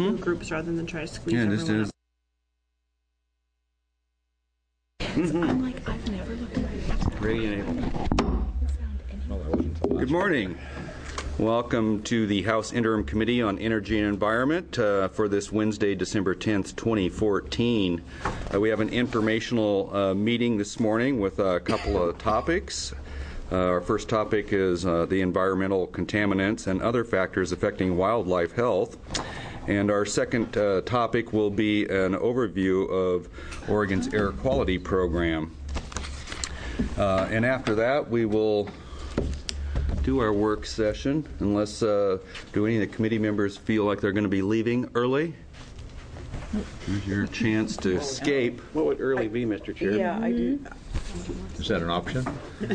do groups rather than try to squeeze Yeah, everyone this up. is. I'm like, I've never looked at it. Ready and able. Good morning. Welcome to the House Interim Committee on Energy and Environment for this Wednesday, December 10th, 2014. We have an informational meeting this morning with a couple of topics. Our first topic is the environmental contaminants and other factors affecting wildlife health. And our second topic will be an overview of Oregon's air quality program. And after that, we will do our work session, unless do any of the committee members feel like they're going to be leaving early? Here's your chance to escape. What would early be, Mr. Chair? Yeah, I do. Is that an option?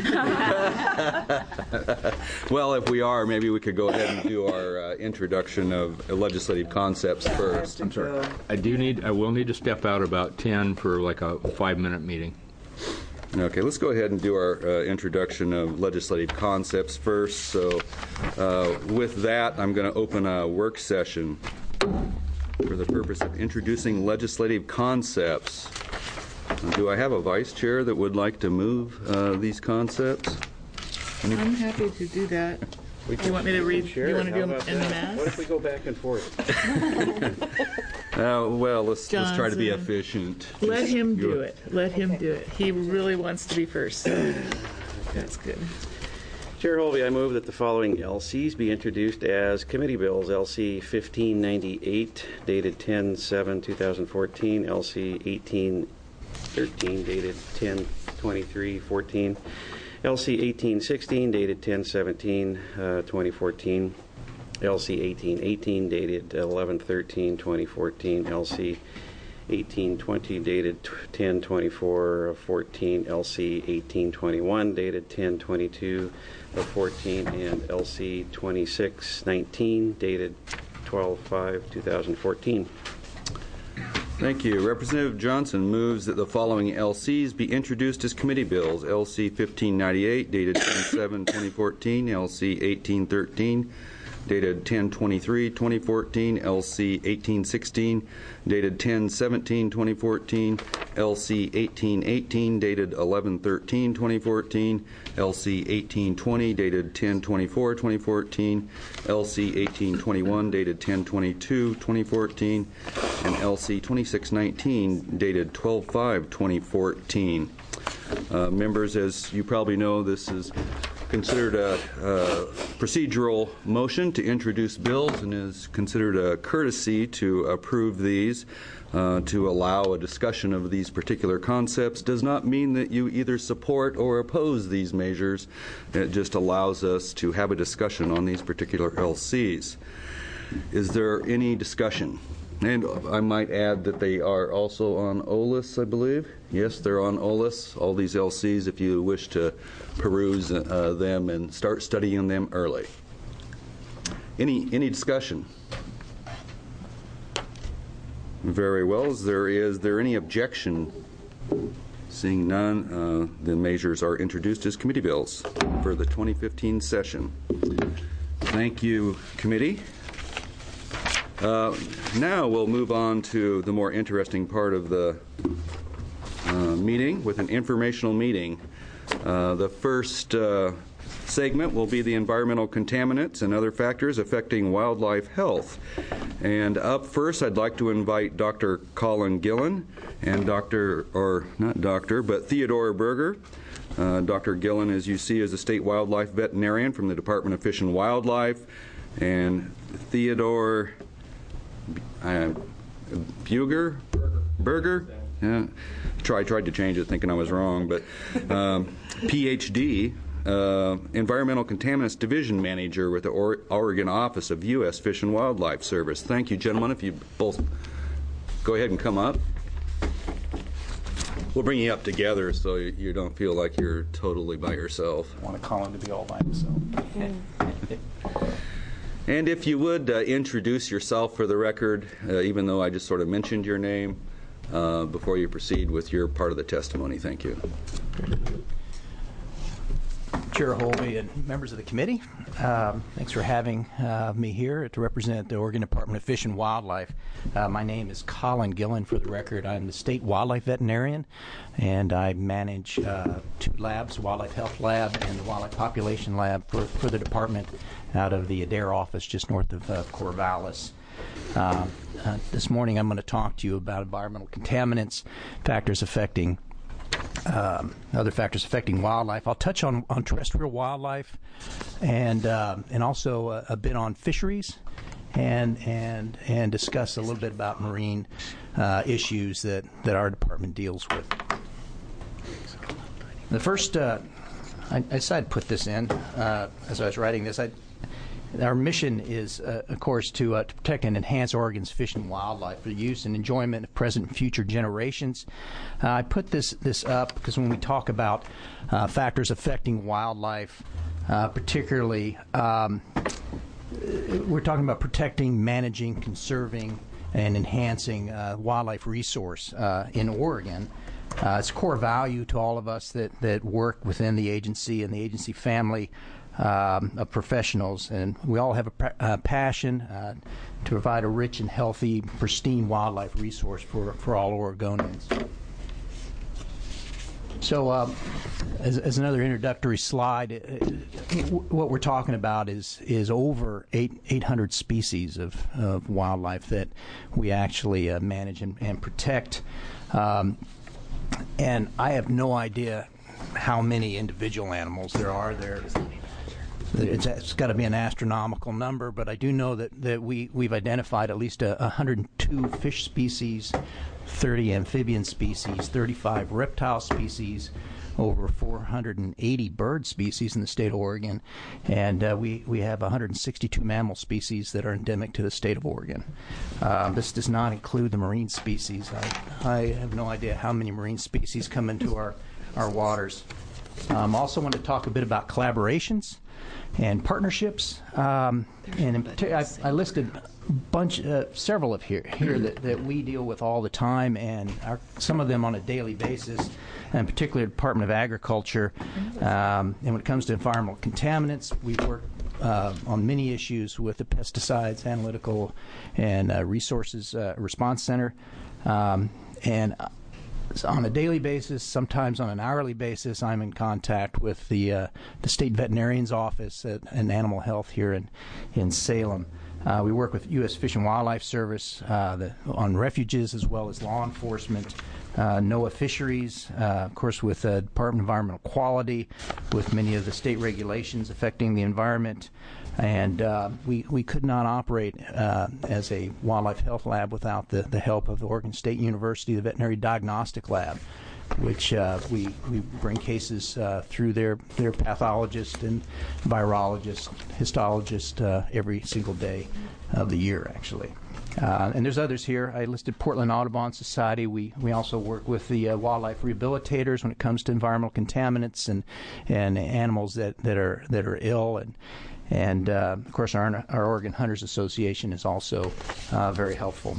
Well, if we are, maybe we could go ahead and do our introduction of legislative concepts first. I'm sorry. I will need to step out about 10 for like a 5-minute meeting. Okay, let's go ahead and do our introduction of legislative concepts first. So with that, I'm going to open a work session for the purpose of introducing legislative concepts. Do I have a vice chair that would like to move these concepts? I'm happy to do that. You want me to read? Sure. You want to do them How about en that? masse? What if we go back and forth? Well, let's try to be Johnson. efficient. Let Just- him you- do it. Let him do it. He really wants to be first. That's good. Chair Holvey, I move that the following LCs be introduced as committee bills. LC 1598, dated 10/7/2014. LC 1813, dated 10/23/14. LC 1816, dated 10/17/2014. LC 1818, dated 11/13/2014. LC 1820, dated 10/24/14. LC 1821, dated 10/22/14, and LC 2619, dated 12/5/2014. Thank you. Representative Johnson moves that the following LCs be introduced as committee bills. LC 1598, dated 10/7/2014. LC 1813, dated 10/23/2014. LC 1816, dated 10/17/2014. LC 1818, dated 11/13/2014. LC 1820, dated 10/24/2014. LC 1821, dated 10/22/2014. and LC 2619, dated 12/5/2014. Members, as you probably know, this is considered a procedural motion to introduce bills and is considered a courtesy to approve these. To allow a discussion of these particular concepts does not mean that you either support or oppose these measures. It just allows us to have a discussion on these particular LCs. Is there any discussion? And I might add that they are also on OLIS, I believe. Yes, they're on OLIS, all these LCs, if you wish to peruse them and start studying them early. Any discussion? Very well. Is there any objection? Seeing none, the measures are introduced as committee bills for the 2015 session. Thank you, committee. Now we'll move on to the more interesting part of the meeting with an informational meeting. The first segment will be the environmental contaminants and other factors affecting wildlife health. And up first, I'd like to invite Dr. Colin Gillen and Theodore Berger. Dr. Gillen, as you see, is a state wildlife veterinarian from the Department of Fish and Wildlife, and Theodore Berger? Yeah. Tried to change it thinking I was wrong, but PhD, Environmental Contaminants Division Manager with the Oregon Office of U.S. Fish and Wildlife Service. Thank you, gentlemen. If you both go ahead and come up. We'll bring you up together so you don't feel like you're totally by yourself. I want to call him to be all by himself. And if you would introduce yourself for the record, even though I just sort of mentioned your name, before you proceed with your part of the testimony. Thank you. Chair Holby and members of the committee. Thanks for having me here to represent the Oregon Department of Fish and Wildlife. My name is Colin Gillen, for the record. I'm the state wildlife veterinarian, and I manage 2 labs, Wildlife Health Lab and the Wildlife Population Lab for the department out of the Adair office just north of Corvallis. This morning I'm going to talk to you about environmental contaminants, other factors affecting wildlife. I'll touch on terrestrial wildlife and also a bit on fisheries and discuss a little bit about marine issues that our department deals with. The first, I decided to put this in as I was writing this. Our mission is, of course, to protect and enhance Oregon's fish and wildlife for the use and enjoyment of present and future generations. I put this up because when we talk about factors affecting wildlife, particularly, we're talking about protecting, managing, conserving, and enhancing wildlife resource in Oregon. It's a core value to all of us that work within the agency and the agency family of professionals, and we all have a passion to provide a rich and healthy, pristine wildlife resource for all Oregonians. So, as another introductory slide, what we're talking about is over 800 species of wildlife that we actually manage and protect, and I have no idea how many individual animals there are there. It's got to be an astronomical number, but I do know that we've identified at least 102 fish species, 30 amphibian species, 35 reptile species, over 480 bird species in the state of Oregon, and we have 162 mammal species that are endemic to the state of Oregon. This does not include the marine species. I have no idea how many marine species come into our waters. Also want to talk a bit about collaborations and partnerships, and in particular, I listed several of here that we deal with all the time, and some of them on a daily basis, and particularly the Department of Agriculture. And when it comes to environmental contaminants, we work on many issues with the Pesticides Analytical and Resources Response Center, and on a daily basis, sometimes on an hourly basis, I'm in contact with the state veterinarian's office and animal health here in Salem. We work with U.S. Fish and Wildlife Service on refuges as well as law enforcement, NOAA Fisheries, of course with Department of Environmental Quality, with many of the state regulations affecting the environment. And we could not operate as a wildlife health lab without the help of the Oregon State University, the Veterinary Diagnostic Lab, which we bring cases through their pathologist and virologist, histologist every single day of the year, actually. And there's others here. I listed Portland Audubon Society. We also work with the wildlife rehabilitators when it comes to environmental contaminants and animals that are ill, and of course our Oregon Hunters Association is also very helpful.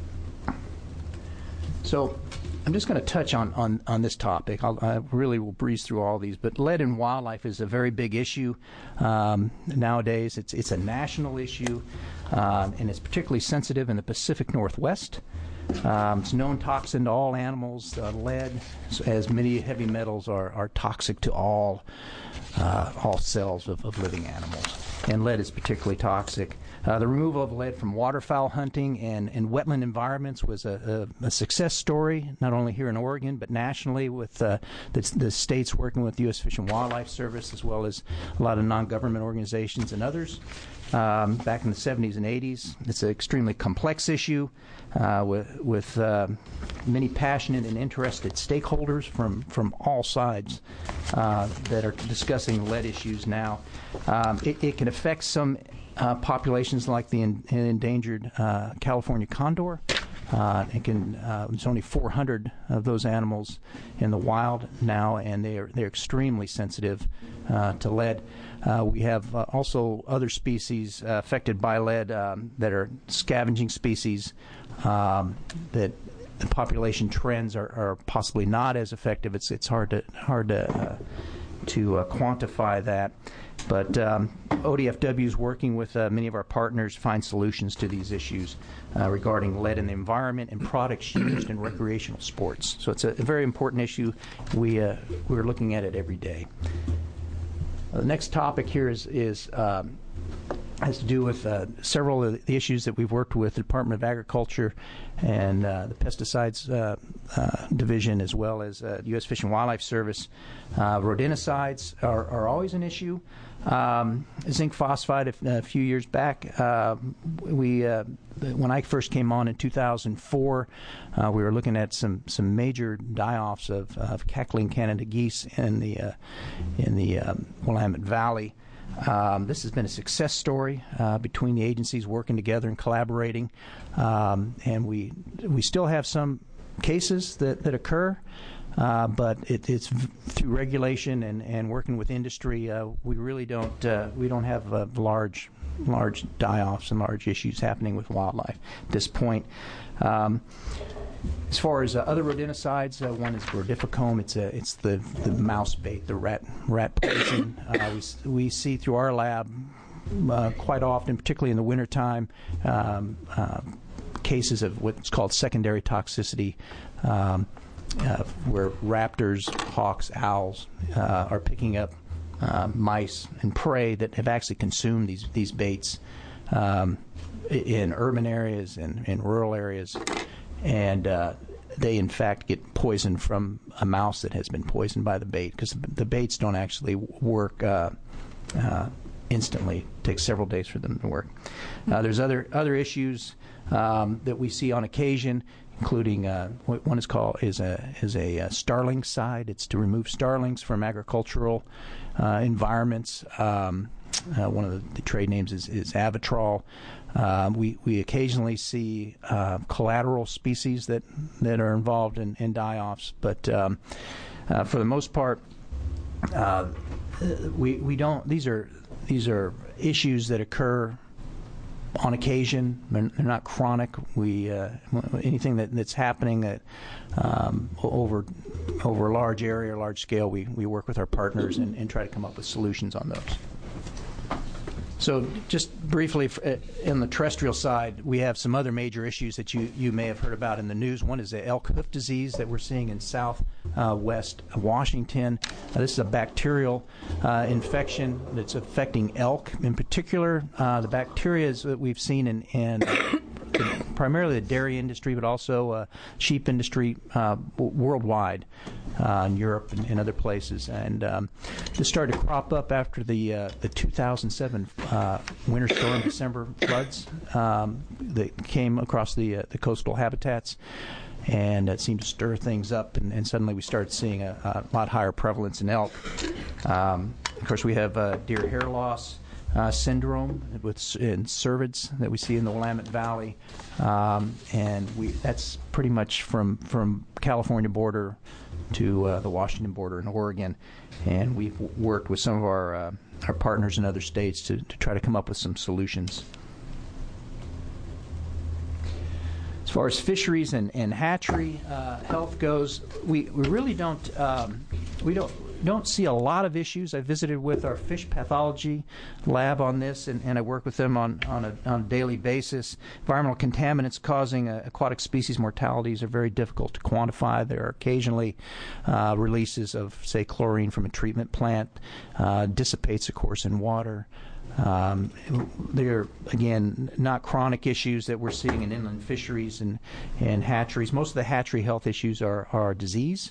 So I'm just going to touch on this topic. I really will breeze through all these, but lead in wildlife is a very big issue nowadays. It's a national issue, and it's particularly sensitive in the Pacific Northwest. It's a known toxin to all animals. Lead, as many heavy metals, are toxic to all cells of living animals, and lead is particularly toxic. The removal of lead from waterfowl hunting and wetland environments was a success story, not only here in Oregon, but nationally with the states working with the U.S. Fish and Wildlife Service, as well as a lot of non-government organizations and others. Back in the 70s and 80s. It's an extremely complex issue with many passionate and interested stakeholders from all sides that are discussing lead issues now. It can affect some populations like the endangered California condor. There's only 400 of those animals in the wild now, and they're extremely sensitive to lead. We have also other species affected by lead that are scavenging species that the population trends are possibly not as effective. It's hard to quantify that. But ODFW is working with many of our partners to find solutions to these issues regarding lead in the environment and products used in recreational sports. So it's a very important issue. We're looking at it every day. The next topic here has to do with several of the issues that we've worked with the Department of Agriculture and the Pesticides Division, as well as the U.S. Fish and Wildlife Service. Rodenticides are always an issue. Zinc phosphide, a few years back, when I first came on in 2004, we were looking at some major die-offs of cackling Canada geese in the Willamette Valley. This has been a success story between the agencies working together and collaborating, and we still have some cases that occur, but it's through regulation and working with industry. We really don't have large die-offs and large issues happening with wildlife at this point. As far as other rodenticides, one is verdificome. It's the mouse bait, the rat poison. We see through our lab quite often, particularly in the wintertime, cases of what's called secondary toxicity, where raptors, hawks, owls are picking up mice and prey that have actually consumed these baits in urban areas and in rural areas. And they, in fact, get poisoned from a mouse that has been poisoned by the bait, because the baits don't actually work instantly. It takes several days for them to work. There's other issues that we see on occasion, including what one is a starling side. It's to remove starlings from agricultural environments. One of the trade names is Avitrol. We occasionally see collateral species that are involved in die-offs, but for the most part, we don't. These are issues that occur on occasion. They're not chronic. Anything that's happening that over a large area or large scale, we work with our partners and try to come up with solutions on those. So just briefly, in the terrestrial side, we have some other major issues that you may have heard about in the news. One is the elk hoof disease that we're seeing in southwest Washington. This is a bacterial infection that's affecting elk. In particular, the bacteria that we've seen in primarily the dairy industry, but also sheep industry worldwide, in Europe and other places. And this started to crop up after the 2007 winter storm, December floods that came across the coastal habitats, and it seemed to stir things up, and suddenly we started seeing a lot higher prevalence in elk. Of course, we have deer hair loss syndrome in cervids that we see in the Willamette Valley, and that's pretty much from California border to the Washington border in Oregon, and we've worked with some of our partners in other states to try to come up with some solutions. As far as fisheries and hatchery health goes, we really don't see a lot of issues. I visited with our fish pathology lab on this, and I work with them on a daily basis. Environmental contaminants causing aquatic species mortalities are very difficult to quantify. There are occasionally releases of, say, chlorine from a treatment plant, dissipates, of course, in water. They're, again, not chronic issues that we're seeing in inland fisheries and hatcheries. Most of the hatchery health issues are disease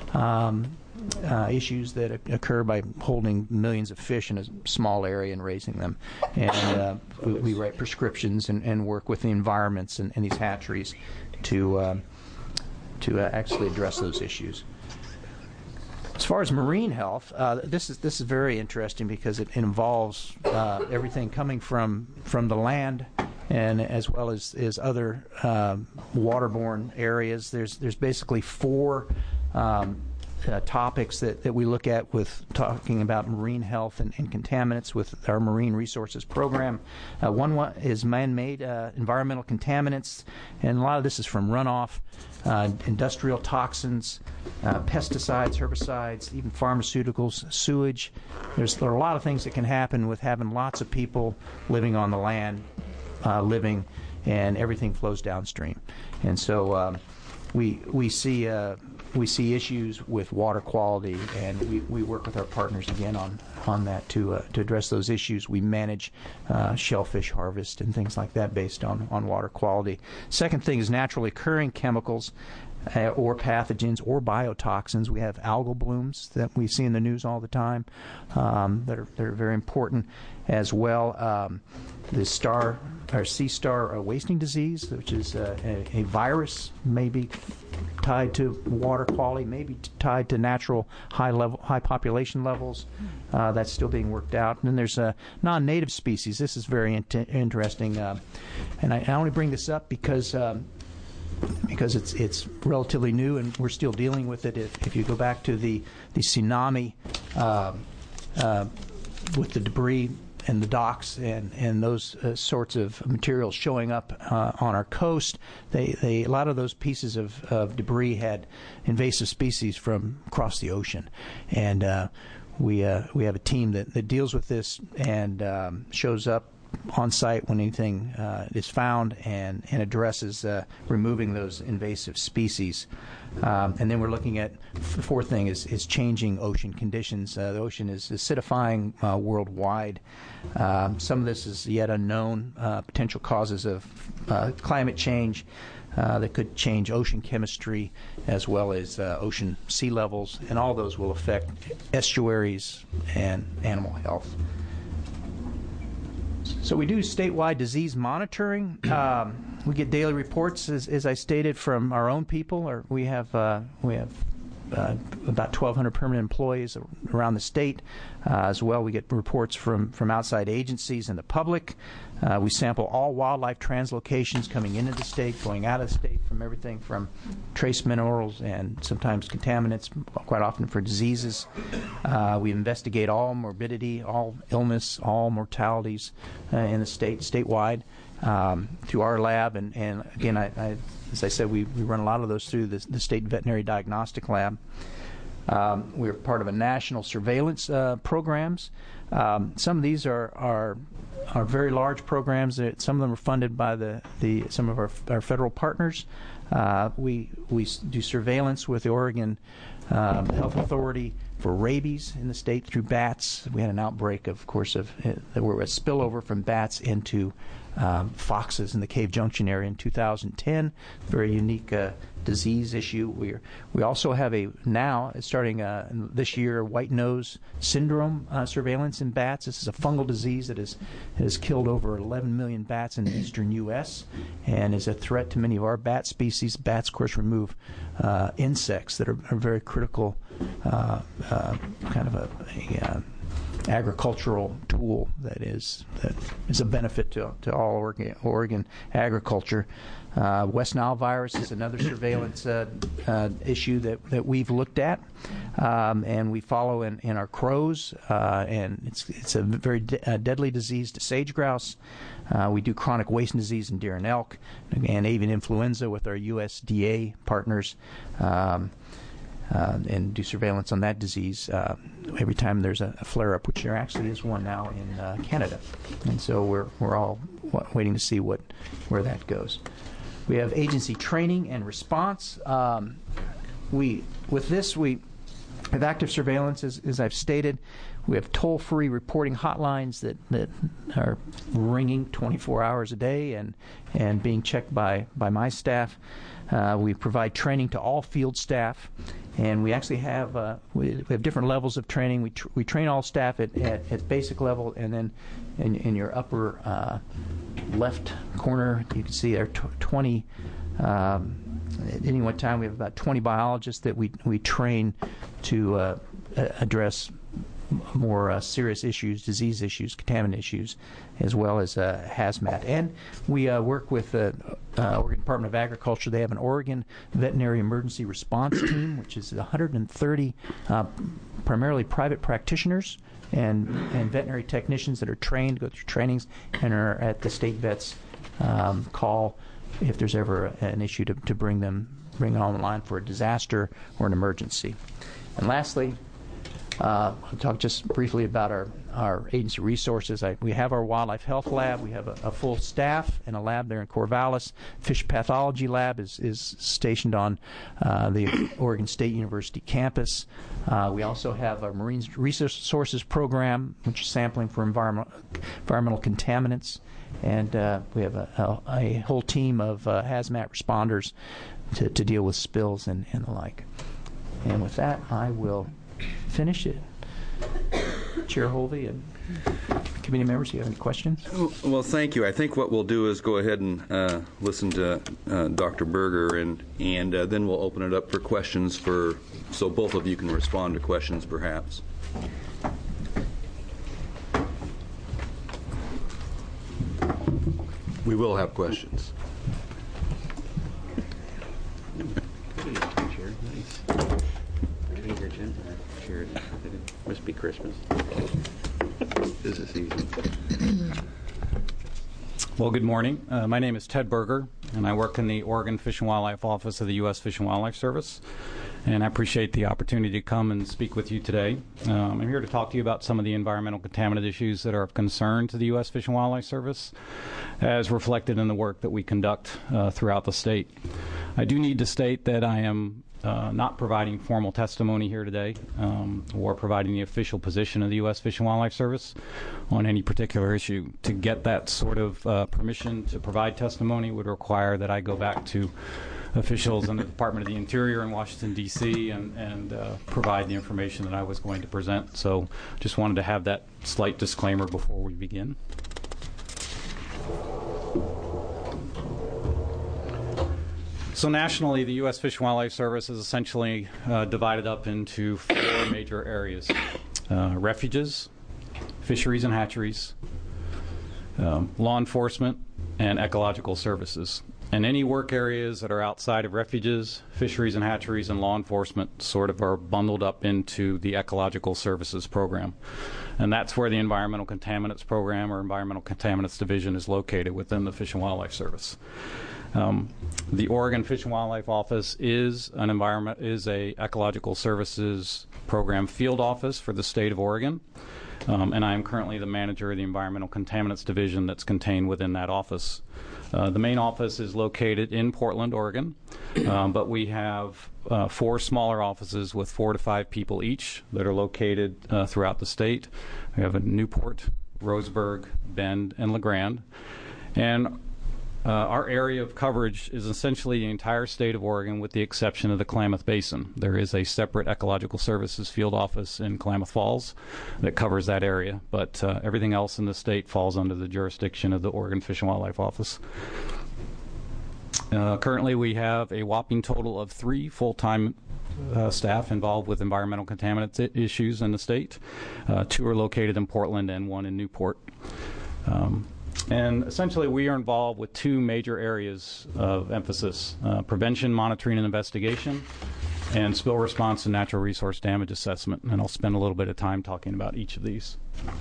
issues that occur by holding millions of fish in a small area and raising them. And we write prescriptions and work with the environments and these hatcheries to actually address those issues. As far as marine health, this is very interesting because it involves everything coming from the land, and as well as other waterborne areas. There's basically four topics that we look at with talking about marine health and contaminants with our marine resources program. One is man-made environmental contaminants, and a lot of this is from runoff, industrial toxins, pesticides, herbicides, even pharmaceuticals, sewage. There are a lot of things that can happen with having lots of people living on the land, and everything flows downstream. And so we see issues with water quality, and we work with our partners again on that to address those issues. We manage shellfish harvest and things like that based on water quality. Second thing is naturally occurring chemicals or pathogens or biotoxins. We have algal blooms that we see in the news all the time that are very important as well. The sea star wasting disease, which is a virus, maybe tied to water quality, maybe tied to natural high population levels. That's still being worked out. And then there's non-native species. This is very interesting, and I only bring this up because it's relatively new and we're still dealing with it. If you go back to the tsunami with the debris and the docks and those sorts of materials showing up on our coast, a lot of those pieces of debris had invasive species from across the ocean, and we have a team that deals with this and shows up on site when anything is found and addresses removing those invasive species. And then we're looking at the fourth thing is changing ocean conditions. The ocean is acidifying worldwide. Some of this is yet unknown, potential causes of climate change that could change ocean chemistry as well as ocean sea levels, and all those will affect estuaries and animal health. So we do statewide disease monitoring. We get daily reports, as I stated, from our own people. We have about 1,200 permanent employees around the state. As well, we get reports from outside agencies and the public. We sample all wildlife translocations coming into the state, going out of the state, from everything from trace minerals and sometimes contaminants, quite often for diseases. We investigate all morbidity, all illness, all mortalities in the statewide through our lab. And again, as I said, we run a lot of those through the State Veterinary Diagnostic Lab. We're part of a national surveillance programs. Some of these are very large programs. Some of them are funded by some of our federal partners. We do surveillance with the Oregon Health Authority for rabies in the state through bats. We had an outbreak, of course, there were a spillover from bats into foxes in the Cave Junction area in 2010. Very unique disease issue. We also have starting this year, white nose syndrome surveillance in bats. This is a fungal disease that has killed over 11 million bats in the eastern U.S. and is a threat to many of our bat species. Bats, of course, remove insects that are very critical, kind of a agricultural tool that is a benefit to all Oregon agriculture. West Nile virus is another surveillance issue that we've looked at, and we follow in our crows, and it's a very deadly disease to sage grouse. We do chronic wasting disease in deer and elk, and avian influenza with our USDA partners. And do surveillance on that disease every time there's a flare-up, which there actually is one now in Canada. And so we're all waiting to see where that goes. We have agency training and response. With this, we have active surveillance, as I've stated. We have toll-free reporting hotlines that are ringing 24 hours a day and being checked by my staff. We provide training to all field staff, and we actually have we have different levels of training. We train all staff at basic level, and then in your upper left corner you can see there 20. At any one time we have about 20 biologists that we train to address more serious issues, disease issues, contaminant issues, as well as hazmat. And we work with the Oregon Department of Agriculture. They have an Oregon Veterinary Emergency Response Team, which is 130 primarily private practitioners and veterinary technicians that are trained, go through trainings, and are at the state vet's call if there's ever an issue to bring them online for a disaster or an emergency. And lastly, I'll talk just briefly about our agency resources. We have our wildlife health lab. We have a full staff and a lab there in Corvallis. Fish pathology lab is stationed on the Oregon State University campus. We also have our marine resources program, which is sampling for environmental contaminants. And we have a whole team of hazmat responders to deal with spills and the like. And with that, I will finish it. Chair Holvey and committee members, do you have any questions? Well, thank you. I think what we'll do is go ahead and listen to Dr. Berger, and then we'll open it up for questions so both of you can respond to questions, perhaps. We will have questions. Must be Christmas. This is easy. Well, good morning. My name is Ted Berger, and I work in the Oregon Fish and Wildlife Office of the U.S. Fish and Wildlife Service. And I appreciate the opportunity to come and speak with you today. I'm here to talk to you about some of the environmental contaminant issues that are of concern to the U.S. Fish and Wildlife Service, as reflected in the work that we conduct throughout the state. I do need to state that I am not providing formal testimony here today or providing the official position of the U.S. Fish and Wildlife Service on any particular issue. To get that sort of permission to provide testimony would require that I go back to officials in the Department of the Interior in Washington, D.C. and provide the information that I was going to present. So just wanted to have that slight disclaimer before we begin. So nationally, the U.S. Fish and Wildlife Service is essentially divided up into 4 major areas: refuges, fisheries and hatcheries, law enforcement, and ecological services. And any work areas that are outside of refuges, fisheries and hatcheries, and law enforcement sort of are bundled up into the ecological services program. And that's where the environmental contaminants program or environmental contaminants division is located within the Fish and Wildlife Service. The Oregon Fish and Wildlife Office is a ecological services program field office for the state of Oregon, and I am currently the manager of the environmental contaminants division that's contained within that office. The main office is located in Portland, Oregon, but we have 4 smaller offices with 4 to 5 people each that are located throughout the state. We have in Newport, Roseburg, Bend, and LeGrand. And our area of coverage is essentially the entire state of Oregon with the exception of the Klamath Basin. There is a separate ecological services field office in Klamath Falls that covers that area, but everything else in the state falls under the jurisdiction of the Oregon Fish and Wildlife Office. Currently, we have a whopping total of 3 full-time staff involved with environmental contaminant issues in the state. 2 are located in Portland and 1 in Newport. And essentially, we are involved with 2 major areas of emphasis: prevention, monitoring, and investigation, and spill response and natural resource damage assessment. And I'll spend a little bit of time talking about each of these.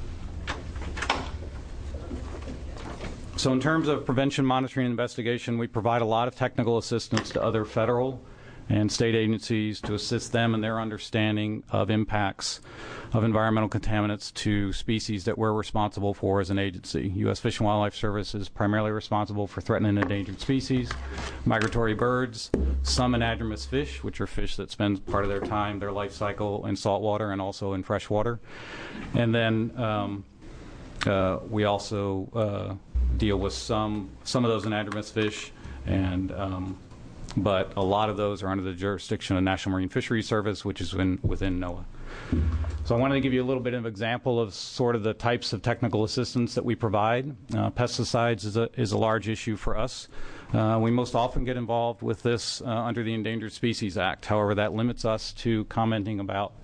So in terms of prevention, monitoring, and investigation, we provide a lot of technical assistance to other federal and state agencies to assist them in their understanding of impacts of environmental contaminants to species that we're responsible for as an agency. U.S. Fish and Wildlife Service is primarily responsible for threatened and endangered species, migratory birds, some anadromous fish, which are fish that spend part of their time, their life cycle in saltwater and also in freshwater. And then we also deal with some of those anadromous fish, and but a lot of those are under the jurisdiction of National Marine Fisheries Service, which is within NOAA. So I wanted to give you a little bit of an example of sort of the types of technical assistance that we provide. Pesticides is a large issue for us. We most often get involved with this under the Endangered Species Act. However, that limits us to commenting about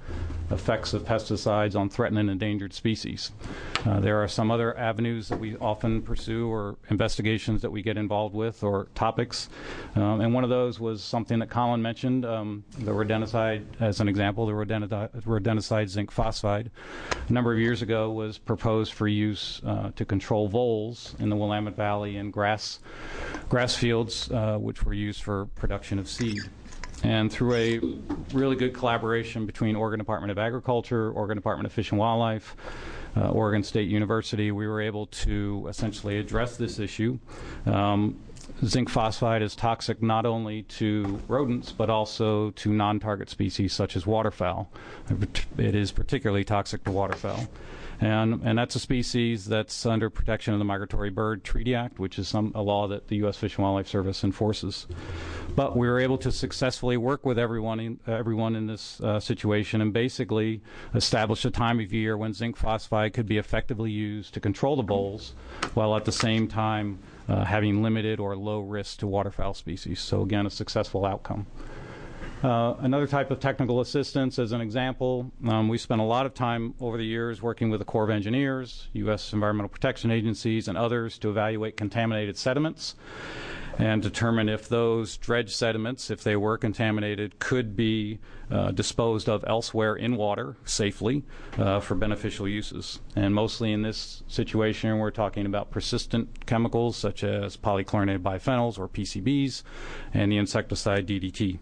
effects of pesticides on threatened and endangered species. There are some other avenues that we often pursue or investigations that we get involved with or topics. And one of those was something that Colin mentioned, the rodenticide, as an example, the rodenticide zinc phosphide. A number of years ago was proposed for use to control voles in the Willamette Valley and grass fields, which were used for production of seed. And through a really good collaboration between Oregon Department of Agriculture, Oregon Department of Fish and Wildlife, Oregon State University, we were able to essentially address this issue. Zinc phosphide is toxic not only to rodents but also to non-target species such as waterfowl. It is particularly toxic to waterfowl. And that's a species that's under protection of the Migratory Bird Treaty Act, which is a law that the U.S. Fish and Wildlife Service enforces. But we were able to successfully work with everyone in this situation and basically establish a time of year when zinc phosphide could be effectively used to control the voles, while at the same time having limited or low risk to waterfowl species. So again, a successful outcome. Another type of technical assistance, as an example, we spent a lot of time over the years working with the Corps of Engineers, U.S. Environmental Protection Agencies, and others to evaluate contaminated sediments and determine if those dredge sediments, if they were contaminated, could be disposed of elsewhere in water safely for beneficial uses. And mostly in this situation, we're talking about persistent chemicals such as polychlorinated biphenyls, or PCBs, and the insecticide DDT.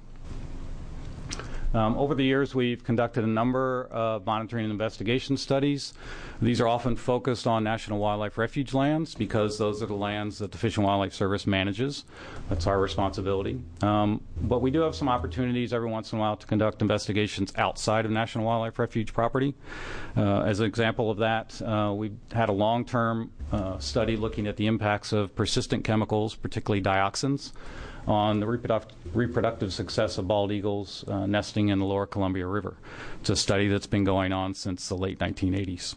Over the years, we've conducted a number of monitoring and investigation studies. These are often focused on National Wildlife Refuge lands because those are the lands that the Fish and Wildlife Service manages. That's our responsibility. But we do have some opportunities every once in a while to conduct investigations outside of National Wildlife Refuge property. As an example of that, we've had a long-term study looking at the impacts of persistent chemicals, particularly dioxins, on the reproductive success of bald eagles nesting in the lower Columbia River. It's a study that's been going on since the late 1980s.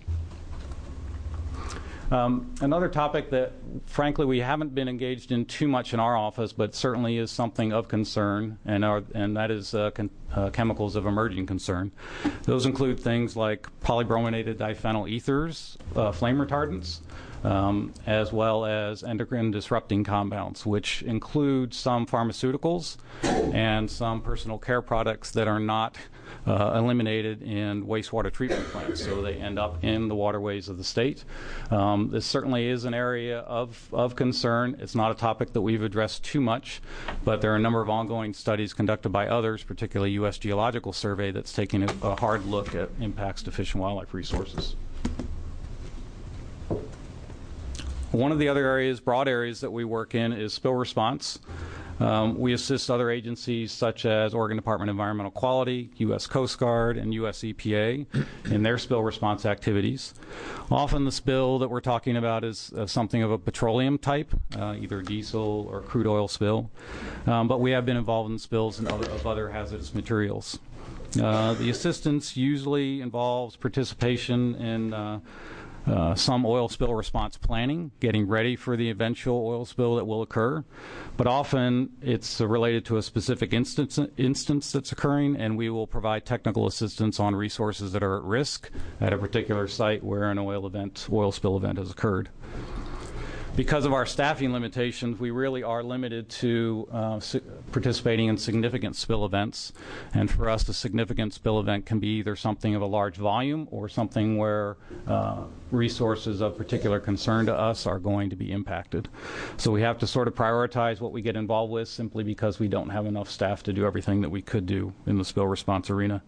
Another topic that, frankly, we haven't been engaged in too much in our office, but certainly is something of concern, and that is chemicals of emerging concern. Those include things like polybrominated diphenyl ethers, flame retardants, as well as endocrine disrupting compounds, which include some pharmaceuticals and some personal care products that are not eliminated in wastewater treatment plants, so they end up in the waterways of the state. This certainly is an area of concern. It's not a topic that we've addressed too much, but there are a number of ongoing studies conducted by others, particularly U.S. Geological Survey, that's taking a hard look at impacts to fish and wildlife resources. One of the other broad areas that we work in is spill response. We assist other agencies such as Oregon Department of Environmental Quality, U.S. Coast Guard, and U.S. EPA in their spill response activities. Often the spill that we're talking about is something of a petroleum type, either diesel or crude oil spill. But we have been involved in spills of other hazardous materials. The assistance usually involves participation in some oil spill response planning, getting ready for the eventual oil spill that will occur. But often it's related to a specific instance that's occurring, and we will provide technical assistance on resources that are at risk at a particular site where an oil spill event has occurred. Because of our staffing limitations, we really are limited to participating in significant spill events. And for us, a significant spill event can be either something of a large volume or something where resources of particular concern to us are going to be impacted. So we have to sort of prioritize what we get involved with simply because we don't have enough staff to do everything that we could do in the spill response arena.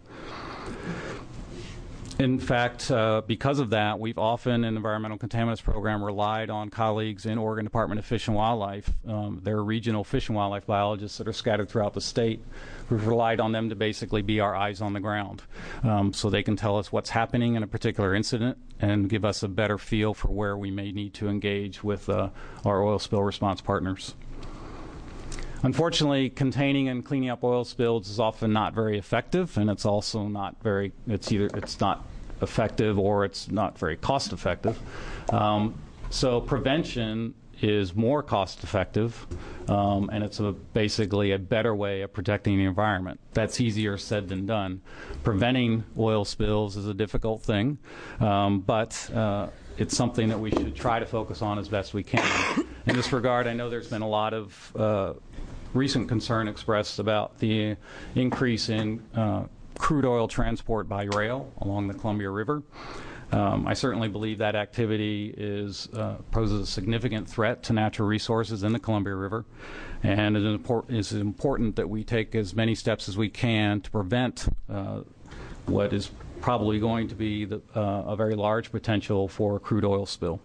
In fact, because of that, we've often in the Environmental Contaminants Program relied on colleagues in Oregon Department of Fish and Wildlife. There are regional fish and wildlife biologists that are scattered throughout the state. We've relied on them to basically be our eyes on the ground, so they can tell us what's happening in a particular incident and give us a better feel for where we may need to engage with our oil spill response partners. Unfortunately, containing and cleaning up oil spills is often not very effective, and it's also not very, it's not effective or it's not very cost effective. So prevention is more cost effective, and it's basically a better way of protecting the environment. That's easier said than done. Preventing oil spills is a difficult thing, but it's something that we should try to focus on as best we can. In this regard, I know there's been a lot of recent concern expressed about the increase in crude oil transport by rail along the Columbia River. I certainly believe that activity poses a significant threat to natural resources in the Columbia River, and it is important that we take as many steps as we can to prevent what is probably going to be a very large potential for a crude oil spill.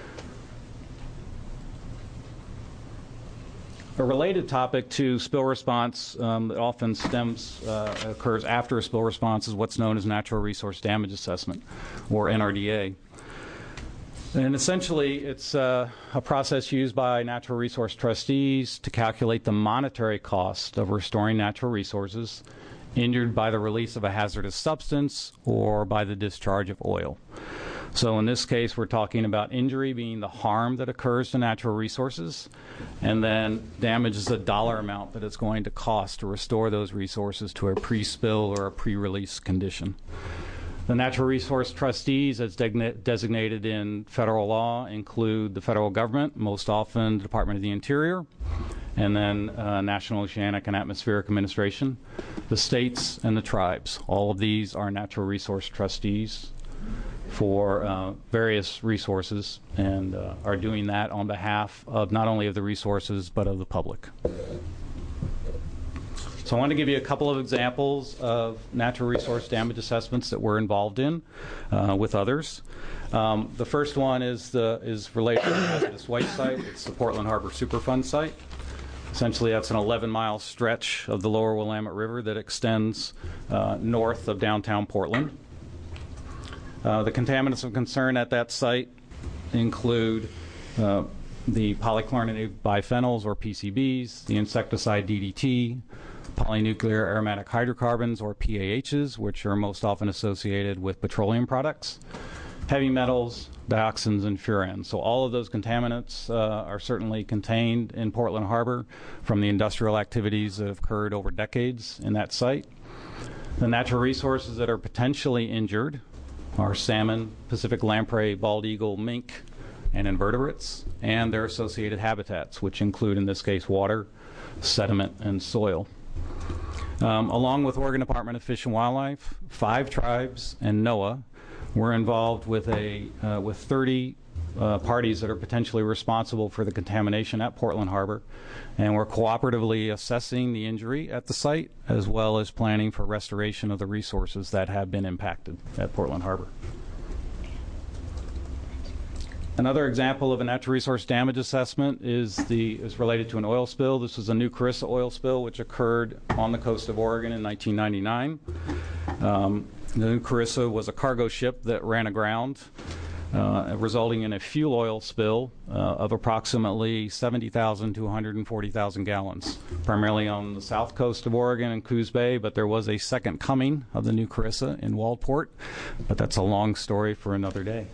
A related topic to spill response that often occurs after a spill response is what's known as natural resource damage assessment, or NRDA. And essentially, it's a process used by natural resource trustees to calculate the monetary cost of restoring natural resources injured by the release of a hazardous substance or by the discharge of oil. So in this case, we're talking about injury being the harm that occurs to natural resources, and then damage is a dollar amount that it's going to cost to restore those resources to a pre-spill or a pre-release condition. The natural resource trustees, as designated in federal law, include the federal government, most often the Department of the Interior, and then National Oceanic and Atmospheric Administration, the states, and the tribes. All of these are natural resource trustees for various resources, and are doing that on behalf of not only of the resources but of the public. So I want to give you a couple of examples of natural resource damage assessments that we're involved in with others. The first one is related to the hazardous waste site. It's the Portland Harbor Superfund site. Essentially, that's an 11-mile stretch of the lower Willamette River that extends north of downtown Portland. The contaminants of concern at that site include the polychlorinated biphenyls, or PCBs, the insecticide DDT, polynuclear aromatic hydrocarbons, or PAHs, which are most often associated with petroleum products, heavy metals, dioxins, and furans. So all of those contaminants are certainly contained in Portland Harbor from the industrial activities that have occurred over decades in that site. The natural resources that are potentially injured are salmon, Pacific lamprey, bald eagle, mink, and invertebrates, and their associated habitats, which include, in this case, water, sediment, and soil. Along with Oregon Department of Fish and Wildlife, 5 tribes, and NOAA, we're involved with 30 parties that are potentially responsible for the contamination at Portland Harbor, and we're cooperatively assessing the injury at the site as well as planning for restoration of the resources that have been impacted at Portland Harbor. Another example of a natural resource damage assessment is related to an oil spill. This was a New Carissa oil spill which occurred on the coast of Oregon in 1999. The New Carissa was a cargo ship that ran aground, resulting in a fuel oil spill of approximately 70,000 to 140,000 gallons, primarily on the south coast of Oregon and Coos Bay, but there was a second coming of the New Carissa in Waldport, but that's a long story for another day.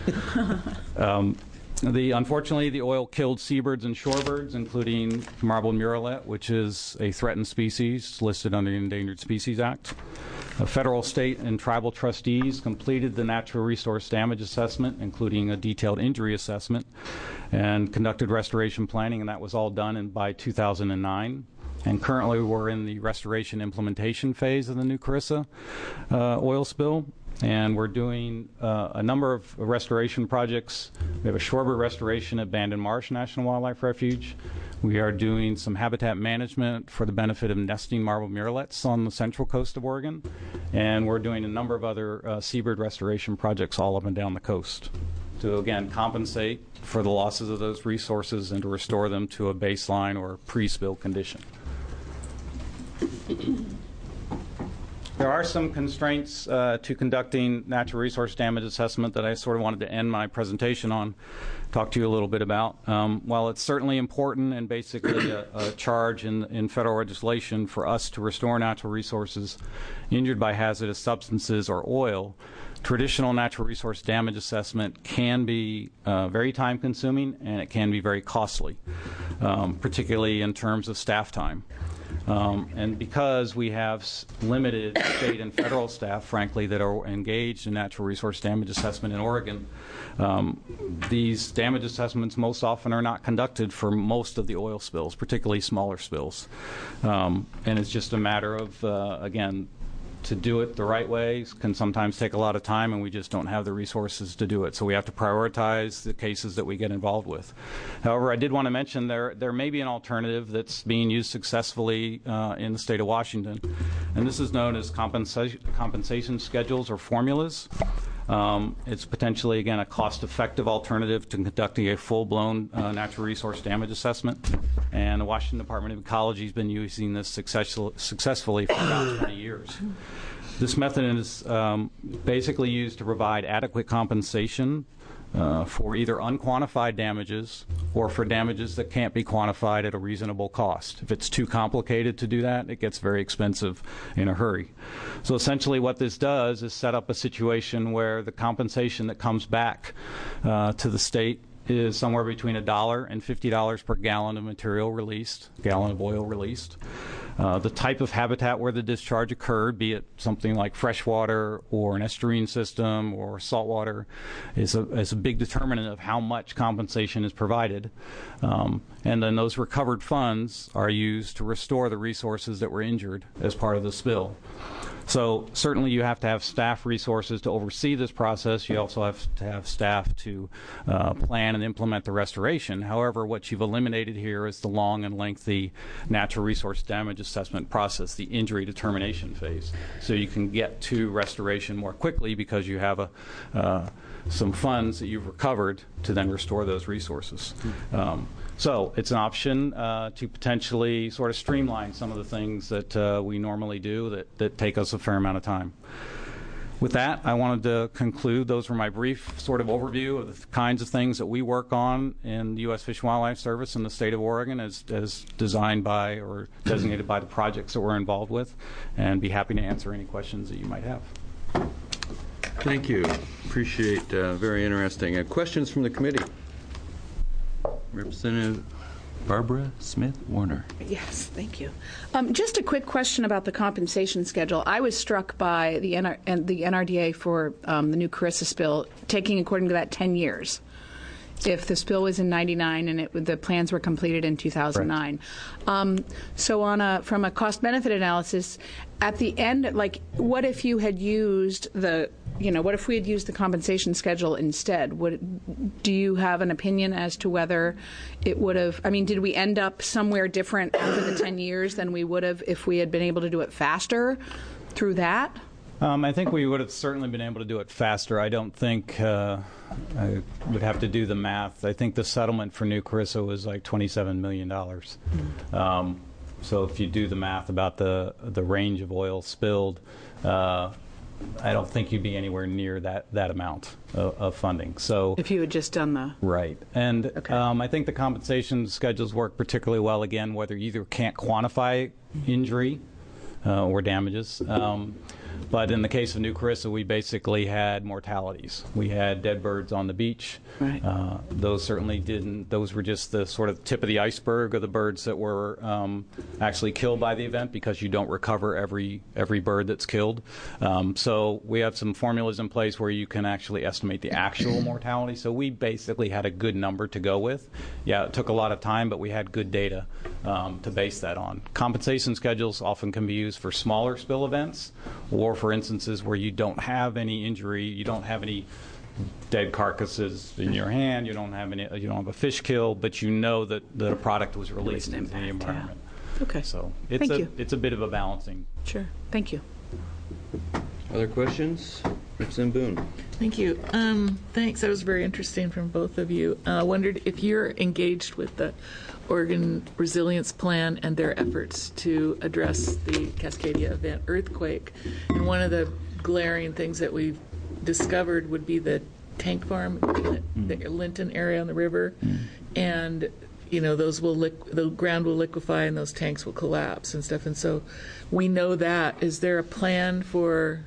Unfortunately, the oil killed seabirds and shorebirds, including marbled murrelet, which is a threatened species listed under the Endangered Species Act. Federal, state, and tribal trustees completed the natural resource damage assessment, including a detailed injury assessment, and conducted restoration planning, and that was all done by 2009. And currently we're in the restoration implementation phase of the New Carissa oil spill, and we're doing a number of restoration projects. We have a shorebird restoration at Bandon Marsh National Wildlife Refuge. We are doing some habitat management for the benefit of nesting marbled murrelets on the central coast of Oregon, and we're doing a number of other seabird restoration projects all up and down the coast to, again, compensate for the losses of those resources and to restore them to a baseline or pre-spill condition. There are some constraints to conducting natural resource damage assessment that I sort of wanted to end my presentation on, talk to you a little bit about. While it's certainly important and basically a charge in federal legislation for us to restore natural resources injured by hazardous substances or oil, traditional natural resource damage assessment can be very time-consuming and it can be very costly, particularly in terms of staff time. And because we have limited state and federal staff, frankly, that are engaged in natural resource damage assessment in Oregon, these damage assessments most often are not conducted for most of the oil spills, particularly smaller spills. And it's just a matter of, again, to do it the right way can sometimes take a lot of time, and we just don't have the resources to do it. So we have to prioritize the cases that we get involved with. However, I did want to mention there may be an alternative that's being used successfully in the state of Washington, and this is known as compensation schedules or formulas. It's potentially, again, a cost-effective alternative to conducting a full-blown natural resource damage assessment. And the Washington Department of Ecology has been using this successfully for about 20 years. This method is basically used to provide adequate compensation for either unquantified damages or for damages that can't be quantified at a reasonable cost. If it's too complicated to do that, it gets very expensive in a hurry. So essentially what this does is set up a situation where the compensation that comes back to the state is somewhere between $1 and $50 per gallon of material released, gallon of oil released. The type of habitat where the discharge occurred, be it something like freshwater or an estuarine system or saltwater, is a big determinant of how much compensation is provided. And then those recovered funds are used to restore the resources that were injured as part of the spill. So certainly you have to have staff resources to oversee this process. You also have to have staff to plan and implement the restoration. However, what you've eliminated here is the long and lengthy natural resource damage assessment process, the injury determination phase. So you can get to restoration more quickly because you have some funds that you've recovered to then restore those resources. So it's an option to potentially sort of streamline some of the things that we normally do that take us a fair amount of time. With that, I wanted to conclude. Those were my brief sort of overview of the kinds of things that we work on in the U.S. Fish and Wildlife Service in the state of Oregon as designed by or designated by the projects that we're involved with, and be happy to answer any questions that you might have. Thank you. Appreciate very interesting. Questions from the committee? Representative Barbara Smith Warner. Yes, thank you. Just a quick question about the compensation schedule. I was struck by the NRDA for the new Carissa spill taking, according to that, 10 years. If the spill was in '99 and the plans were completed in 2009. So from a cost-benefit analysis, at the end, like, what if you had used what if we had used the compensation schedule instead? Do you have an opinion as to whether it would have, did we end up somewhere different after the 10 years than we would have if we had been able to do it faster through that? I think we would have certainly been able to do it faster. I don't think I would have to do the math. I think the settlement for New Carissa was like $27 million. So if you do the math about the range of oil spilled, I don't think you'd be anywhere near that amount of funding. So if you had just done the... Right. And okay. I think the compensation schedules work particularly well, again, whether you either can't quantify injury or damages. But in the case of New Carissa, we basically had mortalities. We had dead birds on the beach. Right. Those certainly didn't. Those were just the sort of tip of the iceberg of the birds that were actually killed by the event, because you don't recover every bird that's killed. So we have some formulas in place where you can actually estimate the actual mortality. So we basically had a good number to go with. Yeah, it took a lot of time, but we had good data to base that on. Compensation schedules often can be used for smaller spill events, or for instances where you don't have any injury, you don't have any dead carcasses in your hand, you don't have a fish kill, but you know that a product was released into the environment. Yeah. Okay. So Thank you. it's a bit of a balancing. Sure. Thank you. Other questions? Representative Boone. Thank you. Thanks. That was very interesting from both of you. I wondered if you're engaged with the Oregon Resilience Plan and their efforts to address the Cascadia event earthquake. And one of the glaring things that we've discovered would be the tank farm, the Linton area on the river, and those the ground will liquefy and those tanks will collapse and stuff. And so we know that. Is there a plan for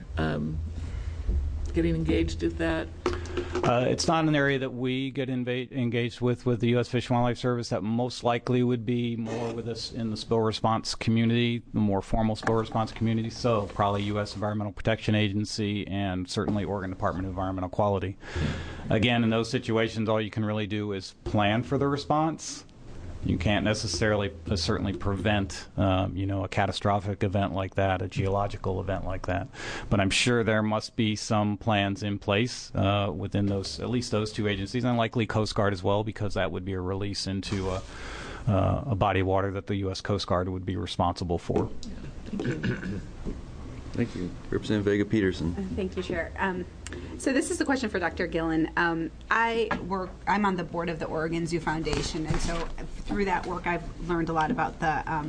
getting engaged with that? It's not an area that we get engaged with the U.S. Fish and Wildlife Service. That most likely would be more with us in the spill response community, the more formal spill response community. So probably U.S. Environmental Protection Agency and certainly Oregon Department of Environmental Quality. Again, in those situations, all you can really do is plan for the response. You can't necessarily certainly prevent, a catastrophic event like that, a geological event like that. But I'm sure there must be some plans in place within at least those two agencies, and likely Coast Guard as well, because that would be a release into a body of water that the U.S. Coast Guard would be responsible for. Thank you. Thank you. Representative Vega-Peterson. Thank you, Chair. So this is a question for Dr. Gillen. I'm on the board of the Oregon Zoo Foundation, and so through that work, I've learned a lot about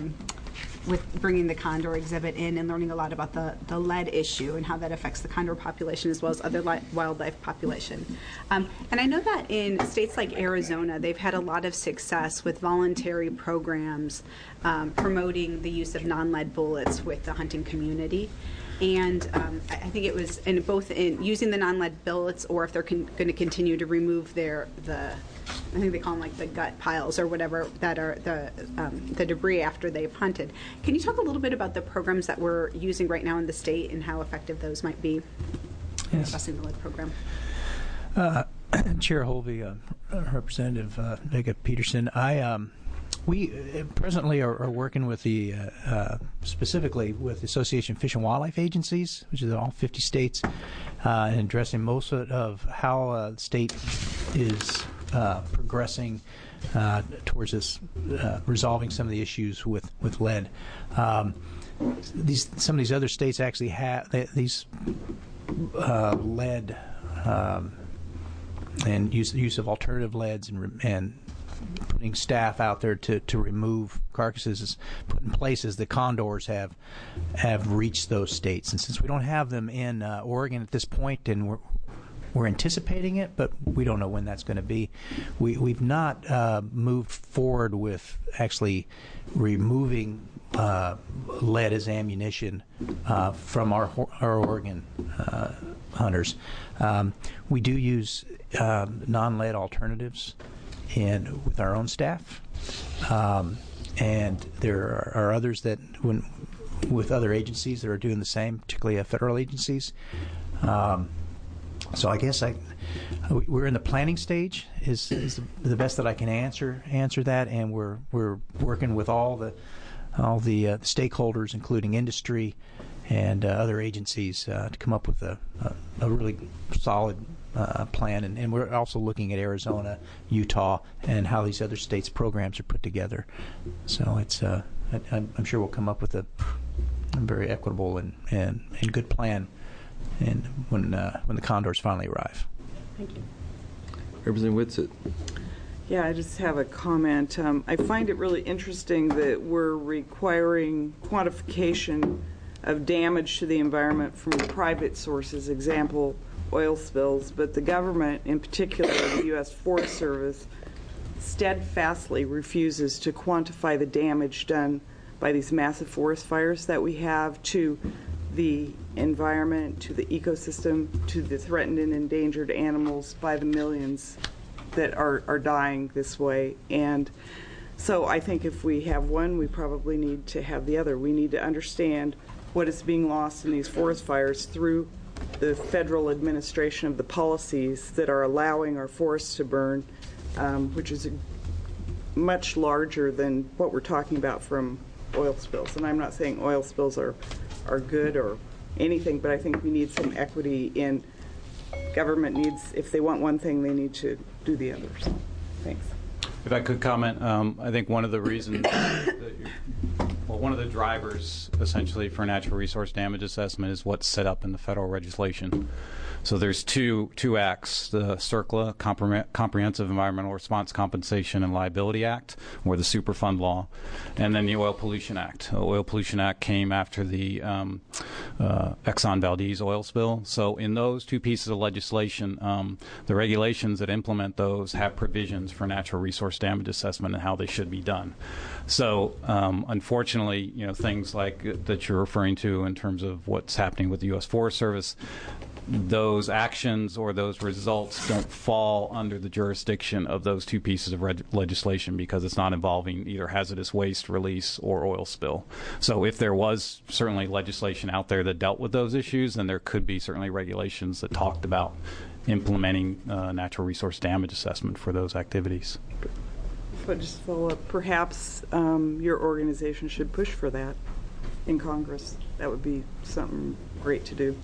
with bringing the condor exhibit in and learning a lot about the lead issue and how that affects the condor population as well as other wildlife population. And I know that in states like Arizona, they've had a lot of success with voluntary programs promoting the use of non-lead bullets with the hunting community. And I think it was in both in using the non-lead bullets, or if they're going to continue to remove I think they call them like the gut piles or whatever that are the debris after they've hunted. Can you talk a little bit about the programs that we're using right now in the state and how effective those might be? Yes. Discussing the lead program. Chair Holvey, Representative Vega-Peterson, we presently are working with specifically with the Association of Fish and Wildlife Agencies, which is all 50 states, and addressing most of how the state is progressing towards this, resolving some of the issues with lead. Some of these other states actually have these lead and use of alternative leads and putting staff out there to remove carcasses is put in place as the condors have reached those states. And since we don't have them in Oregon at this point, and we're anticipating it, but we don't know when that's going to be, we've not moved forward with actually removing lead as ammunition from our Oregon hunters. We do use non-lead alternatives with our own staff, and there are others that, with other agencies that are doing the same, particularly federal agencies. So I guess we're in the planning stage is the best that I can answer that, and we're working with all the stakeholders, including industry and other agencies, to come up with a really solid plan, and we're also looking at Arizona, Utah, and how these other states' programs are put together. So it's I'm sure we'll come up with a very equitable and good plan, and when the condors finally arrive. Thank you. Representative Whitsitt. Yeah, I just have a comment. I find it really interesting that we're requiring quantification of damage to the environment from private sources, example, oil spills, but the government, in particular the U.S. Forest Service, steadfastly refuses to quantify the damage done by these massive forest fires that we have to the environment, to the ecosystem, to the threatened and endangered animals by the millions that are dying this way. And so I think if we have one, we probably need to have the other. We need to understand what is being lost in these forest fires through the federal administration of the policies that are allowing our forests to burn, which is much larger than what we're talking about from oil spills. And I'm not saying oil spills are good or anything, but I think we need some equity in government needs. If they want one thing, they need to do the others. Thanks. If I could comment, I think one of the reasons, one of the drivers, essentially, for natural resource damage assessment is what's set up in the federal legislation. So there's two acts, the CERCLA, Comprehensive Environmental Response Compensation and Liability Act, or the Superfund Law, and then the Oil Pollution Act. The Oil Pollution Act came after the Exxon Valdez oil spill. So in those two pieces of legislation, the regulations that implement those have provisions for natural resource damage assessment and how they should be done. So unfortunately, things like that you're referring to in terms of what's happening with the U.S. Forest Service, those actions or those results don't fall under the jurisdiction of those two pieces of legislation because it's not involving either hazardous waste release or oil spill. So if there was certainly legislation out there that dealt with those issues, then there could be certainly regulations that talked about implementing natural resource damage assessment for those activities. But just follow up, perhaps your organization should push for that in Congress. That would be something great to do.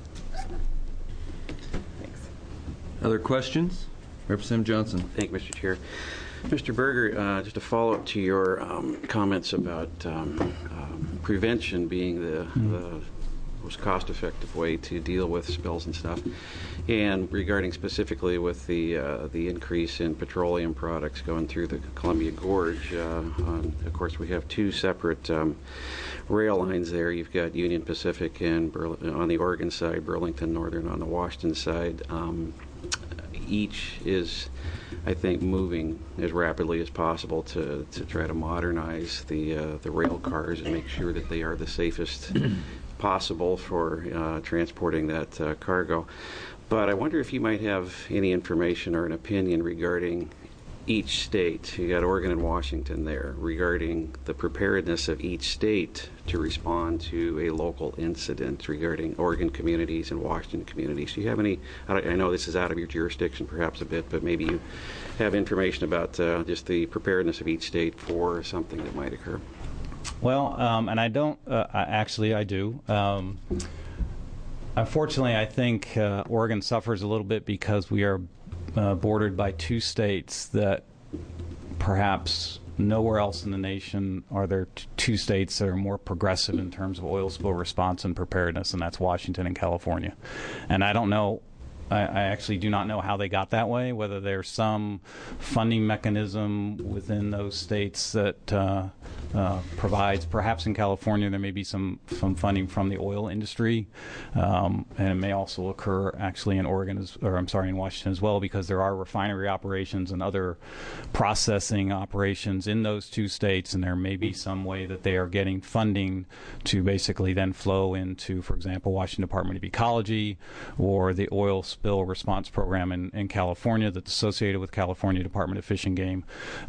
Other questions? Representative Johnson. Thank you, Mr. Chair. Mr. Berger, just a follow-up to your comments about prevention being the most cost-effective way to deal with spills and stuff, and regarding specifically with the increase in petroleum products going through the Columbia Gorge. Of course, we have two separate rail lines there. You've got Union Pacific and on the Oregon side, Burlington Northern on the Washington side. Each is, I think, moving as rapidly as possible to try to modernize the rail cars and make sure that they are the safest possible for transporting that cargo. But I wonder if you might have any information or an opinion regarding each state. You got Oregon and Washington there, regarding the preparedness of each state to respond to a local incident regarding Oregon communities and Washington communities. Do you have any, I know this is out of your jurisdiction perhaps a bit, but maybe you have information about just the preparedness of each state for something that might occur? Well, and I don't, actually I do. Unfortunately, I think Oregon suffers a little bit because we are bordered by two states that perhaps nowhere else in the nation are there two states that are more progressive in terms of oil spill response and preparedness, and that's Washington and California. And I don't know, I actually do not know how they got that way, whether there's some funding mechanism within those states that provides, perhaps in California there may be some funding from the oil industry, and it may also occur actually in in Washington as well, because there are refinery operations and other processing operations in those two states, and there may be some way that they are getting funding to basically then flow into, for example, Washington Department of Ecology or the oil spill response program in California that's associated with California Department of Fish and Game.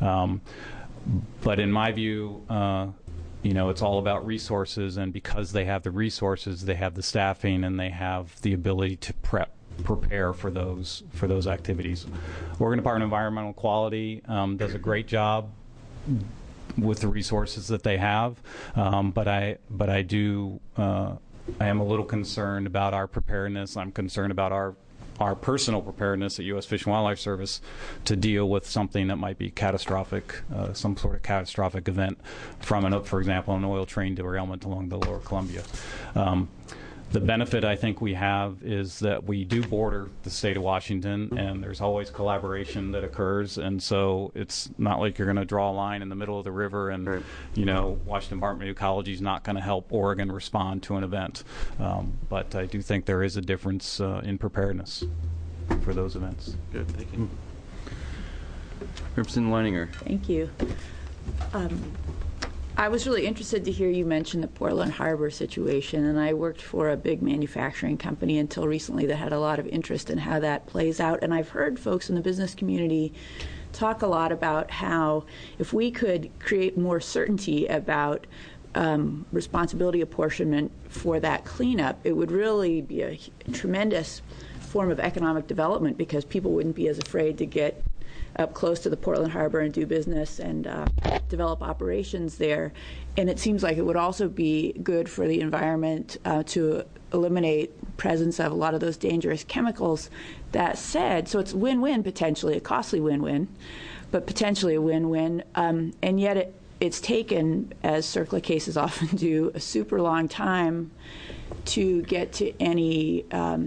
But in my view, it's all about resources, and because they have the resources, they have the staffing, and they have the ability to prepare for those activities. Oregon Department of Environmental Quality does a great job with the resources that they have, but I am a little concerned about our preparedness. I'm concerned about our personal preparedness at U.S. Fish and Wildlife Service to deal with something that might be catastrophic, some sort of catastrophic event from, for example, an oil train derailment along the lower Columbia. The benefit I think we have is that we do border the state of Washington, and there's always collaboration that occurs, and so it's not like you're going to draw a line in the middle of the river and, right. Washington Department of Ecology is not going to help Oregon respond to an event. But I do think there is a difference in preparedness for those events. Good, thank you. Representative Leininger. Thank you. I was really interested to hear you mention the Portland Harbor situation, and I worked for a big manufacturing company until recently that had a lot of interest in how that plays out. And I've heard folks in the business community talk a lot about how if we could create more certainty about responsibility apportionment for that cleanup, it would really be a tremendous form of economic development, because people wouldn't be as afraid to get up close to the Portland Harbor and do business and develop operations there. And it seems like it would also be good for the environment to eliminate presence of a lot of those dangerous chemicals. That said, so it's win-win potentially, a costly win-win, but potentially a win-win. And yet it's taken, as CERCLA cases often do, a super long time to get to any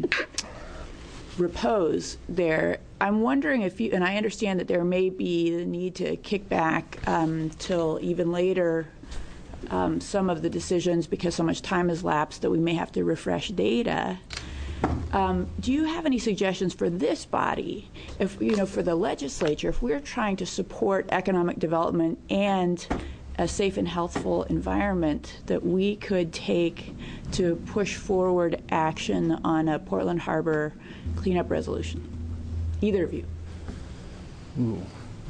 repose there. I'm wondering if you, and I understand that there may be the need to kick back till even later some of the decisions because so much time has lapsed that we may have to refresh data. Do you have any suggestions for this body, if for the legislature, if we're trying to support economic development and a safe and healthful environment, that we could take to push forward action on a Portland Harbor cleanup resolution? Either of you. Ooh.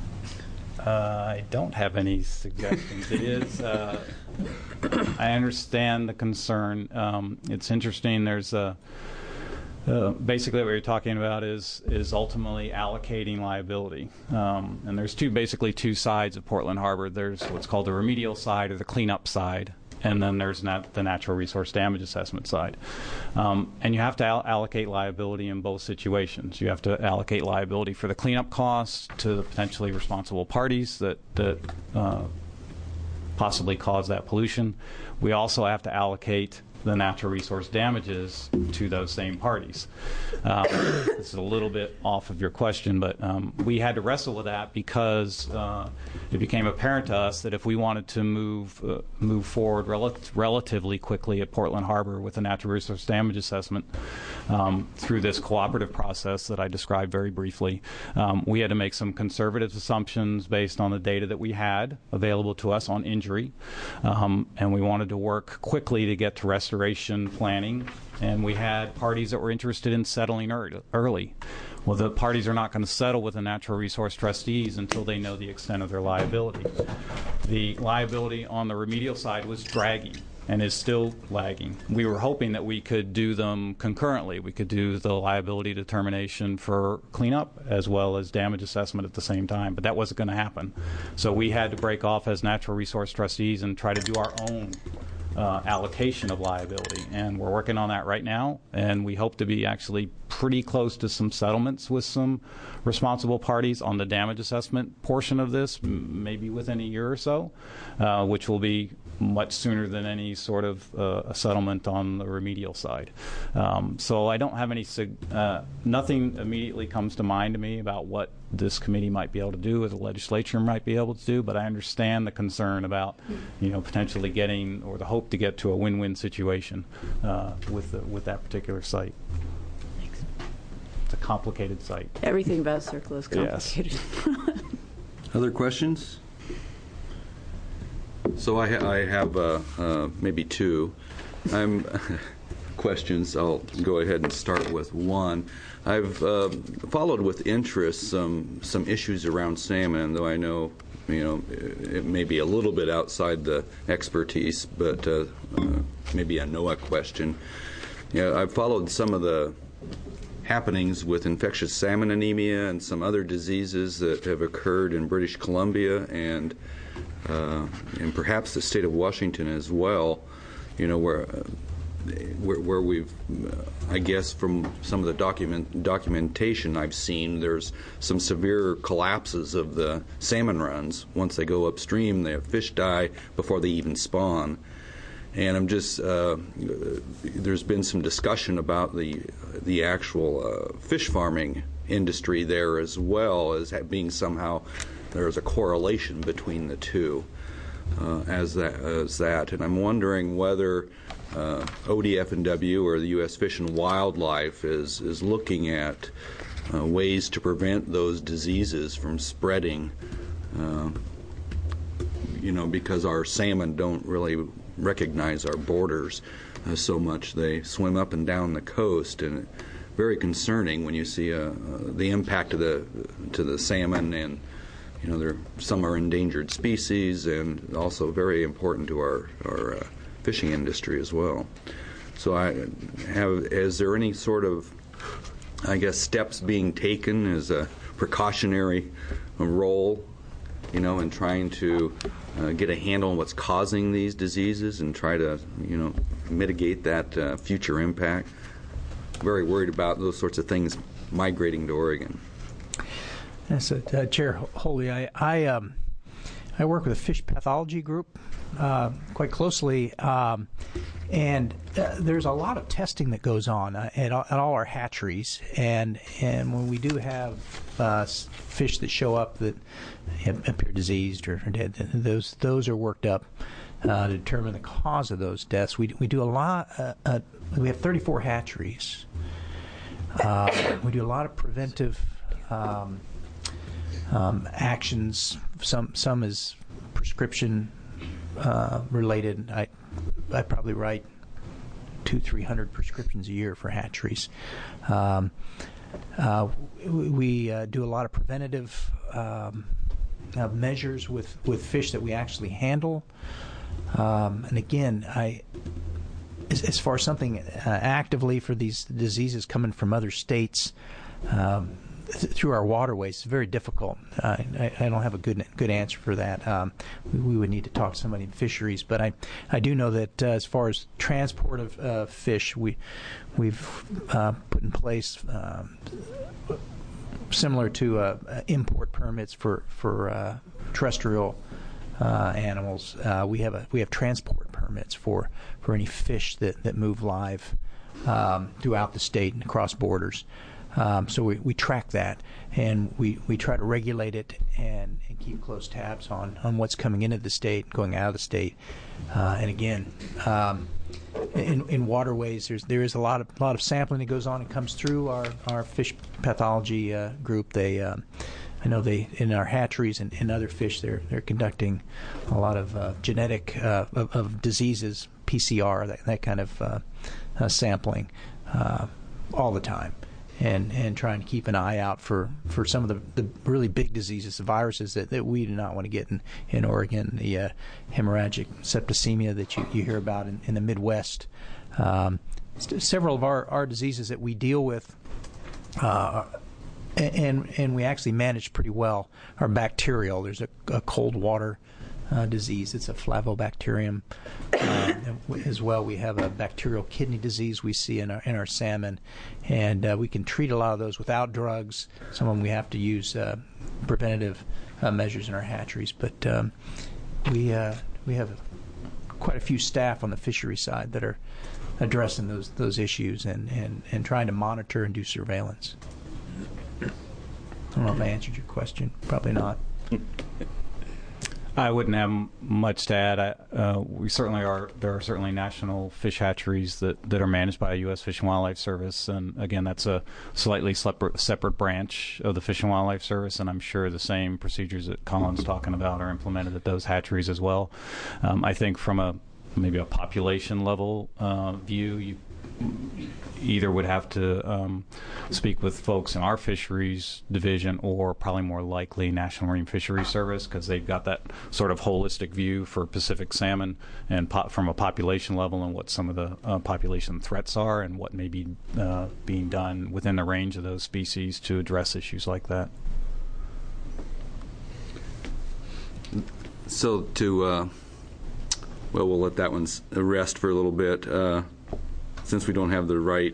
I don't have any suggestions. It is, I understand the concern. It's interesting. There's basically what you're talking about is ultimately allocating liability. And there's basically two sides of Portland Harbor. There's what's called the remedial side or the cleanup side, and then there's the natural resource damage assessment side. And you have to allocate liability in both situations. You have to allocate liability for the cleanup costs to the potentially responsible parties that possibly cause that pollution. We also have to allocate the natural resource damages to those same parties. This is a little bit off of your question, but we had to wrestle with that because it became apparent to us that if we wanted to move forward relatively quickly at Portland Harbor with a natural resource damage assessment through this cooperative process that I described very briefly, we had to make some conservative assumptions based on the data that we had available to us on injury, and we wanted to work quickly to get to restoration planning, and we had parties that were interested in settling early. Well, the parties are not going to settle with the natural resource trustees until they know the extent of their liability. The liability on the remedial side was dragging and is still lagging. We were hoping that we could do them concurrently. We could do the liability determination for cleanup as well as damage assessment at the same time, but that wasn't going to happen. So we had to break off as natural resource trustees and try to do our own allocation of liability, and we're working on that right now, and we hope to be actually pretty close to some settlements with some responsible parties on the damage assessment portion of this, maybe within a year or so, which will be much sooner than any sort of a settlement on the remedial side. So I don't have any, nothing immediately comes to mind to me about what this committee might be able to do, or the legislature might be able to do, but I understand the concern about, potentially getting, or the hope to get to a win-win situation with that particular site. Thanks. It's a complicated site. Everything about CERCLA is complicated. Yes. Other questions? So I have maybe two. Questions. I'll go ahead and start with one. I've followed with interest some issues around salmon, though I know it may be a little bit outside the expertise, but maybe a NOAA question. I've followed some of the happenings with infectious salmon anemia and some other diseases that have occurred in British Columbia and perhaps the state of Washington as well. Where we've, I guess from some of the documentation I've seen, there's some severe collapses of the salmon runs. Once they go upstream, the fish die before they even spawn. And I'm just, there's been some discussion about the actual fish farming industry there as well as being somehow, there's a correlation between the two as that. And I'm wondering whether ODF&W, or the U.S. Fish and Wildlife, is looking at ways to prevent those diseases from spreading, because our salmon don't really recognize our borders so much. They swim up and down the coast, and very concerning when you see the impact to the salmon, and some are endangered species, and also very important to our fishing industry as well. So is there any sort of, I guess, steps being taken as a precautionary role, in trying to get a handle on what's causing these diseases and try to, mitigate that future impact? Very worried about those sorts of things migrating to Oregon. Yes, Chair Holy, I I work with a fish pathology group quite closely, and there's a lot of testing that goes on at all our hatcheries, and when we do have fish that show up that appear diseased or dead, those are worked up to determine the cause of those deaths. We do a lot. We have 34 hatcheries. We do a lot of preventive actions. Some is prescription related. I probably write 200-300 prescriptions a year for hatcheries. We do a lot of preventative measures with fish that we actually handle. And again, as far as something actively for these diseases coming from other states through our waterways, it's very difficult. I don't have a good answer for that. We would need to talk to somebody in fisheries, but I do know that as far as transport of fish, we've put in place similar to import permits for terrestrial animals. We have transport permits for any fish that move live throughout the state and across borders. So we track that, and we try to regulate it and keep close tabs on what's coming into the state, going out of the state. And again, in waterways, there is a lot of sampling that goes on and comes through our fish pathology group. I know in our hatcheries and other fish, they're conducting a lot of genetic of diseases, PCR, that kind of sampling all the time, and trying to keep an eye out for some of the really big diseases, the viruses that we do not want to get in Oregon, the hemorrhagic septicemia that you hear about in the Midwest. Several of our diseases that we deal with and we actually manage pretty well are bacterial. There's a cold water disease. It's a flavobacterium. As well, we have a bacterial kidney disease we see in our salmon, and we can treat a lot of those without drugs. Some of them we have to use preventative measures in our hatcheries, but we have quite a few staff on the fishery side that are addressing those issues and trying to monitor and do surveillance. I don't know if I answered your question. Probably not. I wouldn't have much to add. We certainly are. There are certainly national fish hatcheries that are managed by the U.S. Fish and Wildlife Service, and again, that's a slightly separate branch of the Fish and Wildlife Service. And I'm sure the same procedures that Colin's talking about are implemented at those hatcheries as well. I think from maybe a population level view, you either would have to speak with folks in our fisheries division, or probably more likely National Marine Fisheries Service, because they've got that sort of holistic view for Pacific salmon and from a population level, and what some of the population threats are and what may be being done within the range of those species to address issues like that. So we'll let that one rest for a little bit. Since we don't have the right,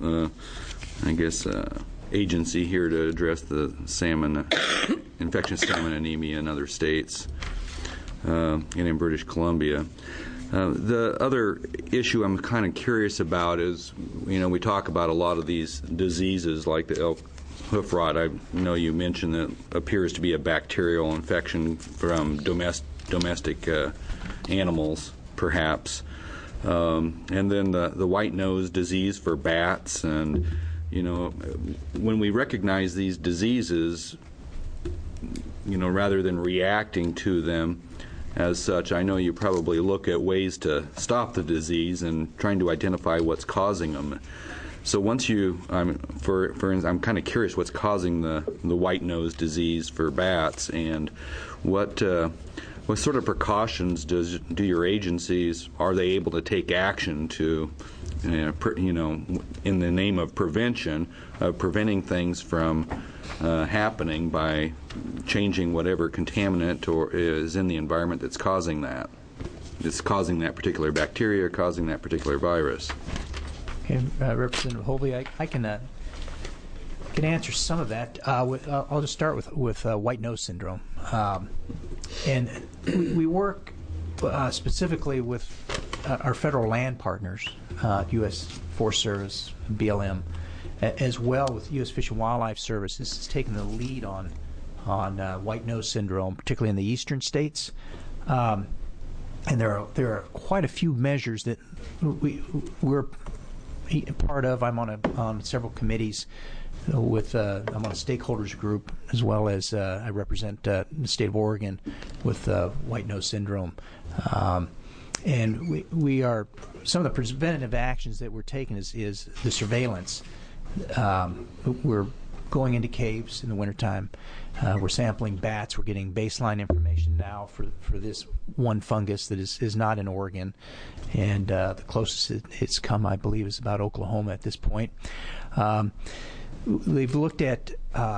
agency here to address the salmon, infectious salmon anemia in other states and in British Columbia. The other issue I'm kind of curious about is, we talk about a lot of these diseases like the elk hoof rot. I know you mentioned that appears to be a bacterial infection from domestic animals, perhaps. And then the white nose disease for bats, and when we recognize these diseases, rather than reacting to them as such, I know you probably look at ways to stop the disease and trying to identify what's causing them. So once I'm kind of curious what's causing the white nose disease for bats, and what sort of precautions do your agencies, are they able to take action to, in the name of prevention, preventing things from happening by changing whatever contaminant or is in the environment that's causing that? It's causing that particular bacteria, causing that particular virus. Okay, Representative Hovey, I can can answer some of that. I'll just start with white nose syndrome, and we work specifically with our federal land partners, U.S. Forest Service, BLM, as well with U.S. Fish and Wildlife Service. This has taken the lead on white nose syndrome, particularly in the eastern states. And there are quite a few measures that we're part of. I'm on several committees I'm on a stakeholders group, as well as I represent the state of Oregon with white nose syndrome. And we are, some of the preventative actions that we're taking is the surveillance. We're going into caves in the wintertime. We're sampling bats. We're getting baseline information now for this one fungus that is not in Oregon. And the closest it's come, I believe, is about Oklahoma at this point. They've looked at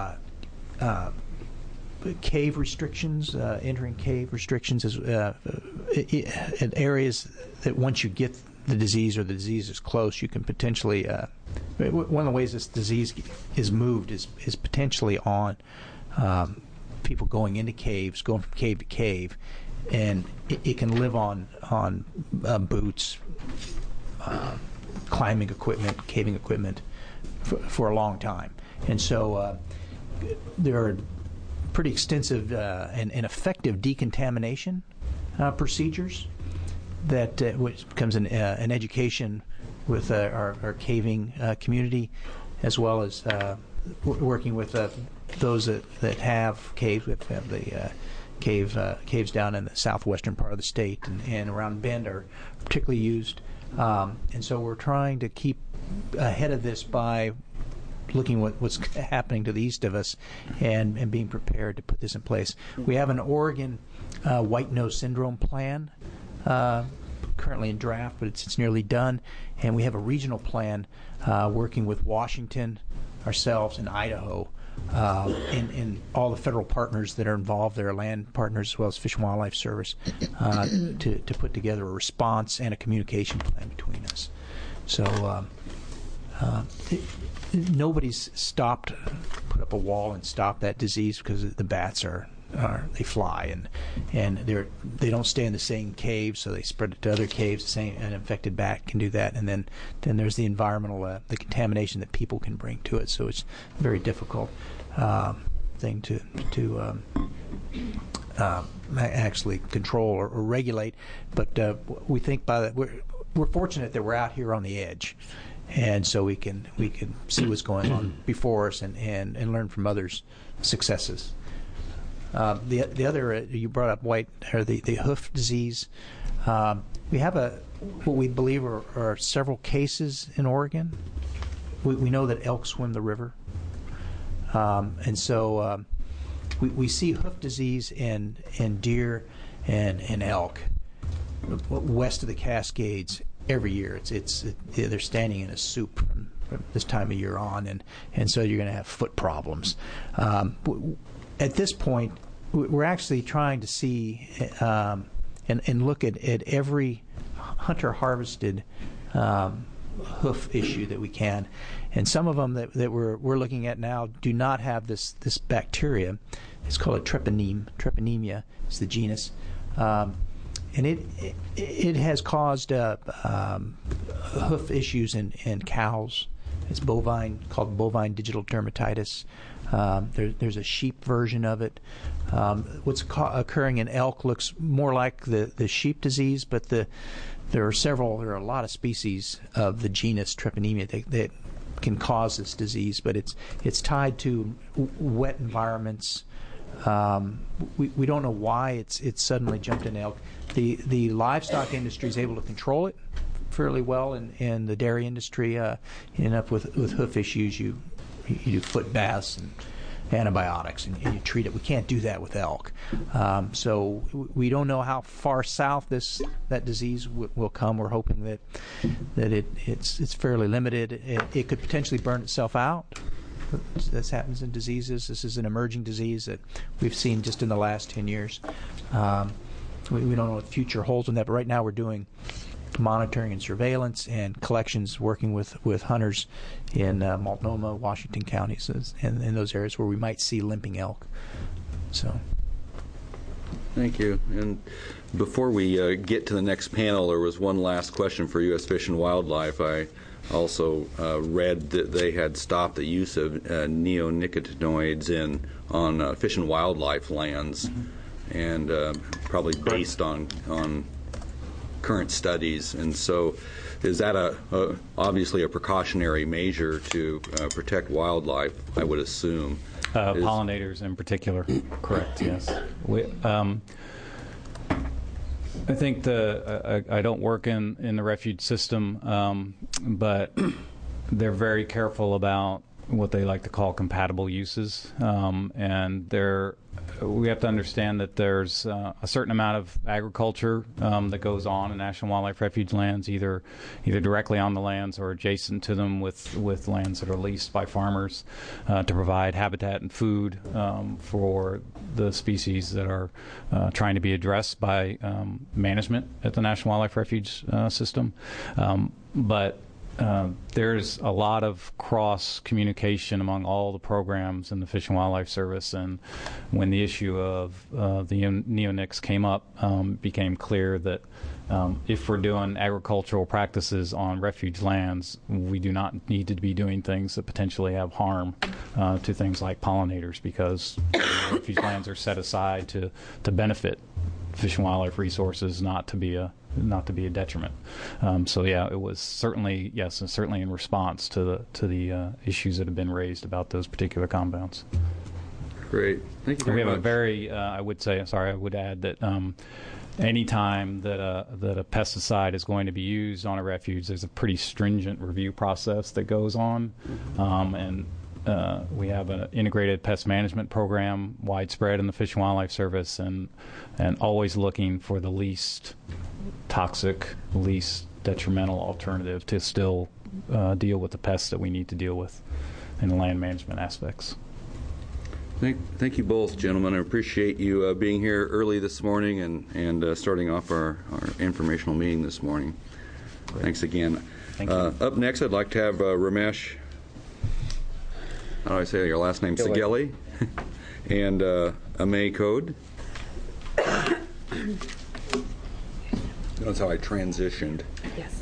cave restrictions, entering cave restrictions in areas that once you get the disease or the disease is close, you can potentially one of the ways this disease is moved is potentially on people going into caves, going from cave to cave, and it can live on boots, climbing equipment, caving equipment for a long time. And so there are pretty extensive and effective decontamination procedures that which becomes an education with our caving community, as well as working with those that have caves. We have the caves down in the southwestern part of the state and around Bend are particularly used. And so we're trying to keep ahead of this by looking what's happening to the east of us and being prepared to put this in place. We have an Oregon white nose syndrome plan currently in draft, but it's nearly done. And we have a regional plan working with Washington, ourselves, and Idaho, and all the federal partners that are involved, their land partners, as well as Fish and Wildlife Service, to put together a response and a communication plan between us. So nobody's put up a wall and stopped that disease, because the bats they fly and they don't stay in the same cave, so they spread it to other caves. An infected bat can do that, and then there's the environmental the contamination that people can bring to it. So it's a very difficult thing to actually control or regulate. But we think we're fortunate that we're out here on the edge. And so we can see what's going on before us and learn from others' successes. The other you brought up the hoof disease. We have what we believe are several cases in Oregon. We know that elk swim the river, and so we see hoof disease in deer and elk west of the Cascades every year. They're standing in a soup from this time of year on, and so you're going to have foot problems. At this point, we're actually trying to see and look at every hunter harvested hoof issue that we can, and some of them that we're looking at now do not have this bacteria. It's called a treponemia. It's the genus. And it has caused hoof issues in cows. It's called bovine digital dermatitis. There's a sheep version of it. What's occurring in elk looks more like the sheep disease, but there are a lot of species of the genus Treponemia that can cause this disease, but it's tied to wet environments. We don't know why it's suddenly jumped in elk. The livestock industry is able to control it fairly well, in the dairy industry, you end up with hoof issues. You do foot baths and antibiotics, and you treat it. We can't do that with elk. So we don't know how far south that disease will come. We're hoping that it's fairly limited. It could potentially burn itself out. This happens in diseases. This is an emerging disease that we've seen just in the last 10 years. We don't know what the future holds on that, but right now we're doing monitoring and surveillance and collections, working with hunters in Multnomah, Washington counties, and in those areas where we might see limping elk. So. Thank you. And before we get to the next panel, there was one last question for U.S. Fish and Wildlife. I also read that they had stopped the use of neonicotinoids on fish and wildlife lands, and probably based on current studies. And so, is that obviously a precautionary measure to protect wildlife? I would assume. Pollinators in particular, correct? Yes. I think I don't work in the refuge system, but they're very careful about what they like to call compatible uses, and we have to understand that there's a certain amount of agriculture that goes on in National Wildlife Refuge lands, either directly on the lands or adjacent to them with lands that are leased by farmers to provide habitat and food for the species that are trying to be addressed by management at the National Wildlife Refuge system. But there's a lot of cross communication among all the programs in the Fish and Wildlife Service, and when the issue of the neonics came up, it became clear that if we're doing agricultural practices on refuge lands, we do not need to be doing things that potentially have harm to things like pollinators, because refuge lands are set aside to benefit fish and wildlife resources, not to be a detriment. So yeah, it was certainly in response to the issues that have been raised about those particular compounds. Great, thank you very much. We have a very, I would add that any time that a pesticide is going to be used on a refuge, there's a pretty stringent review process that goes on, and we have an integrated pest management program widespread in the Fish and Wildlife Service, and always looking for the least toxic, least detrimental alternative to still deal with the pests that we need to deal with in the land management aspects. Thank you both, gentlemen. I appreciate you being here early this morning and starting off our informational meeting this morning. Great. Thanks again. Thank you. Up next, I'd like to have Ramesh, how do I say your last name? Segeli, and Amay Code. That's how I transitioned. Yes.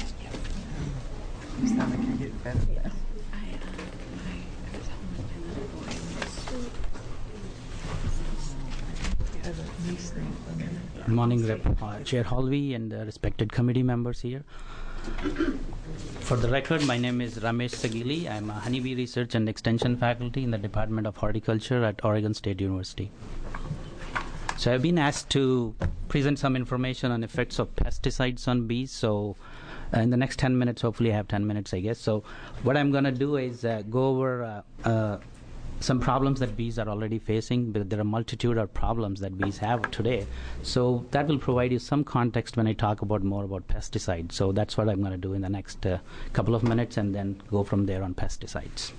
Good morning, Chair Halvey and respected committee members here. For the record, my name is Ramesh Segeli. I'm a honeybee research and extension faculty in the Department of Horticulture at Oregon State University. So I've been asked to present some information on effects of pesticides on bees. So in the next 10 minutes, hopefully I have 10 minutes, I guess. So what I'm going to do is go over some problems that bees are already facing, but there are a multitude of problems that bees have today. So that will provide you some context when I talk about more about pesticides. So that's what I'm going to do in the next couple of minutes, and then go from there on pesticides.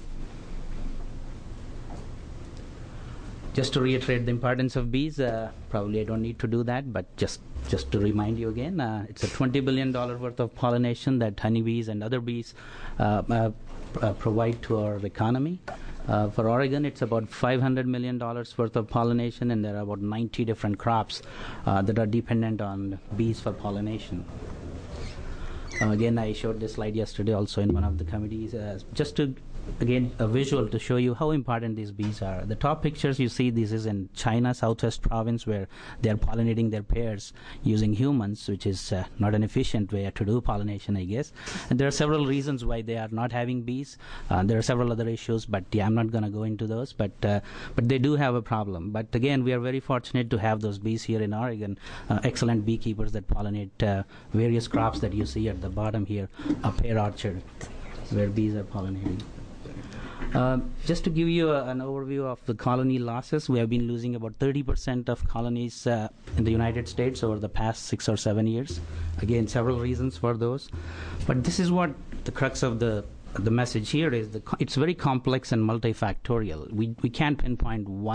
Just to reiterate the importance of bees, probably I don't need to do that, but just to remind you again, it's a $20 billion worth of pollination that honeybees and other bees provide to our economy. For Oregon, it's about $500 million worth of pollination, and there are about 90 different crops that are dependent on bees for pollination. Again, I showed this slide yesterday also in one of the committees, just to again a visual to show you how important these bees are. The top pictures you see, this is in China, Southwest Province, where they are pollinating their pairs using humans, which is not an efficient way to do pollination, I guess. And there are several reasons why they are not having bees. There are several other issues, but yeah, I'm not going to go into those. But they do have a problem. But again, we are very fortunate to have those bees here in Oregon, excellent beekeepers that pollinate various crops that you see at the bottom here, a pear orchard where bees are pollinating. Just to give you an overview of the colony losses, we have been losing about 30% of colonies in the United States over the past 6 or 7 years. Again, several reasons for those. But this is what the crux of the message here is. It's very complex and multifactorial. We can't pinpoint one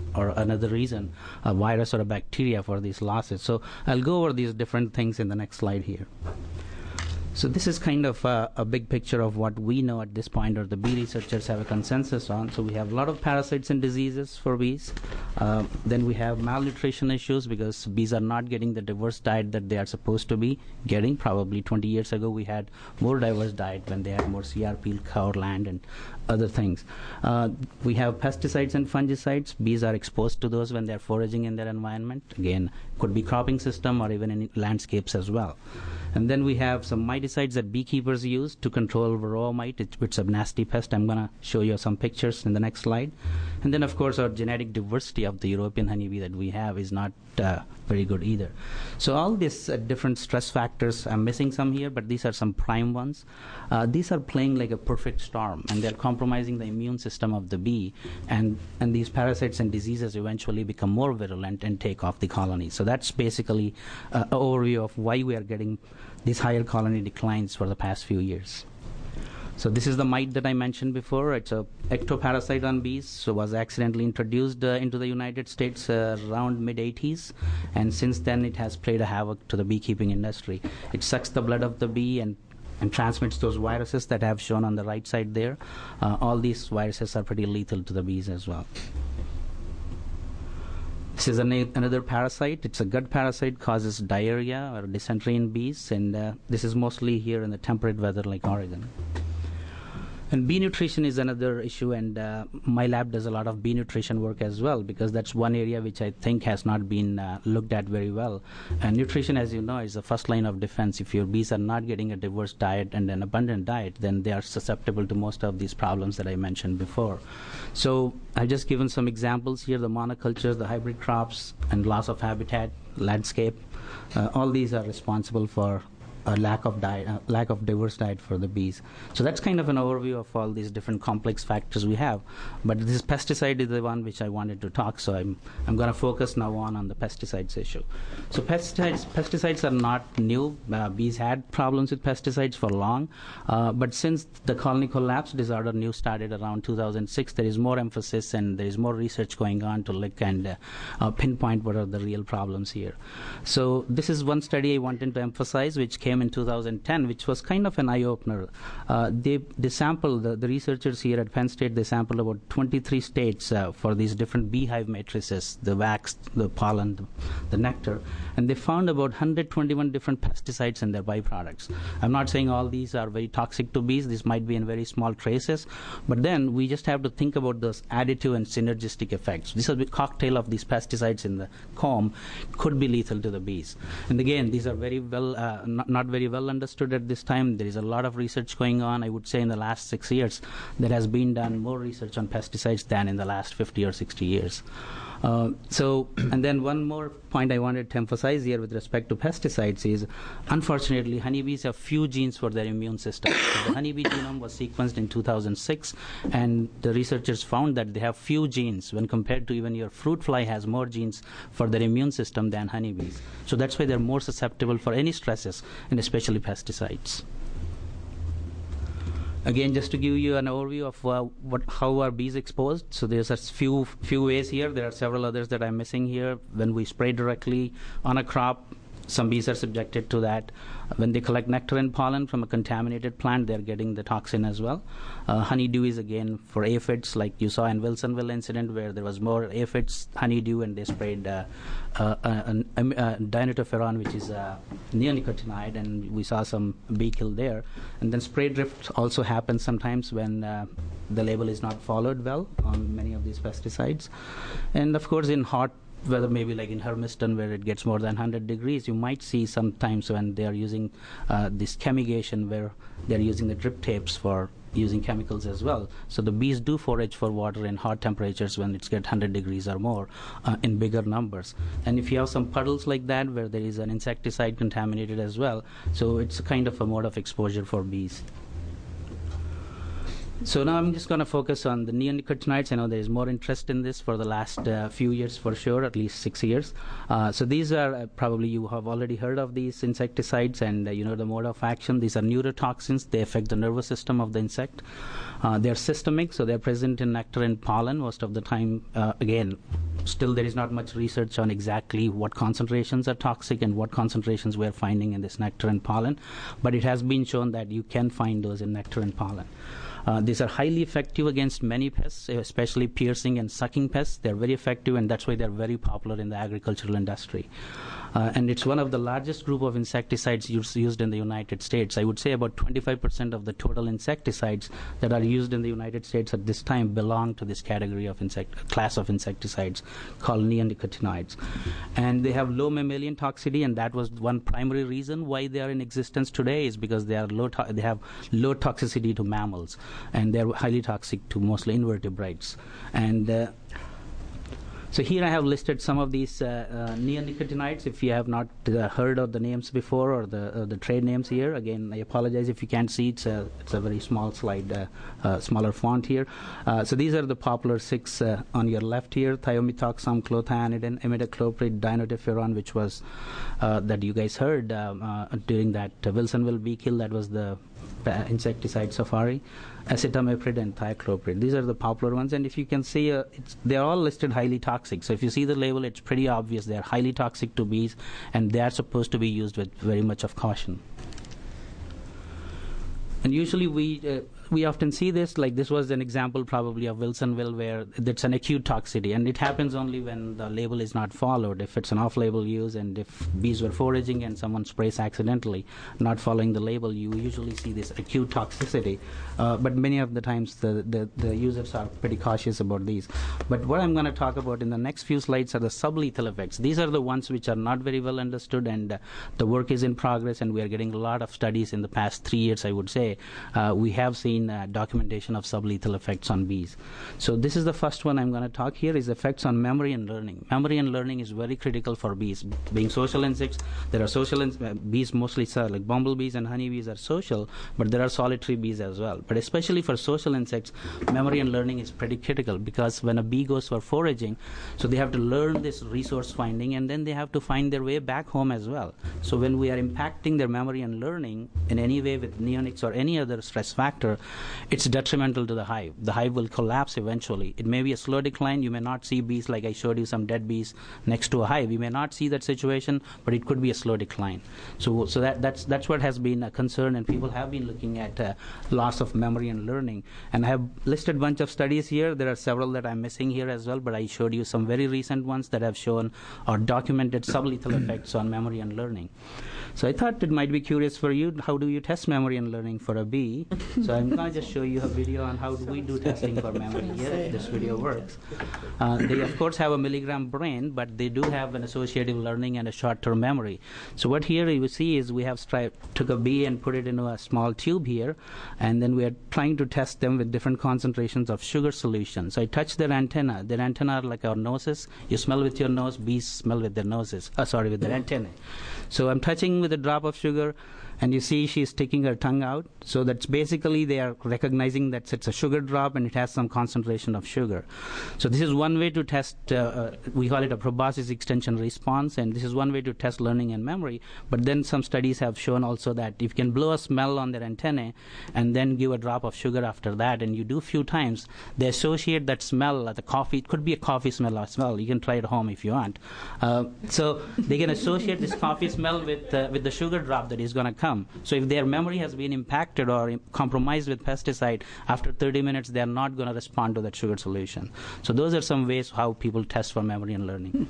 or another reason, a virus or a bacteria for these losses. So I'll go over these different things in the next slide here. So this is kind of a big picture of what we know at this point, or the bee researchers have a consensus on. So we have a lot of parasites and diseases for bees. Then we have malnutrition issues because bees are not getting the diverse diet that they are supposed to be getting. Probably 20 years ago we had more diverse diet when they had more CRP, cow, land, and other things. We have pesticides and fungicides. Bees are exposed to those when they're foraging in their environment. Again, could be cropping system or even in landscapes as well. And then we have some miticides that beekeepers use to control varroa mite. It's a nasty pest. I'm going to show you some pictures in the next slide. And then, of course, our genetic diversity of the European honeybee that we have is not very good either. So all these different stress factors, I'm missing some here, but these are some prime ones. These are playing like a perfect storm, and they're compromising the immune system of the bee, and these parasites and diseases eventually become more virulent and take off the colony. So that's basically an overview of why we are getting these higher colony declines for the past few years. So this is the mite that I mentioned before. It's a ectoparasite on bees. So was accidentally introduced into the United States around mid-80s, and since then it has played a havoc to the beekeeping industry. It sucks the blood of the bee and transmits those viruses that I have shown on the right side there. All these viruses are pretty lethal to the bees as well. This is another parasite. It's a gut parasite, causes diarrhea or dysentery in bees, and this is mostly here in the temperate weather like Oregon. And bee nutrition is another issue, and my lab does a lot of bee nutrition work as well, because that's one area which I think has not been looked at very well. And nutrition, as you know, is the first line of defense. If your bees are not getting a diverse diet and an abundant diet, then they are susceptible to most of these problems that I mentioned before. So I've just given some examples here: the monocultures, the hybrid crops, and loss of habitat, landscape. All these are responsible for a lack of diverse diet for the bees. So that's kind of an overview of all these different complex factors we have. But this pesticide is the one which I wanted to talk, so I'm going to focus now on the pesticides issue. So pesticides are not new. Bees had problems with pesticides for long, but since the colony collapse disorder news started around 2006, there is more emphasis and there is more research going on to look and pinpoint what are the real problems here. So this is one study I wanted to emphasize, which came in 2010, which was kind of an eye-opener. They sampled, the researchers here at Penn State, they sampled about 23 states for these different beehive matrices, the wax, the pollen, the nectar, and they found about 121 different pesticides in their byproducts. I'm not saying all these are very toxic to bees. This might be in very small traces, but then we just have to think about those additive and synergistic effects. This is the cocktail of these pesticides in the comb could be lethal to the bees. And again, these are very well, not very well understood at this time. There is a lot of research going on. I would say in the last 6 years there has been done more research on pesticides than in the last 50 or 60 years. And then one more point I wanted to emphasize here with respect to pesticides is, unfortunately, honeybees have few genes for their immune system. So the honeybee genome was sequenced in 2006, and the researchers found that they have few genes when compared to even your fruit fly has more genes for their immune system than honeybees. So that's why they're more susceptible for any stresses, and especially pesticides. Again, just to give you an overview of how are bees exposed. So there's a few ways here. There are several others that I'm missing here. When we spray directly on a crop, some bees are subjected to that. When they collect nectar and pollen from a contaminated plant, they're getting the toxin as well. Honeydew is again for aphids, like you saw in Wilsonville incident where there was more aphids, honeydew, and they sprayed dianetoferon, which is a neonicotinoid, and we saw some bee kill there. And then spray drift also happens sometimes when the label is not followed well on many of these pesticides. And of course, in hot weather, maybe like in Hermiston where it gets more than 100 degrees, you might see sometimes when they are using this chemigation where they're using the drip tapes for using chemicals as well. So the bees do forage for water in hot temperatures when it's get 100 degrees or more in bigger numbers. And if you have some puddles like that where there is an insecticide contaminated as well, so it's a kind of a mode of exposure for bees. So now I'm just going to focus on the neonicotinoids. I know there is more interest in this for the last few years for sure, at least 6 years. So these are probably you have already heard of these insecticides, and you know the mode of action. These are neurotoxins. They affect the nervous system of the insect. They're systemic, so they're present in nectar and pollen most of the time. Again, still there is not much research on exactly what concentrations are toxic and what concentrations we're finding in this nectar and pollen, but it has been shown that you can find those in nectar and pollen. These are highly effective against many pests, especially piercing and sucking pests. They're very effective, and that's why they're very popular in the agricultural industry. And it's one of the largest group of insecticides used in the United States. I would say about 25% of the total insecticides that are used in the United States at this time belong to this category of class of insecticides called neonicotinoids. And they have low mammalian toxicity, and that was one primary reason why they are in existence today, is because they have low toxicity to mammals, and they're highly toxic to mostly invertebrates. And so here I have listed some of these neonicotinoids. If you have not heard of the names before, or the trade names here, again, I apologize if you can't see. It's a very small slide, smaller font here. So these are the popular 6 on your left here: thiamethoxam, clothianidin, imidacloprid, dinotefuran, which was that you guys heard during that Wilsonville bee kill. That was the insecticide safari. Acetamiprid and thiacloprid. These are the popular ones, and if you can see, they're all listed highly toxic. So if you see the label, it's pretty obvious they're highly toxic to bees, and they are supposed to be used with very much of caution. And usually we often see this, like this was an example probably of Wilsonville, where it's an acute toxicity, and it happens only when the label is not followed. If it's an off-label use, and if bees were foraging and someone sprays accidentally, not following the label, you usually see this acute toxicity. But many of the times the users are pretty cautious about these. But what I'm going to talk about in the next few slides are the sublethal effects. These are the ones which are not very well understood, and the work is in progress, and we are getting a lot of studies in the past 3 years, I would say. We have seen documentation of sublethal effects on bees. So this is the first one I'm going to talk here, is effects on memory and learning. Memory and learning is very critical for bees. Being social insects, there are social bees, mostly like bumblebees and honeybees are social, but there are solitary bees as well. But especially for social insects, memory and learning is pretty critical, because when a bee goes for foraging, so they have to learn this resource finding, and then they have to find their way back home as well. So when we are impacting their memory and learning in any way with neonics or any other stress factor, it's detrimental to the hive. The hive will collapse eventually. It may be a slow decline. You may not see bees, like I showed you some dead bees next to a hive. You may not see that situation, but it could be a slow decline. So that's what has been a concern, and people have been looking at loss of memory and learning. And I have listed a bunch of studies here. There are several that I'm missing here as well, but I showed you some very recent ones that have shown or documented sublethal effects on memory and learning. So I thought it might be curious for you, how do you test memory and learning for a bee? So I'm going to just show you a video on how we do testing for memory here, if this video works. They, of course, have a milligram brain, but they do have an associative learning and a short-term memory. So what here you see is we have took a bee and put it into a small tube here, and then we are trying to test them with different concentrations of sugar solution. So I touch their antenna. Their antenna are like our noses. You smell with your nose, bees smell with their noses. With their antennae. So I'm touching with a drop of sugar, and you see she's sticking her tongue out. So that's basically they are recognizing that it's a sugar drop and it has some concentration of sugar. So this is one way to test, we call it a proboscis extension response, and this is one way to test learning and memory. But then some studies have shown also that if you can blow a smell on their antennae and then give a drop of sugar after that, and you do a few times, they associate that smell, the coffee, it could be a coffee smell as well. You can try it at home if you want. So they can associate this coffee smell with the sugar drop that is going to come. So if their memory has been impacted or compromised with pesticide, after 30 minutes they are not going to respond to that sugar solution. So those are some ways how people test for memory and learning.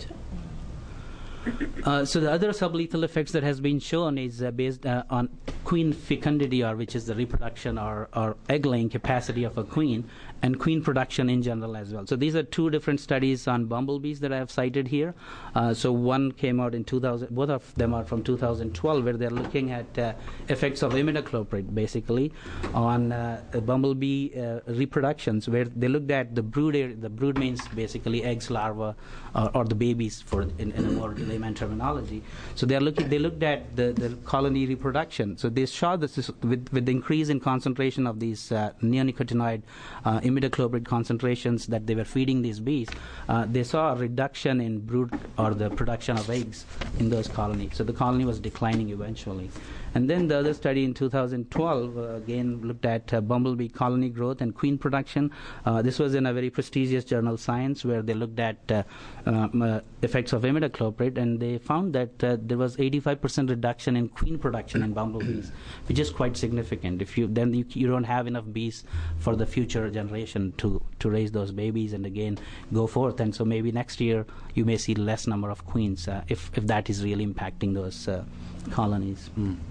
So the other sublethal effects that has been shown is based on queen fecundity, or which is the reproduction or egg-laying capacity of a queen, and queen production in general as well. So these are two different studies on bumblebees that I have cited here. So one came out in 2000, both of them are from 2012, where they're looking at effects of imidacloprid basically on bumblebee reproductions, where they looked at the brood area. The brood means basically eggs, larvae, or the babies in a more layman terminology. So they looked at the colony reproduction. So they saw this with the increase in concentration of these neonicotinoid imidacloprid concentrations that they were feeding these bees. They saw a reduction in brood or the production of eggs in those colonies. So the colony was declining eventually. And then the other study in 2012, again, looked at bumblebee colony growth and queen production. This was in a very prestigious journal, Science, where they looked at effects of imidacloprid, and they found that there was 85% reduction in queen production in bumblebees, which is quite significant. If you don't have enough bees for the future generation to raise those babies and again go forth, and so maybe next year you may see less number of queens if that is really impacting those colonies.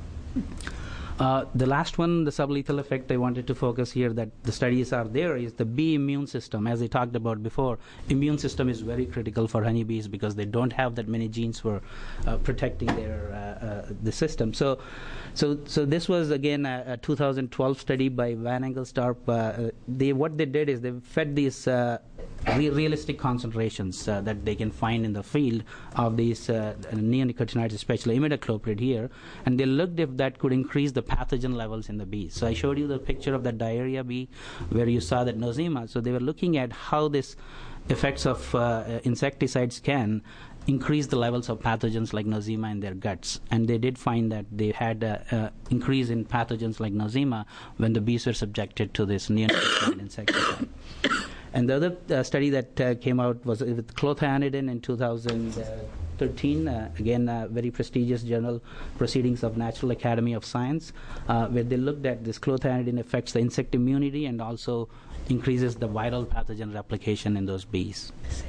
The last one, the sublethal effect, I wanted to focus here that the studies are there is the bee immune system. As I talked about before, immune system is very critical for honeybees because they don't have that many genes for protecting their the system. So this was again a 2012 study by Van Engelstarp. What they did is they fed these realistic concentrations that they can find in the field of these neonicotinoids, especially imidacloprid here, and they looked if that could increase the pathogen levels in the bees. So I showed you the picture of the diarrhea bee where you saw that nosema. So they were looking at how this effects of insecticides can increase the levels of pathogens like nosema in their guts. And they did find that they had an increase in pathogens like nosema when the bees were subjected to this neonicotinoid insecticide. And the other study that came out was with clothianidin in 2013, again, a very prestigious journal, Proceedings of Natural Academy of Science, where they looked at this clothianidin affects the insect immunity and also increases the viral pathogen replication in those bees.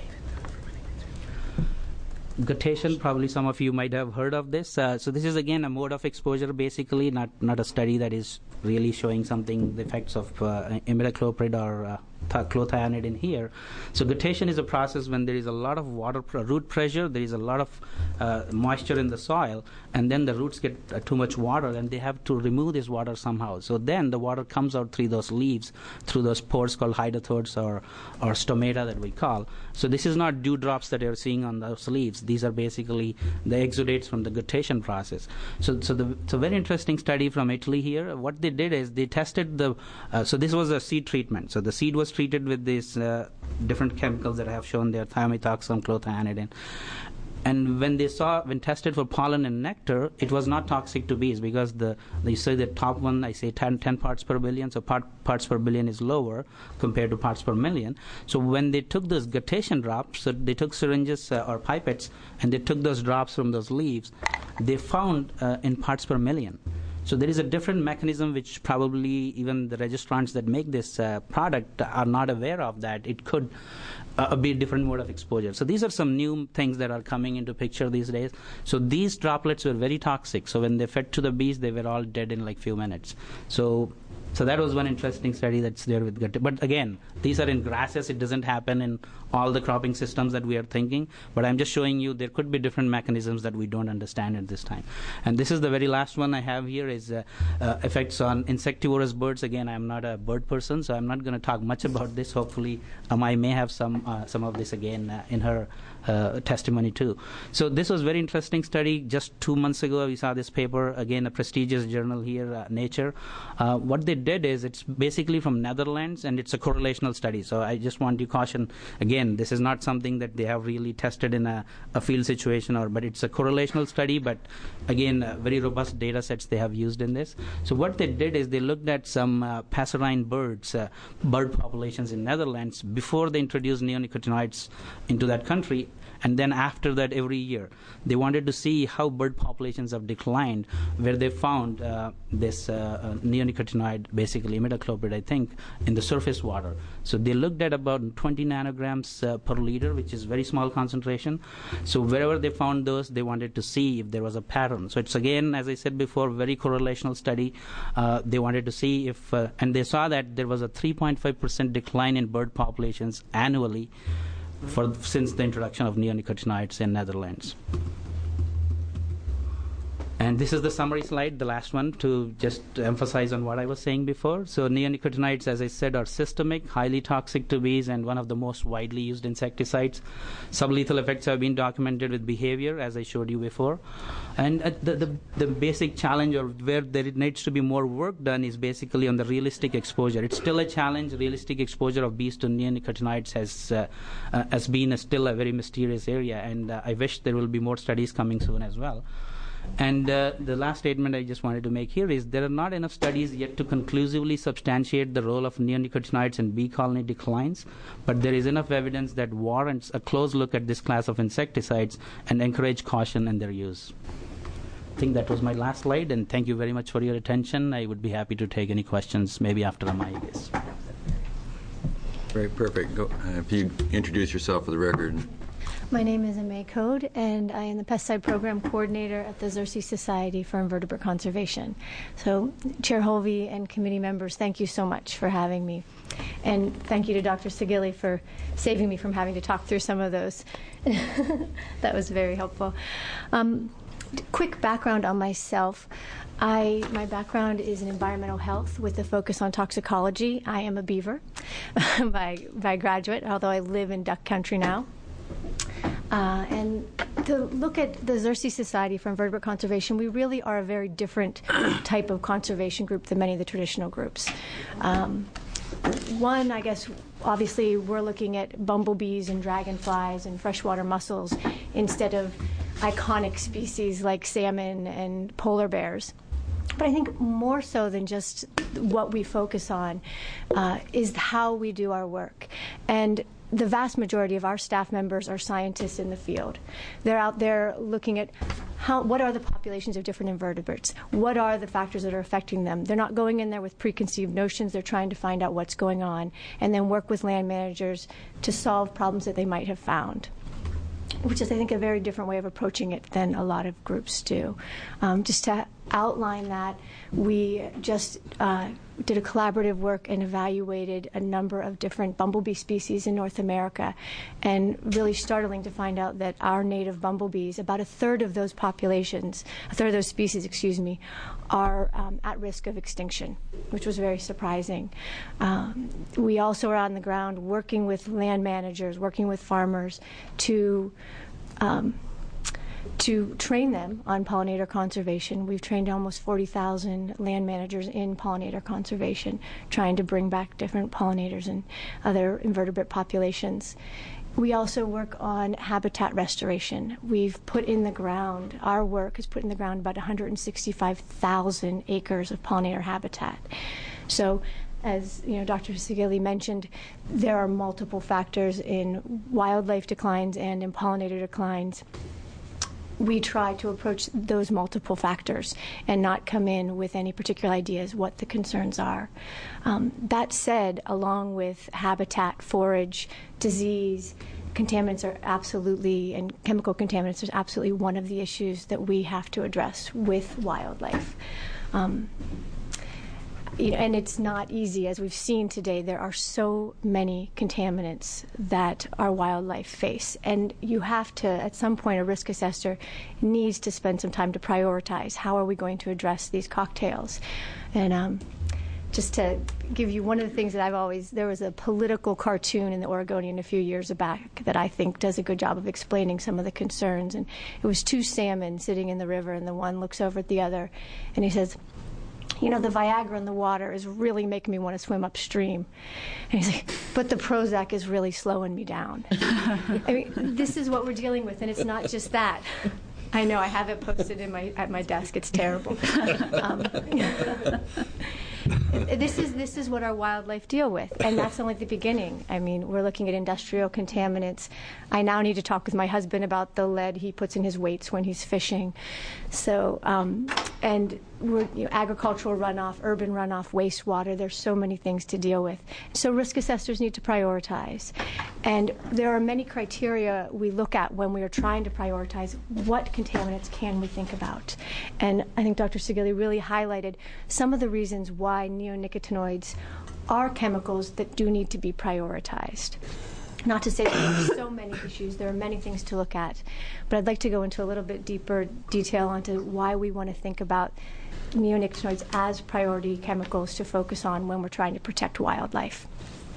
Guttation, probably some of you might have heard of this. So this is again a mode of exposure, basically, not a study that is really showing something, the effects of imidacloprid or clothianidin here. So guttation is a process when there is a lot of root pressure, there is a lot of moisture in the soil, and then the roots get too much water, and they have to remove this water somehow. So then the water comes out through those leaves, through those pores called hydothodes or stomata that we call. So this is not dewdrops that you're seeing on those leaves. These are basically the exudates from the guttation process. So very interesting study from Italy here. What they did is they tested so this was a seed treatment. So the seed was treated with these different chemicals that I have shown there, thiamethoxam, clothianidin. And when tested for pollen and nectar, it was not toxic to bees because you say the top one, I say 10 parts per billion, so parts per billion is lower compared to parts per million. So when they took those guttation drops, so they took syringes or pipettes, and they took those drops from those leaves, they found in parts per million. So there is a different mechanism which probably even the registrants that make this product are not aware of, that it could be a different mode of exposure. So these are some new things that are coming into picture these days. So these droplets were very toxic. So when they fed to the bees, they were all dead in like few minutes. So that was one interesting study that's there with guttation. But again, these are in grasses. It doesn't happen in all the cropping systems that we are thinking. But I'm just showing you there could be different mechanisms that we don't understand at this time. And this is the very last one I have here is effects on insectivorous birds. Again, I'm not a bird person, so I'm not going to talk much about this. Hopefully, Amai may have some of this again in her testimony too. So this was a very interesting study. Just 2 months ago, we saw this paper, again, a prestigious journal here, Nature. What they did is it's basically from Netherlands, and it's a correlational study. So I just want to caution, again, this is not something that they have really tested in a field situation, but it's a correlational study, but again, very robust data sets they have used in this. So what they did is they looked at some passerine birds, bird populations in Netherlands before they introduced neonicotinoids into that country, and then after that every year. They wanted to see how bird populations have declined, where they found this neonicotinoid, basically imidacloprid, I think, in the surface water. So they looked at about 20 nanograms per liter, which is very small concentration. So wherever they found those, they wanted to see if there was a pattern. So it's, again, as I said before, very correlational study. They wanted to see if, and they saw that there was a 3.5% decline in bird populations annually since the introduction of neonicotinoids in Netherlands. And this is the summary slide, the last one, to just emphasize on what I was saying before. So neonicotinoids, as I said, are systemic, highly toxic to bees, and one of the most widely used insecticides. Sublethal effects have been documented with behavior, as I showed you before. And the basic challenge, or where there needs to be more work done, is basically on the realistic exposure. It's still a challenge. Realistic exposure of bees to neonicotinoids has been still a very mysterious area, and I wish there will be more studies coming soon as well. And the last statement I just wanted to make here is there are not enough studies yet to conclusively substantiate the role of neonicotinoids in bee colony declines, but there is enough evidence that warrants a close look at this class of insecticides and encourage caution in their use. I think that was my last slide, and thank you very much for your attention. I would be happy to take any questions, maybe after Amaya is. Very perfect. Go, if you introduce yourself for the record. My name is Amay Code, and I am the Pesticide Program Coordinator at the Xerces Society for Invertebrate Conservation. So, Chair Holvey and committee members, thank you so much for having me. And thank you to Dr. Sigilli for saving me from having to talk through some of those. That was very helpful. Quick background on myself. My background is in environmental health with a focus on toxicology. I am a beaver by graduate, although I live in duck country now. And to look at the Xerces Society for Invertebrate Conservation, we really are a very different type of conservation group than many of the traditional groups. One, I guess, obviously we're looking at bumblebees and dragonflies and freshwater mussels instead of iconic species like salmon and polar bears. But I think more so than just what we focus on is how we do our work. And the vast majority of our staff members are scientists in the field. They're out there looking at what are the populations of different invertebrates? What are the factors that are affecting them? They're not going in there with preconceived notions. They're trying to find out what's going on and then work with land managers to solve problems that they might have found, which is, I think, a very different way of approaching it than a lot of groups do. Just to outline that, we just did a collaborative work and evaluated a number of different bumblebee species in North America, and really startling to find out that our native bumblebees, about a third of those species, are at risk of extinction, which was very surprising. We also are on the ground working with land managers, working with farmers to train them on pollinator conservation. We've trained almost 40,000 land managers in pollinator conservation, trying to bring back different pollinators and other invertebrate populations. We also work on habitat restoration. We've put in the ground, our work has put in the ground about 165,000 acres of pollinator habitat. So, as Dr. Sigilli mentioned, there are multiple factors in wildlife declines and in pollinator declines. We try to approach those multiple factors and not come in with any particular ideas what the concerns are. That said, along with habitat, forage, disease, contaminants are absolutely, and chemical contaminants are absolutely one of the issues that we have to address with wildlife. And it's not easy. As we've seen today, there are so many contaminants that our wildlife face. And you have to, at some point, a risk assessor needs to spend some time to prioritize how are we going to address these cocktails. And just to give you one of the things that there was a political cartoon in the Oregonian a few years back that I think does a good job of explaining some of the concerns. And it was two salmon sitting in the river, and the one looks over at the other, and he says, the Viagra in the water is really making me want to swim upstream. And he's like, but the Prozac is really slowing me down. I mean, this is what we're dealing with, and it's not just that. I know, I have it posted at my desk. It's terrible. This is what our wildlife deal with, and that's only the beginning. I mean, we're looking at industrial contaminants. I now need to talk with my husband about the lead he puts in his weights when he's fishing. So, and we're, agricultural runoff, urban runoff, wastewater. There's so many things to deal with. So risk assessors need to prioritize. And there are many criteria we look at when we are trying to prioritize what contaminants can we think about. And I think Dr. Sigilli really highlighted some of the reasons why neonicotinoids are chemicals that do need to be prioritized. Not to say that there are so many issues, there are many things to look at, but I'd like to go into a little bit deeper detail onto why we want to think about neonicotinoids as priority chemicals to focus on when we're trying to protect wildlife.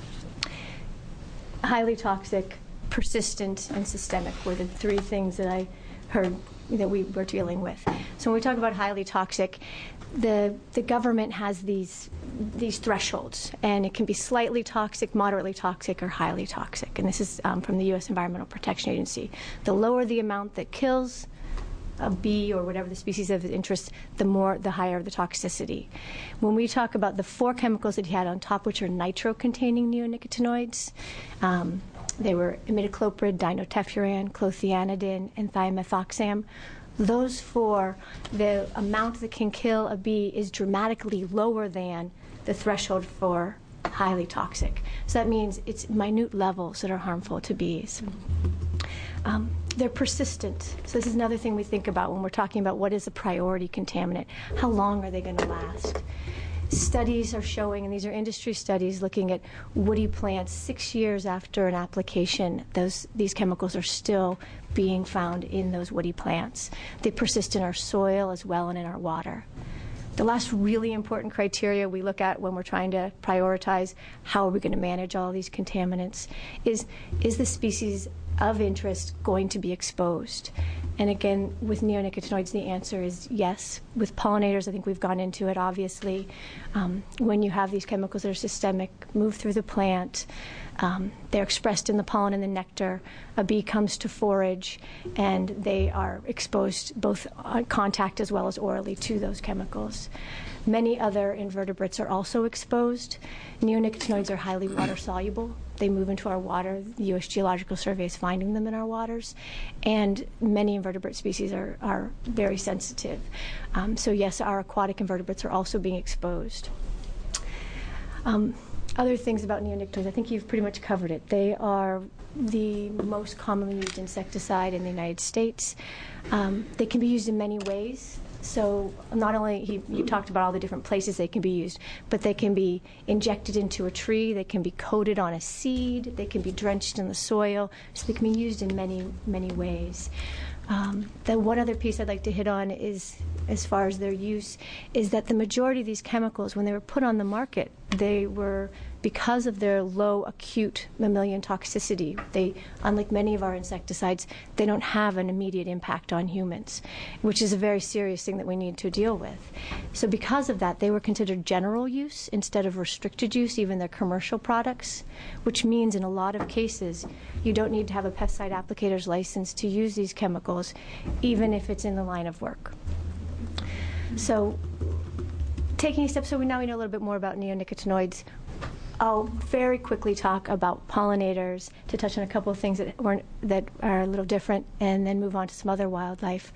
Highly toxic, persistent, and systemic were the three things that I heard that we were dealing with. So when we talk about highly toxic, the government has these thresholds, and it can be slightly toxic, moderately toxic, or highly toxic. And this is from the U.S. Environmental Protection Agency. The lower the amount that kills, a bee or whatever the species of interest, the higher the toxicity. When we talk about the 4 chemicals that he had on top, which are nitro-containing neonicotinoids, they were imidacloprid, dinotefuran, clothianidin, and thiamethoxam. Those 4, the amount that can kill a bee is dramatically lower than the threshold for highly toxic. So that means it's minute levels that are harmful to bees. They're persistent. So this is another thing we think about when we're talking about what is a priority contaminant. How long are they going to last? Studies are showing, and these are industry studies looking at woody plants 6 years after an application, these chemicals are still being found in those woody plants. They persist in our soil as well and in our water. The last really important criteria we look at when we're trying to prioritize how are we going to manage all these contaminants is the species of interest going to be exposed? And again, with neonicotinoids, the answer is yes. With pollinators, I think we've gone into it, obviously. When you have these chemicals that are systemic, move through the plant, they're expressed in the pollen and the nectar. A bee comes to forage, and they are exposed both on contact as well as orally to those chemicals. Many other invertebrates are also exposed. Neonicotinoids are highly water-soluble. They move into our water. The U.S. Geological Survey is finding them in our waters. And many invertebrate species are very sensitive. So yes, our aquatic invertebrates are also being exposed. Other things about neonicotinoids, I think you've pretty much covered it. They are the most commonly used insecticide in the United States. They can be used in many ways. So not only, you talked about all the different places they can be used, but they can be injected into a tree, they can be coated on a seed, they can be drenched in the soil, so they can be used in many, many ways. The one other piece I'd like to hit on is, as far as their use, is that the majority of these chemicals, when they were put on the market, they were, because of their low acute mammalian toxicity, unlike many of our insecticides, they don't have an immediate impact on humans, which is a very serious thing that we need to deal with. So because of that, they were considered general use instead of restricted use, even their commercial products, which means in a lot of cases, you don't need to have a pesticide applicator's license to use these chemicals, even if it's in the line of work. So taking a step, so now we know a little bit more about neonicotinoids. I'll very quickly talk about pollinators to touch on a couple of things that are a little different, and then move on to some other wildlife.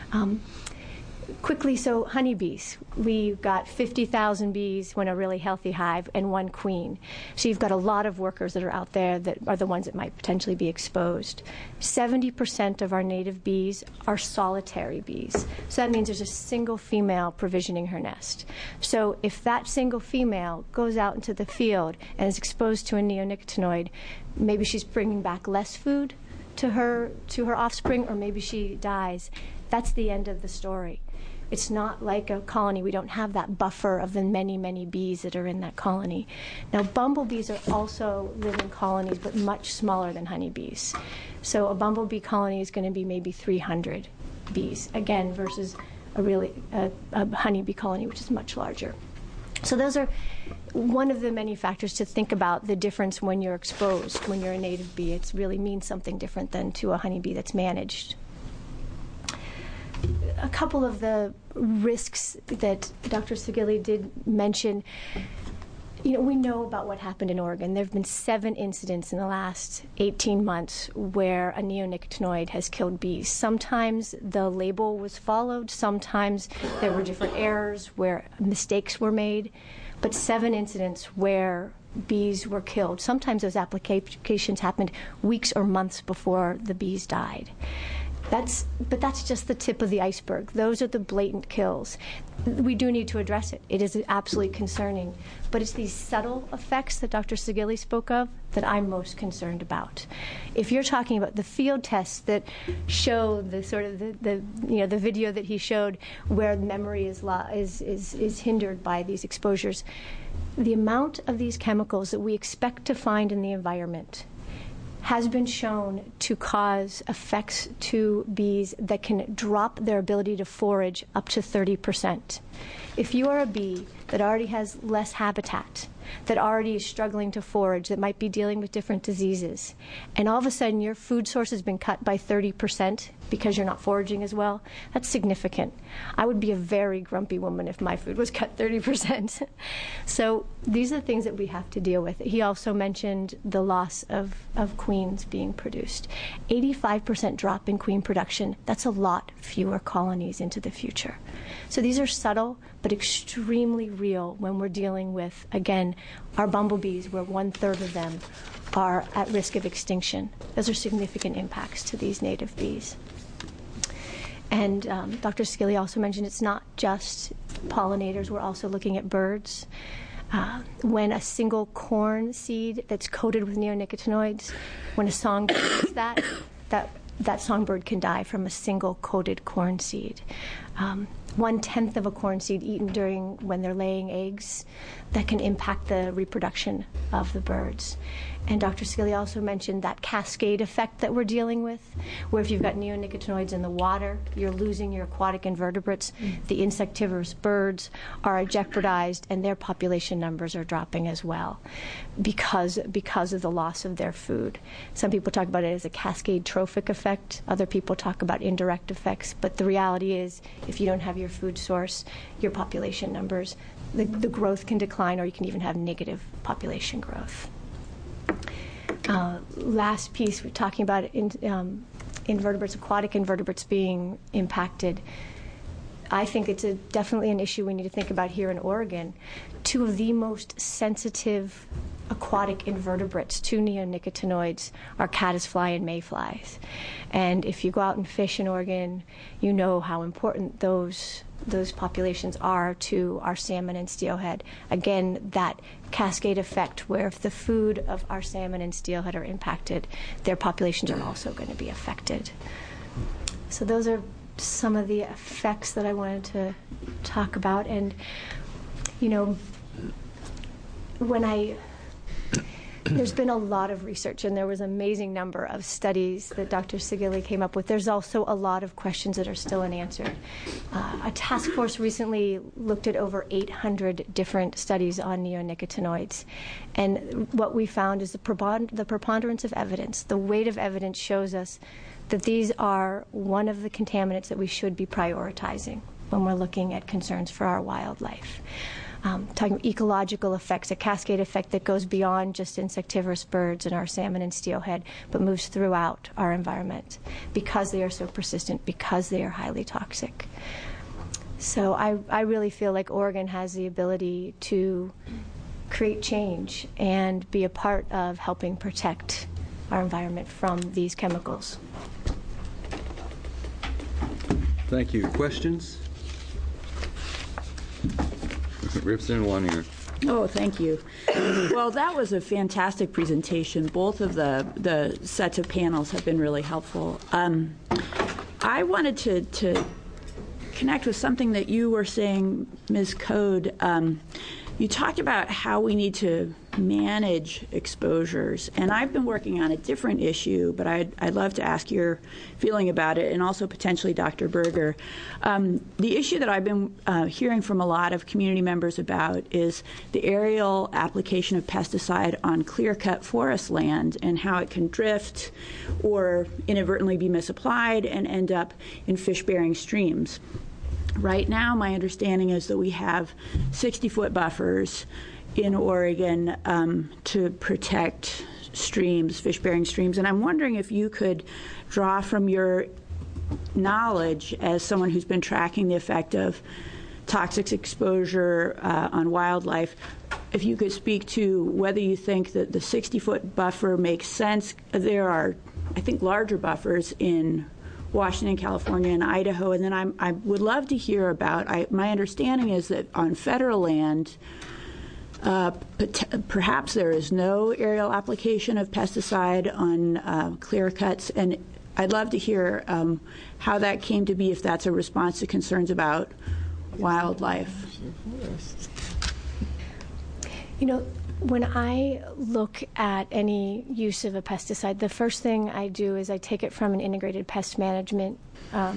Quickly, so honeybees. We've got 50,000 bees when a really healthy hive and 1 queen. So you've got a lot of workers that are out there that are the ones that might potentially be exposed. 70% of our native bees are solitary bees. So that means there's a single female provisioning her nest. So if that single female goes out into the field and is exposed to a neonicotinoid, maybe she's bringing back less food to her offspring, or maybe she dies. That's the end of the story. It's not like a colony. We don't have that buffer of the many, many bees that are in that colony. Now, bumblebees are also live in colonies, but much smaller than honeybees. So a bumblebee colony is going to be maybe 300 bees, again, versus a honeybee colony, which is much larger. So those are one of the many factors to think about the difference when you're exposed. When you're a native bee, it really means something different than to a honeybee that's managed. A couple of the risks that Dr. Segilli did mention, we know about what happened in Oregon. There have been 7 incidents in the last 18 months where a neonicotinoid has killed bees. Sometimes the label was followed. Sometimes there were different errors where mistakes were made. But 7 incidents where bees were killed. Sometimes those applications happened weeks or months before the bees died. But that's just the tip of the iceberg. Those are the blatant kills. We do need to address it. It is absolutely concerning. But it's these subtle effects that Dr. Segilli spoke of that I'm most concerned about. If you're talking about the field tests that show the sort of the video that he showed where memory is hindered by these exposures, the amount of these chemicals that we expect to find in the environment has been shown to cause effects to bees that can drop their ability to forage up to 30%. If you are a bee that already has less habitat, that already is struggling to forage, that might be dealing with different diseases, and all of a sudden your food source has been cut by 30% because you're not foraging as well, that's significant. I would be a very grumpy woman if my food was cut 30%. So these are the things that we have to deal with. He also mentioned the loss of queens being produced. 85% drop in queen production. That's a lot fewer colonies into the future. So these are subtle but extremely real when we're dealing with, again, our bumblebees, where 1/3 of them are at risk of extinction. Those are significant impacts to these native bees. And Dr. Skilly also mentioned it's not just pollinators. We're also looking at birds. When a single corn seed that's coated with neonicotinoids, when a songbird eats that songbird can die from a single coated corn seed. 1/10 of a corn seed eaten when they're laying eggs, that can impact the reproduction of the birds. And Dr. Skilly also mentioned that cascade effect that we're dealing with, where if you've got neonicotinoids in the water, you're losing your aquatic invertebrates. The insectivorous birds are jeopardized, and their population numbers are dropping as well because of the loss of their food. Some people talk about it as a cascade trophic effect. Other people talk about indirect effects. But the reality is, if you don't have your food source, your population numbers, the growth can decline, or you can even have negative population growth. Last piece, we're talking about invertebrates, aquatic invertebrates being impacted. I think it's definitely an issue we need to think about here in Oregon. Two of the most sensitive aquatic invertebrates to neonicotinoids are caddisfly and mayflies. And if you go out and fish in Oregon, you know how important those populations are to our salmon and steelhead. Again, that cascade effect where if the food of our salmon and steelhead are impacted, their populations are also going to be affected. So those are some of the effects that I wanted to talk about. And, you know, there's been a lot of research, and there was an amazing number of studies that Dr. Sigilli came up with. There's also a lot of questions that are still unanswered. A task force recently looked at over 800 different studies on neonicotinoids. And what we found is the preponderance of evidence, the weight of evidence shows us that these are one of the contaminants that we should be prioritizing when we're looking at concerns for our wildlife. Talking about ecological effects, a cascade effect that goes beyond just insectivorous birds and our salmon and steelhead, but moves throughout our environment because they are so persistent, because they are highly toxic. So I really feel like Oregon has the ability to create change and be a part of helping protect our environment from these chemicals. Thank you. Questions? Representative Lanier. Oh, thank you. Well, that was a fantastic presentation. Both of the sets of panels have been really helpful. I wanted to connect with something that you were saying, Ms. Code. You talked about how we need to manage exposures, and I've been working on a different issue, but I'd love to ask your feeling about it, and also potentially Dr. Berger. The issue that I've been hearing from a lot of community members about is the aerial application of pesticide on clear-cut forest land and how it can drift or inadvertently be misapplied and end up in fish-bearing streams. Right now, my understanding is that we have 60-foot buffers in Oregon to protect streams, fish-bearing streams. And I'm wondering if you could draw from your knowledge as someone who's been tracking the effect of toxic exposure on wildlife, if you could speak to whether you think that the 60-foot buffer makes sense. There are, I think, larger buffers in Washington, California, and Idaho. And then I would love to hear about, my understanding is that on federal land, perhaps there is no aerial application of pesticide on clear cuts. And I'd love to hear how that came to be, if that's a response to concerns about wildlife. You know, when I look at any use of a pesticide, the first thing I do is I take it from an integrated pest management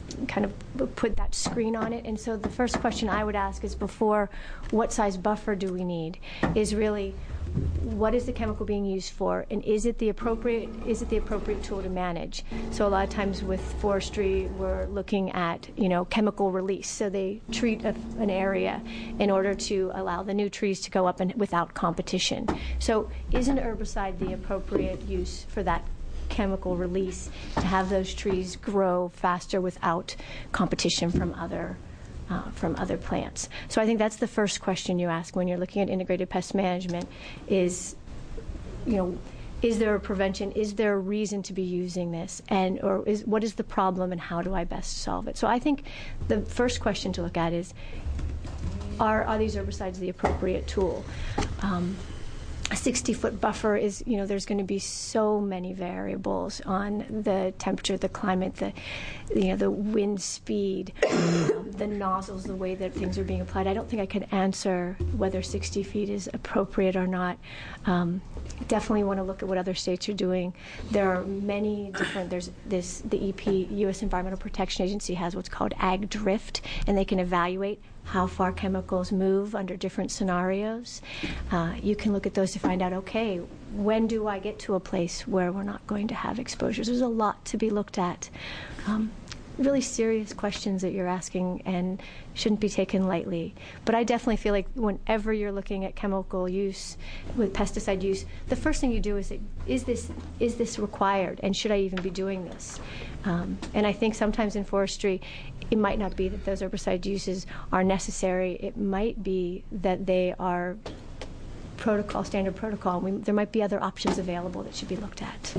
kind of put that screen on it. And so the first question I would ask is, before what size buffer do we need, is really, what is the chemical being used for, and is it the appropriate tool to manage? So a lot of times with forestry, we're looking at chemical release. So they treat an area in order to allow the new trees to go up and without competition. So is an herbicide the appropriate use for that chemical release, to have those trees grow faster without competition from other plants? So I think that's the first question you ask when you're looking at integrated pest management is, is there a prevention? Is there a reason to be using this? What is the problem, and how do I best solve it? So I think the first question to look at is, are these herbicides the appropriate tool? A 60-foot buffer is, there's going to be so many variables on the temperature, the climate, the wind speed, the nozzles, the way that things are being applied. I don't think I can answer whether 60 feet is appropriate or not. Definitely want to look at what other states are doing. There are many different, the EP, U.S. Environmental Protection Agency, has what's called ag drift, and they can evaluate how far chemicals move under different scenarios. You can look at those to find out, okay, when do I get to a place where we're not going to have exposures? There's a lot to be looked at. Really serious questions that you're asking and shouldn't be taken lightly. But I definitely feel like whenever you're looking at chemical use with pesticide use, the first thing you do is this required, and should I even be doing this? And I think sometimes in forestry, it might not be that those herbicide uses are necessary. It might be that they are standard protocol. There might be other options available that should be looked at.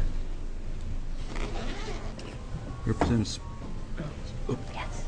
Representative. Yes.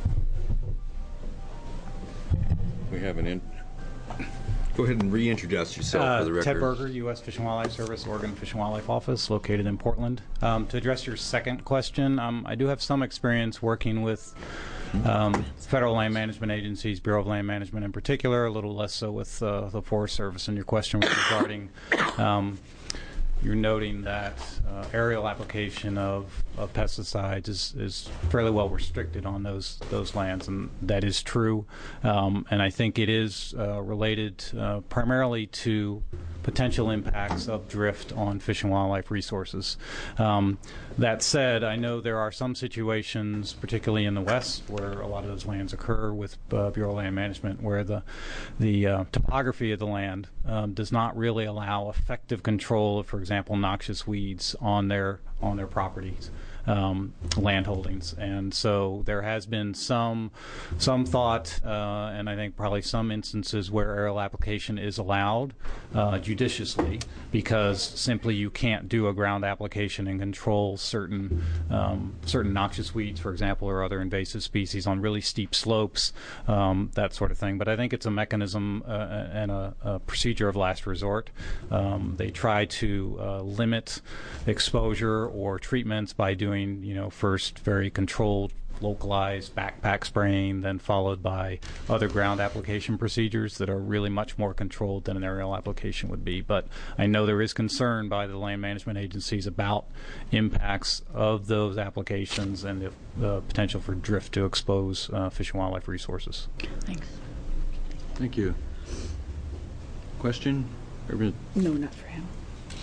We have Go ahead and reintroduce yourself for the record. Ted Berger, U.S. Fish and Wildlife Service, Oregon Fish and Wildlife Office, located in Portland. To address your second question, I do have some experience working with federal land management agencies, Bureau of Land Management in particular, a little less so with the Forest Service. And your question was regarding you're noting that aerial application of pesticides is fairly well restricted on those lands, and that is true. And I think it is related primarily to potential impacts of drift on fish and wildlife resources. That said, I know there are some situations, particularly in the West, where a lot of those lands occur with Bureau of Land Management, where the topography of the land does not really allow effective control of, for example, noxious weeds on their properties. Land holdings, and so there has been some thought, and I think probably some instances where aerial application is allowed judiciously, because simply you can't do a ground application and control certain noxious weeds, for example, or other invasive species on really steep slopes, that sort of thing. But I think it's a mechanism and a procedure of last resort. They try to limit exposure or treatments by doing, first very controlled, localized backpack spraying, then followed by other ground application procedures that are really much more controlled than an aerial application would be. But I know there is concern by the land management agencies about impacts of those applications and the potential for drift to expose fish and wildlife resources. Thanks. Thank you. Question? No, not for him.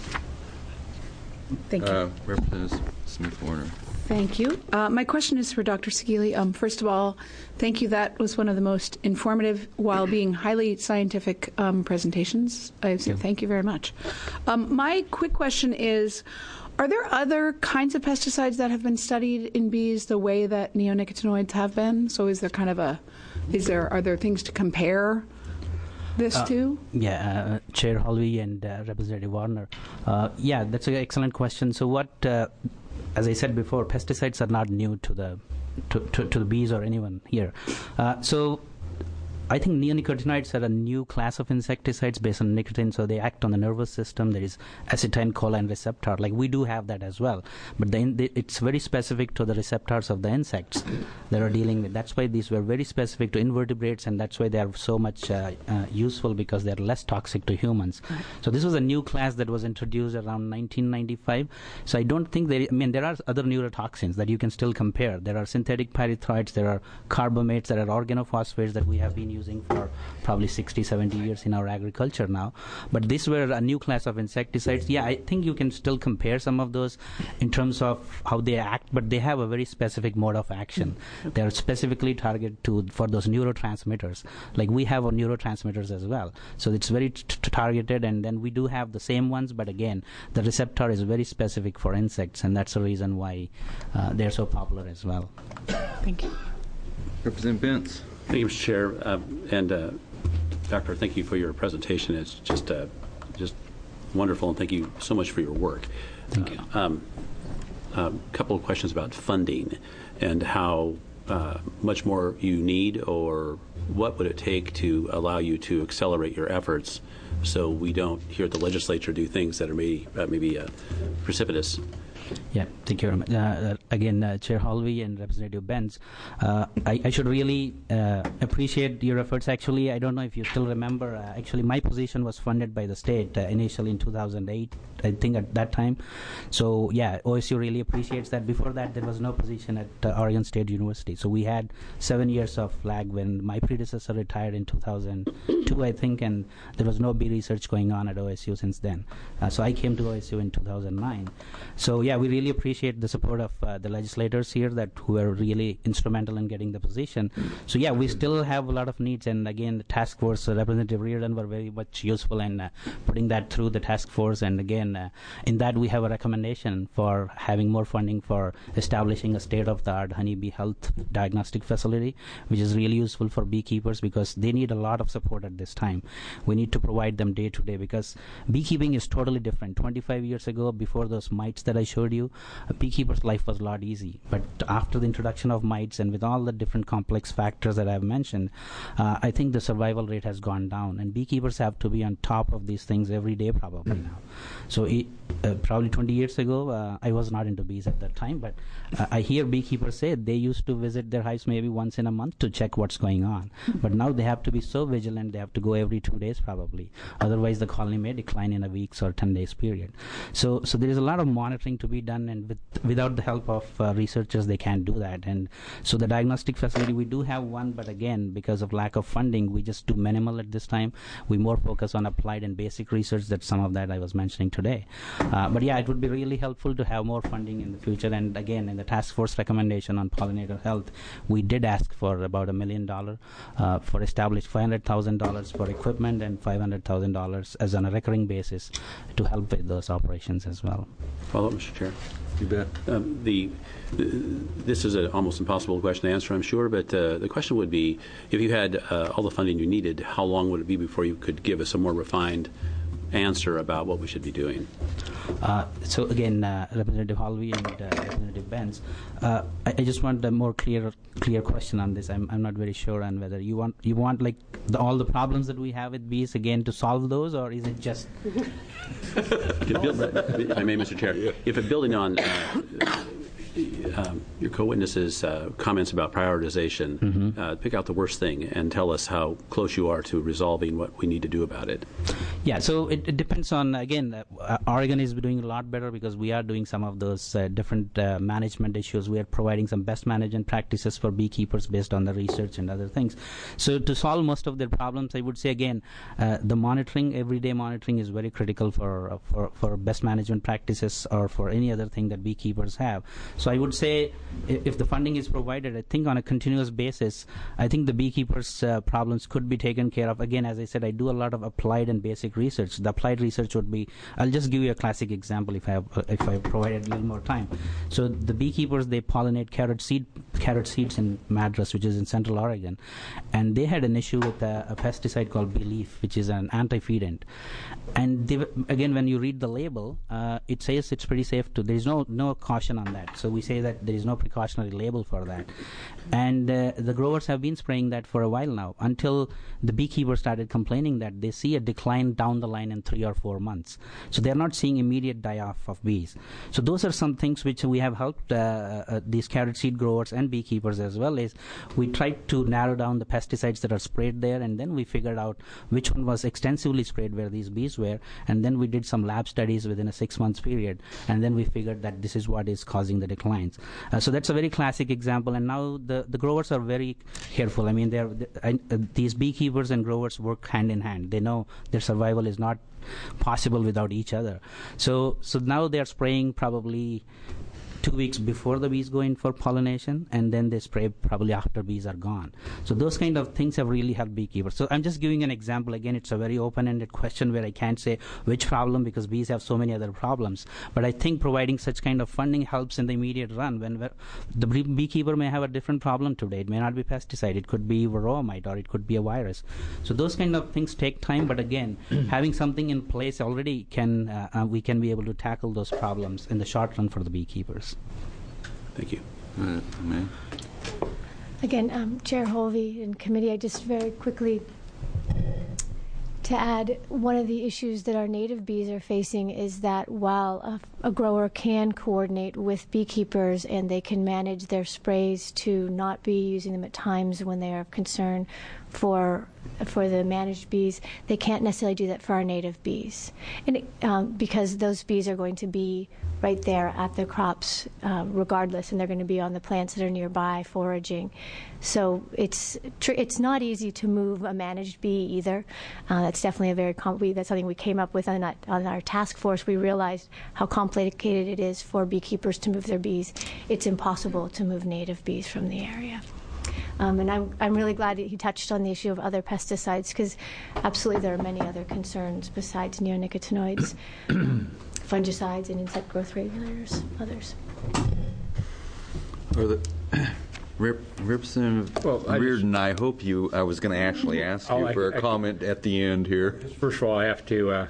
Thank you. Representative Smith-Warner. Thank you. My question is for Dr. Segueli. First of all, thank you. That was one of the most informative, while being highly scientific presentations. Thank you very much. My quick question is, are there other kinds of pesticides that have been studied in bees the way that neonicotinoids have been? So is there are there things to compare this to? Yeah, Chair Holvey and Representative Warner. Yeah, that's an excellent question. So what, as I said before, pesticides are not new to the bees or anyone here. So I think neonicotinoids are a new class of insecticides based on nicotine, so they act on the nervous system. There is acetylcholine receptor. Like we do have that as well, but it's very specific to the receptors of the insects that are dealing with. That's why these were very specific to invertebrates, and that's why they are so much useful, because they're less toxic to humans. Right. So this was a new class that was introduced around 1995. So I don't think there are other neurotoxins that you can still compare. There are synthetic pyrethroids, there are carbamates, there are organophosphates that we have been using for probably 60, 70 years in our agriculture now. But these were a new class of insecticides. Yeah, I think you can still compare some of those in terms of how they act, but they have a very specific mode of action. They are specifically targeted for those neurotransmitters. Like we have our neurotransmitters as well. So it's very targeted, and then we do have the same ones, but again, the receptor is very specific for insects, and that's the reason why they're so popular as well. Thank you. Representative Pence. Thank you, Mr. Chair. And Doctor, thank you for your presentation. It's just wonderful, and thank you so much for your work. Thank you. A couple of questions about funding and how much more you need, or what would it take to allow you to accelerate your efforts so we don't hear the legislature do things that are maybe precipitous. Yeah, thank you very much. Again, Chair Holvey and Representative Benz, I should really appreciate your efforts. Actually, I don't know if you still remember, actually my position was funded by the state initially in 2008, I think at that time. So yeah, OSU really appreciates that. Before that, there was no position at Oregon State University. So we had 7 years of lag when my predecessor retired in 2002, I think, and there was no bee research going on at OSU since then. So I came to OSU in 2009. So yeah, we really appreciate the support of the legislators here who were really instrumental in getting the position. So yeah, we still have a lot of needs, and again, the task force, Representative Reardon were very much useful in putting that through the task force, and again, in that we have a recommendation for having more funding for establishing a state-of-the-art honeybee health diagnostic facility, which is really useful for beekeepers because they need a lot of support at this time. We need to provide them day to day because beekeeping is totally different. 25 years ago, before those mites that I showed you, a beekeeper's life was a lot easy. But after the introduction of mites and with all the different complex factors that I've mentioned, I think the survival rate has gone down, and beekeepers have to be on top of these things every day probably now. So probably 20 years ago, I was not into bees at that time, but I hear beekeepers say they used to visit their hives maybe once in a month to check what's going on. But now they have to be so vigilant, they have to go every 2 days probably. Otherwise, the colony may decline in a week's or 10 days period. So there is a lot of monitoring to be done, and without the help of researchers, they can't do that. And so the diagnostic facility, we do have one, but again, because of lack of funding, we just do minimal at this time. We more focus on applied and basic research. That's some of that I was mentioning today. But yeah, it would be really helpful to have more funding in the future. And again, in the task force recommendation on pollinator health, we did ask for about $1 million for established $500,000 for equipment and $500,000 as on a recurring basis to help with those operations as well. Follow up, Mr. Chair. You bet. This is an almost impossible question to answer, I'm sure, but the question would be, if you had all the funding you needed, how long would it be before you could give us a more refined answer about what we should be doing? So again, Representative Holvey and Representative Benz, I just want a more clear question on this. I'm not very sure on whether you want like all the problems that we have with bees again to solve those, or is it just? If I may, Mr. Chair, if it building on your co-witnesses' comments about prioritization, pick out the worst thing and tell us how close you are to resolving what we need to do about it. Yeah, so it depends on, again, Oregon is doing a lot better because we are doing some of those different management issues. We are providing some best management practices for beekeepers based on the research and other things. So to solve most of their problems, I would say, again, the monitoring, everyday monitoring is very critical for best management practices or for any other thing that beekeepers have. So I would say if the funding is provided, I think on a continuous basis, I think the beekeepers' problems could be taken care of. Again, as I said, I do a lot of applied and basic research. The applied research would be, I'll just give you a classic example if I provided a little more time. So the beekeepers, they pollinate carrot seeds in Madras, which is in Central Oregon, and they had an issue with a pesticide called bee leaf, which is an anti-feedant. And again, when you read the label, it says it's pretty safe to. There is no caution on that. So we say that that there is no precautionary label for that. And the growers have been spraying that for a while now, until the beekeepers started complaining that they see a decline down the line in 3 or 4 months. So they're not seeing immediate die-off of bees. So those are some things which we have helped these carrot seed growers and beekeepers as well. Is we tried to narrow down the pesticides that are sprayed there, and then we figured out which one was extensively sprayed where these bees were, and then we did some lab studies within a 6-month period, and then we figured that this is what is causing the declines. So that's a very classic example, and now the growers are very careful. I mean, these beekeepers and growers work hand in hand. They know their survival is not possible without each other. So now they're spraying probably 2 weeks before the bees go in for pollination, and then they spray probably after bees are gone. So those kind of things have really helped beekeepers. So I'm just giving an example. Again, it's a very open-ended question where I can't say which problem, because bees have so many other problems. But I think providing such kind of funding helps in the immediate run. When the beekeeper may have a different problem today. It may not be pesticide. It could be varroa mite, or it could be a virus. So those kind of things take time. But again, having something in place already we can be able to tackle those problems in the short run for the beekeepers. Thank you. Again, Chair Holvey and committee, I just very quickly to add, one of the issues that our native bees are facing is that while a grower can coordinate with beekeepers and they can manage their sprays to not be using them at times when they are of concern for the managed bees, they can't necessarily do that for our native bees, and because those bees are going to be right there at the crops regardless, and they're going to be on the plants that are nearby foraging. So it's not easy to move a managed bee either. That's definitely that's something we came up with on our task force. We realized how complicated it is for beekeepers to move their bees. It's impossible to move native bees from the area. And I'm really glad that he touched on the issue of other pesticides, because absolutely there are many other concerns besides neonicotinoids, fungicides, and insect growth regulators, others. Representative Reardon, I was going to actually ask you for a comment at the end here. First of all, I have to,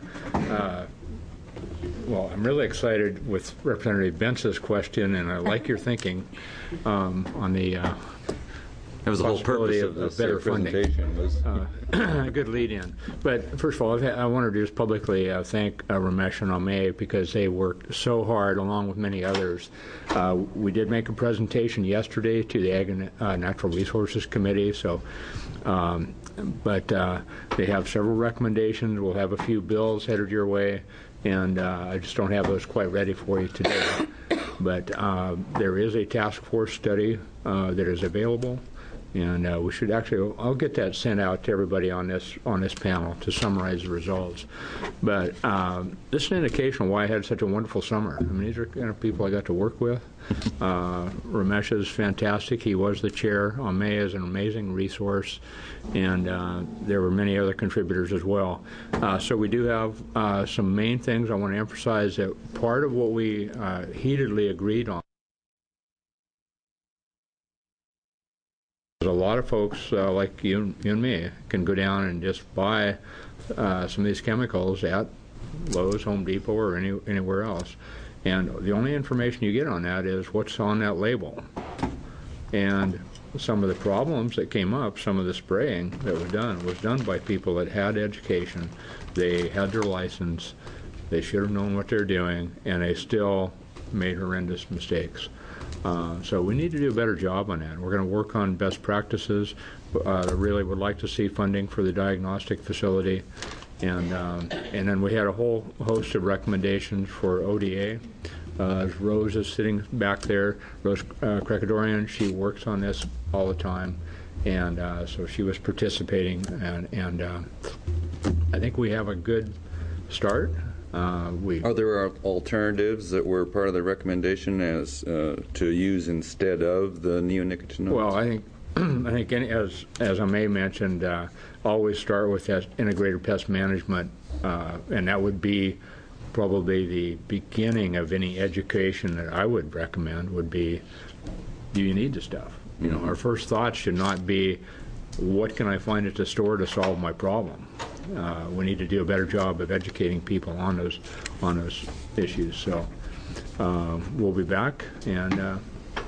I'm really excited with Representative Bentz's question, and I like your thinking on the that was the whole purpose of this presentation. Was a good lead-in. But first of all, I want to just publicly thank Ramesh and Amey, because they worked so hard, along with many others. We did make a presentation yesterday to the Ag and Natural Resources Committee. So, but they have several recommendations. We'll have a few bills headed your way, and I just don't have those quite ready for you today. But there is a task force study that is available. And we should actually, I'll get that sent out to everybody on this panel to summarize the results. But this is an indication of why I had such a wonderful summer. I mean, these are the kind of people I got to work with. Ramesh is fantastic. He was the chair. Amey is an amazing resource. And there were many other contributors as well. So we do have some main things I want to emphasize. That part of what we heatedly agreed on, a lot of folks like you and me can go down and just buy some of these chemicals at Lowe's, Home Depot, or anywhere else. And the only information you get on that is what's on that label. And some of the problems that came up, some of the spraying that was done by people that had education. They had their license. They should have known what they're doing, and they still made horrendous mistakes. So we need to do a better job on that. We're going to work on best practices. Really would like to see funding for the diagnostic facility. And then we had a whole host of recommendations for ODA. Rose is sitting back there. Rose Krekadorian, she works on this all the time. And so she was participating. And I think we have a good start. Are there alternatives that were part of the recommendation as to use instead of the neonicotinoids? Well, I think as Amey mentioned, always start with that integrated pest management, and that would be probably the beginning of any education that I would recommend. Would be, do you need the stuff? You know, our first thought should not be, what can I find at the store to solve my problem? We need to do a better job of educating people on those issues. So we'll be back, and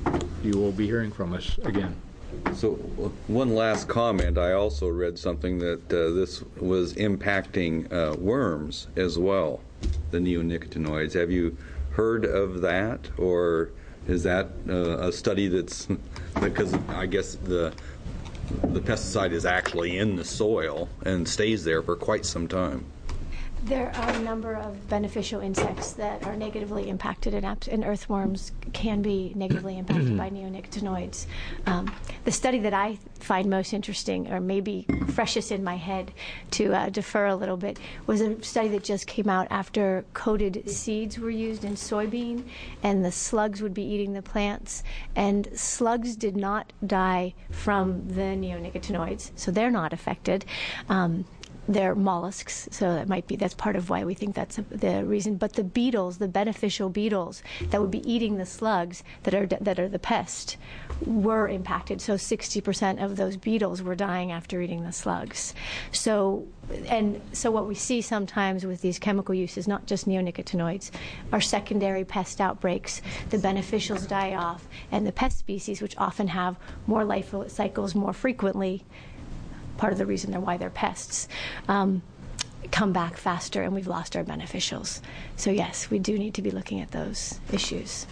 you will be hearing from us again. So one last comment. I also read something that this was impacting worms as well, the neonicotinoids. Have you heard of that, or is that a study that's, because I guess the pesticide is actually in the soil and stays there for quite some time? There are a number of beneficial insects that are negatively impacted, and earthworms can be negatively impacted by neonicotinoids. The study that I find most interesting, or maybe freshest in my head to defer a little bit, was a study that just came out after coated seeds were used in soybean, and the slugs would be eating the plants, and slugs did not die from the neonicotinoids, so they're not affected. They're mollusks, so that's part of why we think that's the reason. But the beetles, the beneficial beetles that would be eating the slugs that are the pest, were impacted. So 60% of those beetles were dying after eating the slugs. So what we see sometimes with these chemical uses, not just neonicotinoids, are secondary pest outbreaks. The beneficials die off, and the pest species, which often have more life cycles more frequently, part of the reason why they're pests, come back faster, and we've lost our beneficials. So yes, we do need to be looking at those issues.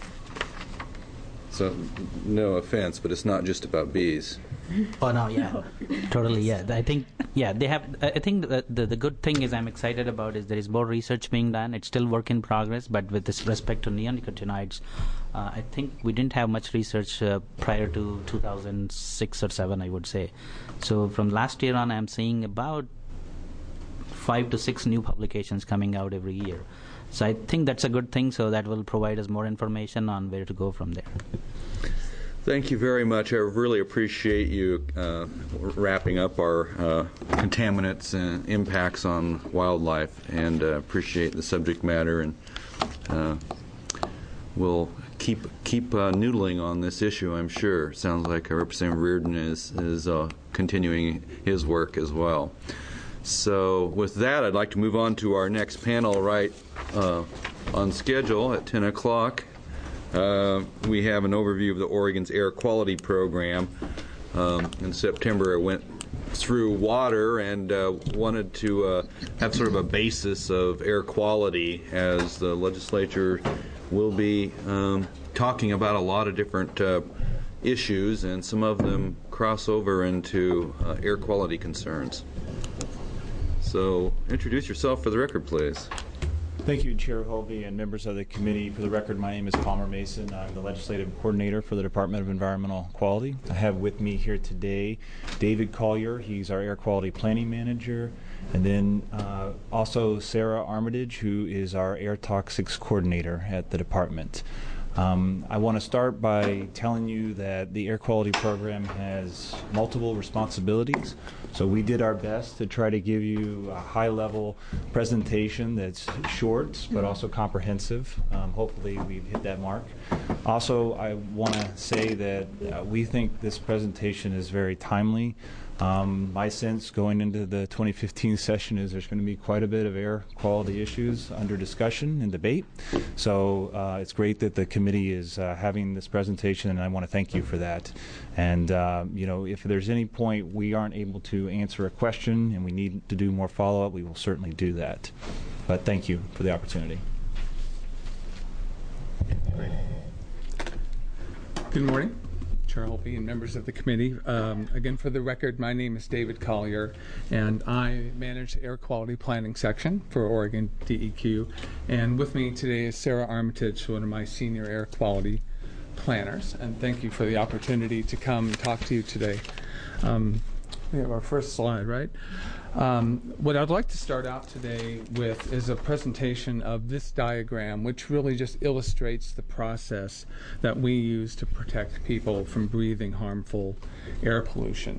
So, no offense, but it's not just about bees. Oh no, yeah, totally, yeah. I think, yeah, they have. I think the good thing is I'm excited about is there is more research being done. It's still work in progress, but with this respect to neonicotinoids, I think we didn't have much research prior to 2006 or 7, I would say. So from last year on, I'm seeing about 5 to 6 new publications coming out every year. So I think that's a good thing. So that will provide us more information on where to go from there. Thank you very much. I really appreciate you wrapping up our contaminants and impacts on wildlife, and appreciate the subject matter, and we'll keep noodling on this issue, I'm sure. Sounds like Representative Reardon is continuing his work as well. So with that, I'd like to move on to our next panel right on schedule at 10 o'clock. We have an overview of the Oregon's air quality program. In September, I went through water and wanted to have sort of a basis of air quality, as the legislature will be talking about a lot of different issues, and some of them cross over into air quality concerns. So introduce yourself for the record, please. Thank you, Chair Hulvey and members of the committee. For the record, my name is Palmer Mason. I'm the legislative coordinator for the Department of Environmental Quality. I have with me here today David Collier. He's our air quality planning manager. And then also Sarah Armitage, who is our air toxics coordinator at the department. I want to start by telling you that the air quality program has multiple responsibilities. So we did our best to try to give you a high-level presentation that's short but also comprehensive. Hopefully we've hit that mark. Also, I want to say that we think this presentation is very timely. My sense going into the 2015 session is there's going to be quite a bit of air quality issues under discussion and debate. So it's great that the committee is having this presentation, and I want to thank you for that. And if there's any point we aren't able to answer a question and we need to do more follow-up, we will certainly do that. But thank you for the opportunity. Good morning, Chair Hulvey and members of the committee. Again, for the record, my name is David Collier, and I manage the air quality planning section for Oregon DEQ. And with me today is Sarah Armitage, one of my senior air quality planners. And thank you for the opportunity to come and talk to you today. We have our first slide, right? What I'd like to start out today with is a presentation of this diagram, which really just illustrates the process that we use to protect people from breathing harmful air pollution.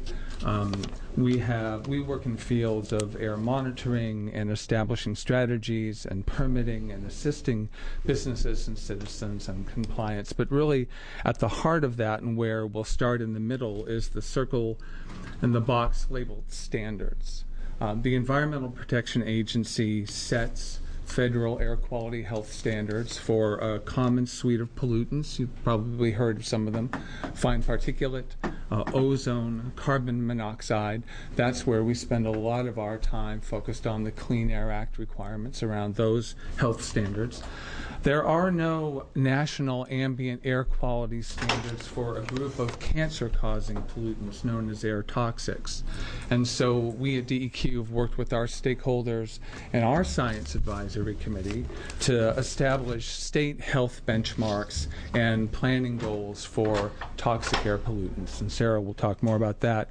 We work in fields of air monitoring and establishing strategies and permitting and assisting businesses and citizens and compliance. But really at the heart of that, and where we'll start in the middle, is the circle and the box labeled standards. The Environmental Protection Agency sets federal air quality health standards for a common suite of pollutants. You've probably heard of some of them. Fine particulate, ozone, carbon monoxide. That's where we spend a lot of our time focused on the Clean Air Act requirements around those health standards. There are no national ambient air quality standards for a group of cancer-causing pollutants known as air toxics. And so we at DEQ have worked with our stakeholders and our Science Advisory Committee to establish state health benchmarks and planning goals for toxic air pollutants. And Sarah will talk more about that.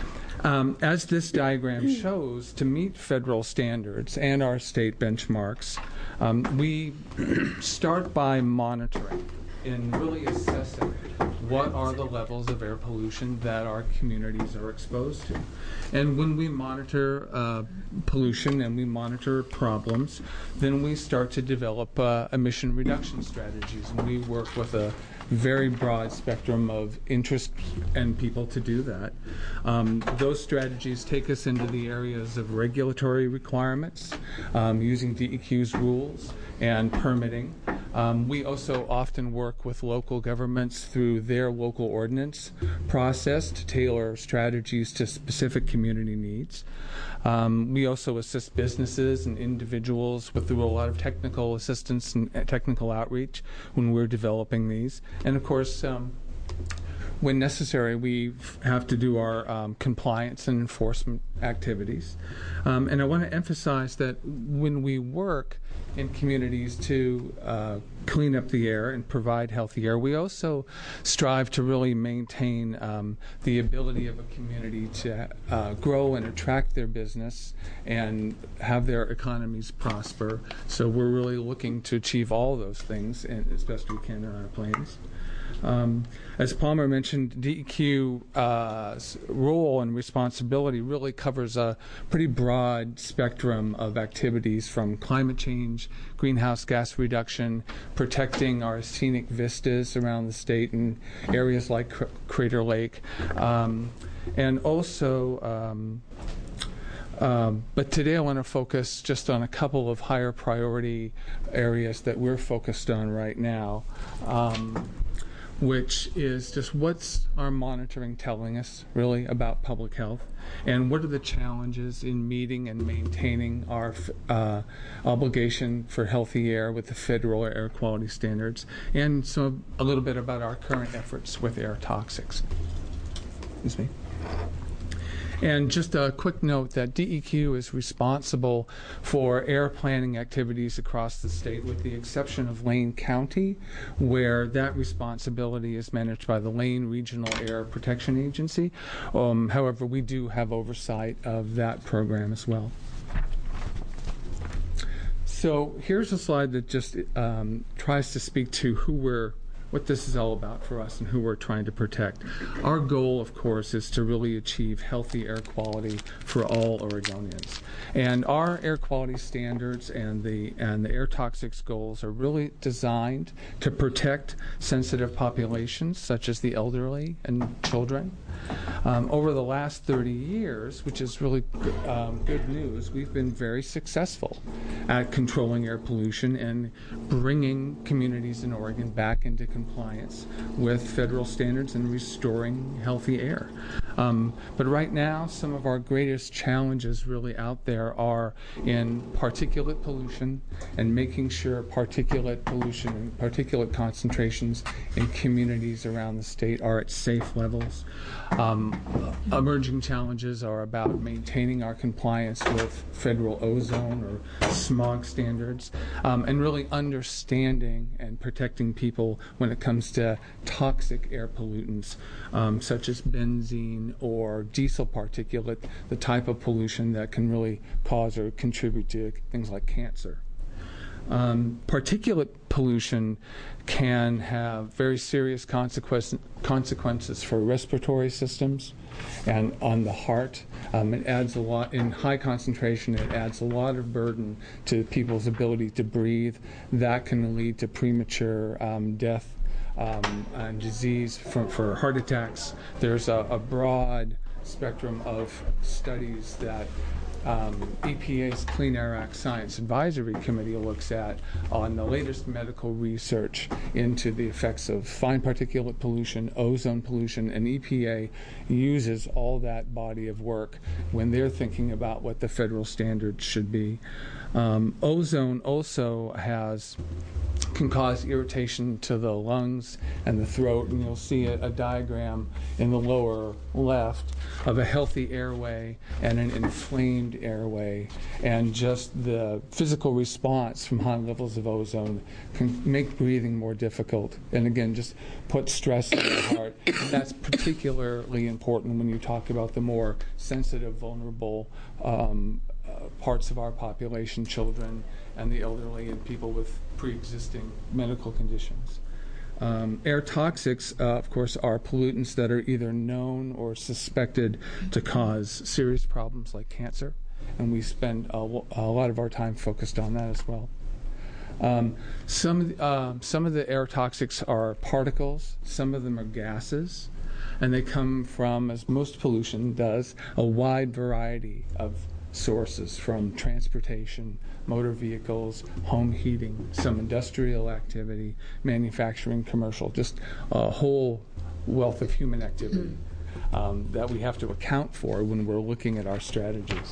As this diagram shows, to meet federal standards and our state benchmarks, we start by monitoring and really assessing what are the levels of air pollution that our communities are exposed to. And when we monitor pollution and we monitor problems, then we start to develop emission reduction strategies. And we work with a very broad spectrum of interest and people to do that. Those strategies take us into the areas of regulatory requirements, using DEQ's rules and permitting. We also often work with local governments through their local ordinance process to tailor strategies to specific community needs. We also assist businesses and individuals with through a lot of technical assistance and technical outreach when we're developing these. And of course, when necessary, we have to do our compliance and enforcement activities. And I want to emphasize that when we work in communities to clean up the air and provide healthy air, we also strive to really maintain the ability of a community to grow and attract their business and have their economies prosper. So we're really looking to achieve all those things as best we can in our plans. As Palmer mentioned, DEQ's role and responsibility really covers a pretty broad spectrum of activities, from climate change, greenhouse gas reduction, protecting our scenic vistas around the state in areas like Crater Lake, and also but today I want to focus just on a couple of higher priority areas that we're focused on right now, which is just what's our monitoring telling us really about public health, and what are the challenges in meeting and maintaining our obligation for healthy air with the federal air quality standards, and so a little bit about our current efforts with air toxics. Excuse me. And just a quick note that DEQ is responsible for air planning activities across the state, with the exception of Lane County, where that responsibility is managed by the Lane Regional Air Protection Agency. However, we do have oversight of that program as well. So here's a slide that just tries to speak to what this is all about for us and who we're trying to protect. Our goal, of course, is to really achieve healthy air quality for all Oregonians. And our air quality standards and the air toxics goals are really designed to protect sensitive populations, such as the elderly and children. Over the last 30 years, which is really good news, we've been very successful at controlling air pollution and bringing communities in Oregon back into compliance with federal standards and restoring healthy air. But right now, some of our greatest challenges really out there are in particulate pollution and making sure particulate pollution and particulate concentrations in communities around the state are at safe levels. Emerging challenges are about maintaining our compliance with federal ozone or smog standards, and really understanding and protecting people when it comes to toxic air pollutants, such as benzene or diesel particulate, the type of pollution that can really cause or contribute to things like cancer. Particulate pollution can have very serious consequences for respiratory systems and on the heart. It adds a lot, in high concentration, it adds a lot of burden to people's ability to breathe. That can lead to premature death and disease for heart attacks. There's a broad spectrum of studies that EPA's Clean Air Act Science Advisory Committee looks at on the latest medical research into the effects of fine particulate pollution, ozone pollution, and EPA uses all that body of work when they're thinking about what the federal standards should be. Ozone also can cause irritation to the lungs and the throat, and you'll see a diagram in the lower left of a healthy airway and an inflamed airway, and just the physical response from high levels of ozone can make breathing more difficult, and again just put stress on the heart. And that's particularly important when you talk about the more sensitive, vulnerable parts of our population, children and the elderly and people with pre-existing medical conditions. Air toxics, of course, are pollutants that are either known or suspected to cause serious problems like cancer, and we spend a lot of our time focused on that as well. Some of the air toxics are particles, some of them are gases, and they come from, as most pollution does, a wide variety of sources, from transportation, motor vehicles, home heating, some industrial activity, manufacturing, commercial, just a whole wealth of human activity that we have to account for when we're looking at our strategies.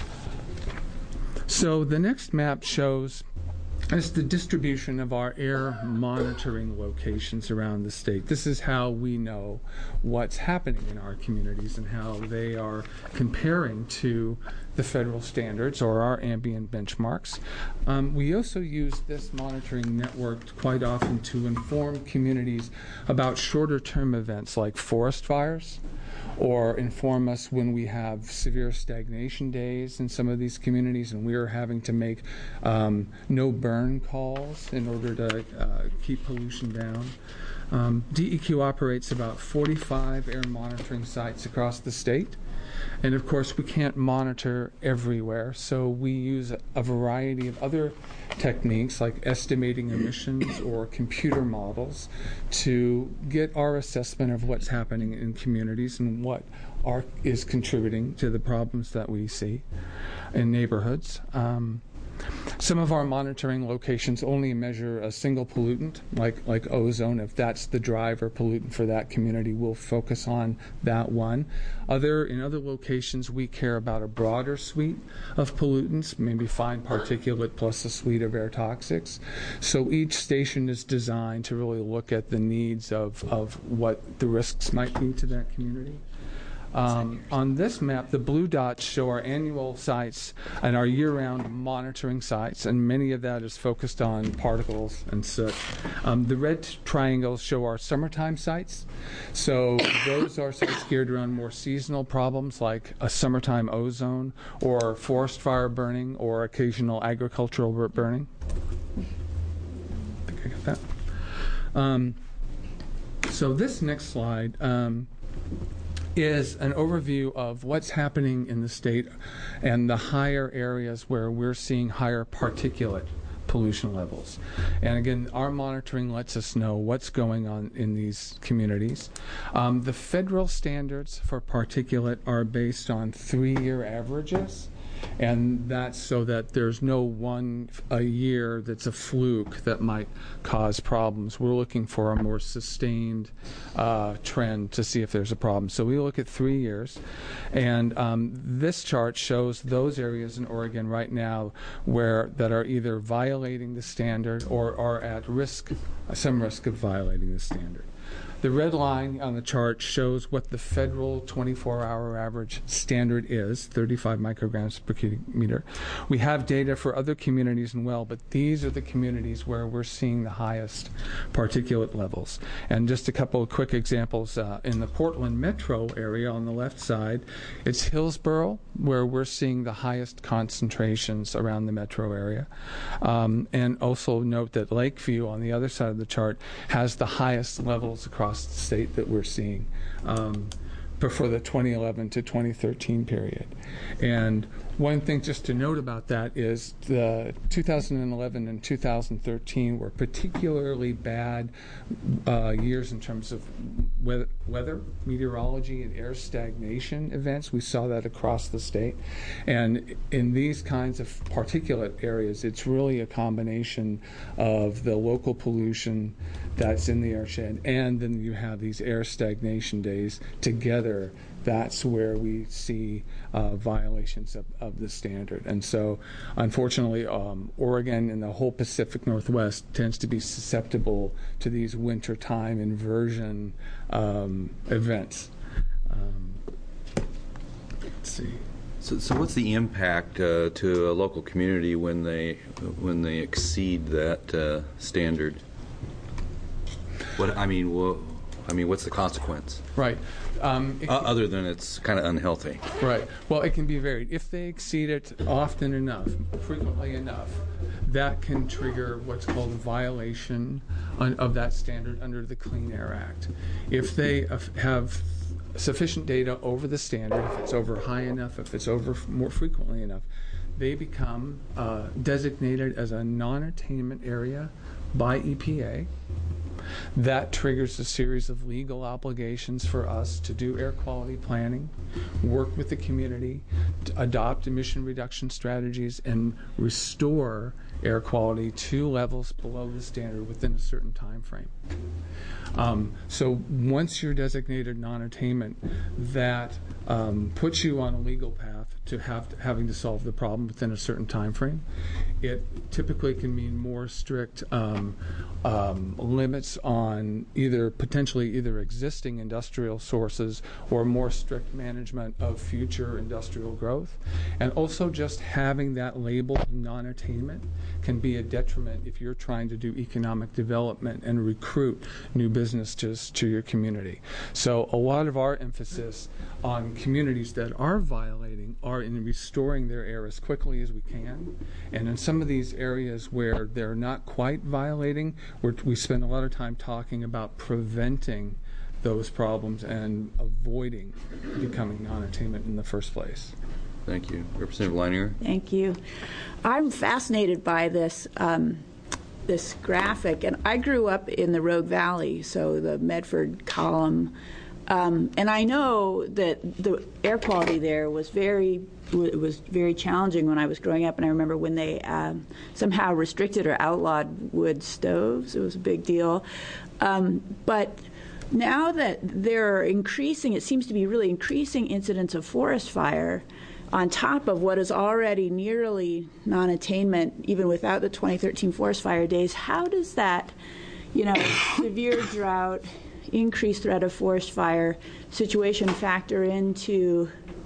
So the next map shows us the distribution of our air monitoring locations around the state. This is how we know what's happening in our communities and how they are comparing to the federal standards or our ambient benchmarks. We also use this monitoring network quite often to inform communities about shorter-term events like forest fires, or inform us when we have severe stagnation days in some of these communities and we are having to make no burn calls in order to keep pollution down. DEQ operates about 45 air monitoring sites across the state. And of course, we can't monitor everywhere, so we use a variety of other techniques like estimating emissions or computer models to get our assessment of what's happening in communities and what is contributing to the problems that we see in neighborhoods. Some of our monitoring locations only measure a single pollutant, like ozone. If that's the driver pollutant for that community, we'll focus on that one. In other locations, we care about a broader suite of pollutants, maybe fine particulate plus a suite of air toxics. So each station is designed to really look at the needs of what the risks might be to that community. On this map, the blue dots show our annual sites and our year-round monitoring sites, and many of that is focused on particles and soot. The red triangles show our summertime sites. So those are sites geared around more seasonal problems like a summertime ozone or forest fire burning or occasional agricultural burning. I think I got that. So this next slide is an overview of what's happening in the state and the higher areas where we're seeing higher particulate pollution levels. And again, our monitoring lets us know what's going on in these communities. The federal standards for particulate are based on 3-year averages, and that's so that there's no one a year that's a fluke that might cause problems. We're looking for a more sustained trend to see if there's a problem. So we look at 3 years, and this chart shows those areas in Oregon right now that are either violating the standard or are at risk, some risk of violating the standard. The red line on the chart shows what the federal 24-hour average standard is, 35 micrograms per cubic meter. We have data for other communities as well, but these are the communities where we're seeing the highest particulate levels. And just a couple of quick examples. In the Portland metro area on the left side, it's Hillsborough, where we're seeing the highest concentrations around the metro area. And also note that Lakeview on the other side of the chart has the highest levels across the state that we're seeing for the 2011 to 2013 period. And One thing just to note about that is the 2011 and 2013 were particularly bad years in terms of weather, meteorology, and air stagnation events. We saw that across the state. And in these kinds of particulate areas, it's really a combination of the local pollution that's in the airshed, and then you have these air stagnation days together. That's where we see violations of the standard. And so, unfortunately, Oregon and the whole Pacific Northwest tends to be susceptible to these wintertime inversion events. Let's see. So what's the impact to a local community when they exceed that standard? What's the consequence? Right. Other than it's kind of unhealthy. Right. Well, it can be varied. If they exceed it often enough, frequently enough, that can trigger what's called a violation of that standard under the Clean Air Act. If they have sufficient data over the standard, if it's over high enough, if it's over more frequently enough, they become designated as a non-attainment area by EPA. That triggers a series of legal obligations for us to do air quality planning, work with the community, to adopt emission reduction strategies, and restore air quality to levels below the standard within a certain time frame. So once you're designated non-attainment, that puts you on a legal path to having to solve the problem within a certain time frame. It typically can mean more strict limits on potentially either existing industrial sources or more strict management of future industrial growth. And also just having that label non-attainment can be a detriment if you're trying to do economic development and recruit new businesses to your community. So a lot of our emphasis on communities that are violating are in restoring their air as quickly as we can. And in some of these areas where they're not quite violating, we spend a lot of time talking about preventing those problems and avoiding becoming non-attainment in the first place. Thank you. Representative Leininger. Thank you. I'm fascinated by this this graphic, and I grew up in the Rogue Valley, so the Medford column, and I know that the air quality there was very challenging when I was growing up, and I remember when they somehow restricted or outlawed wood stoves. It was a big deal. But now that there are it seems to be really increasing incidents of forest fire on top of what is already nearly non-attainment, even without the 2013 forest fire days. How does that, severe drought, increased threat of forest fire situation factor into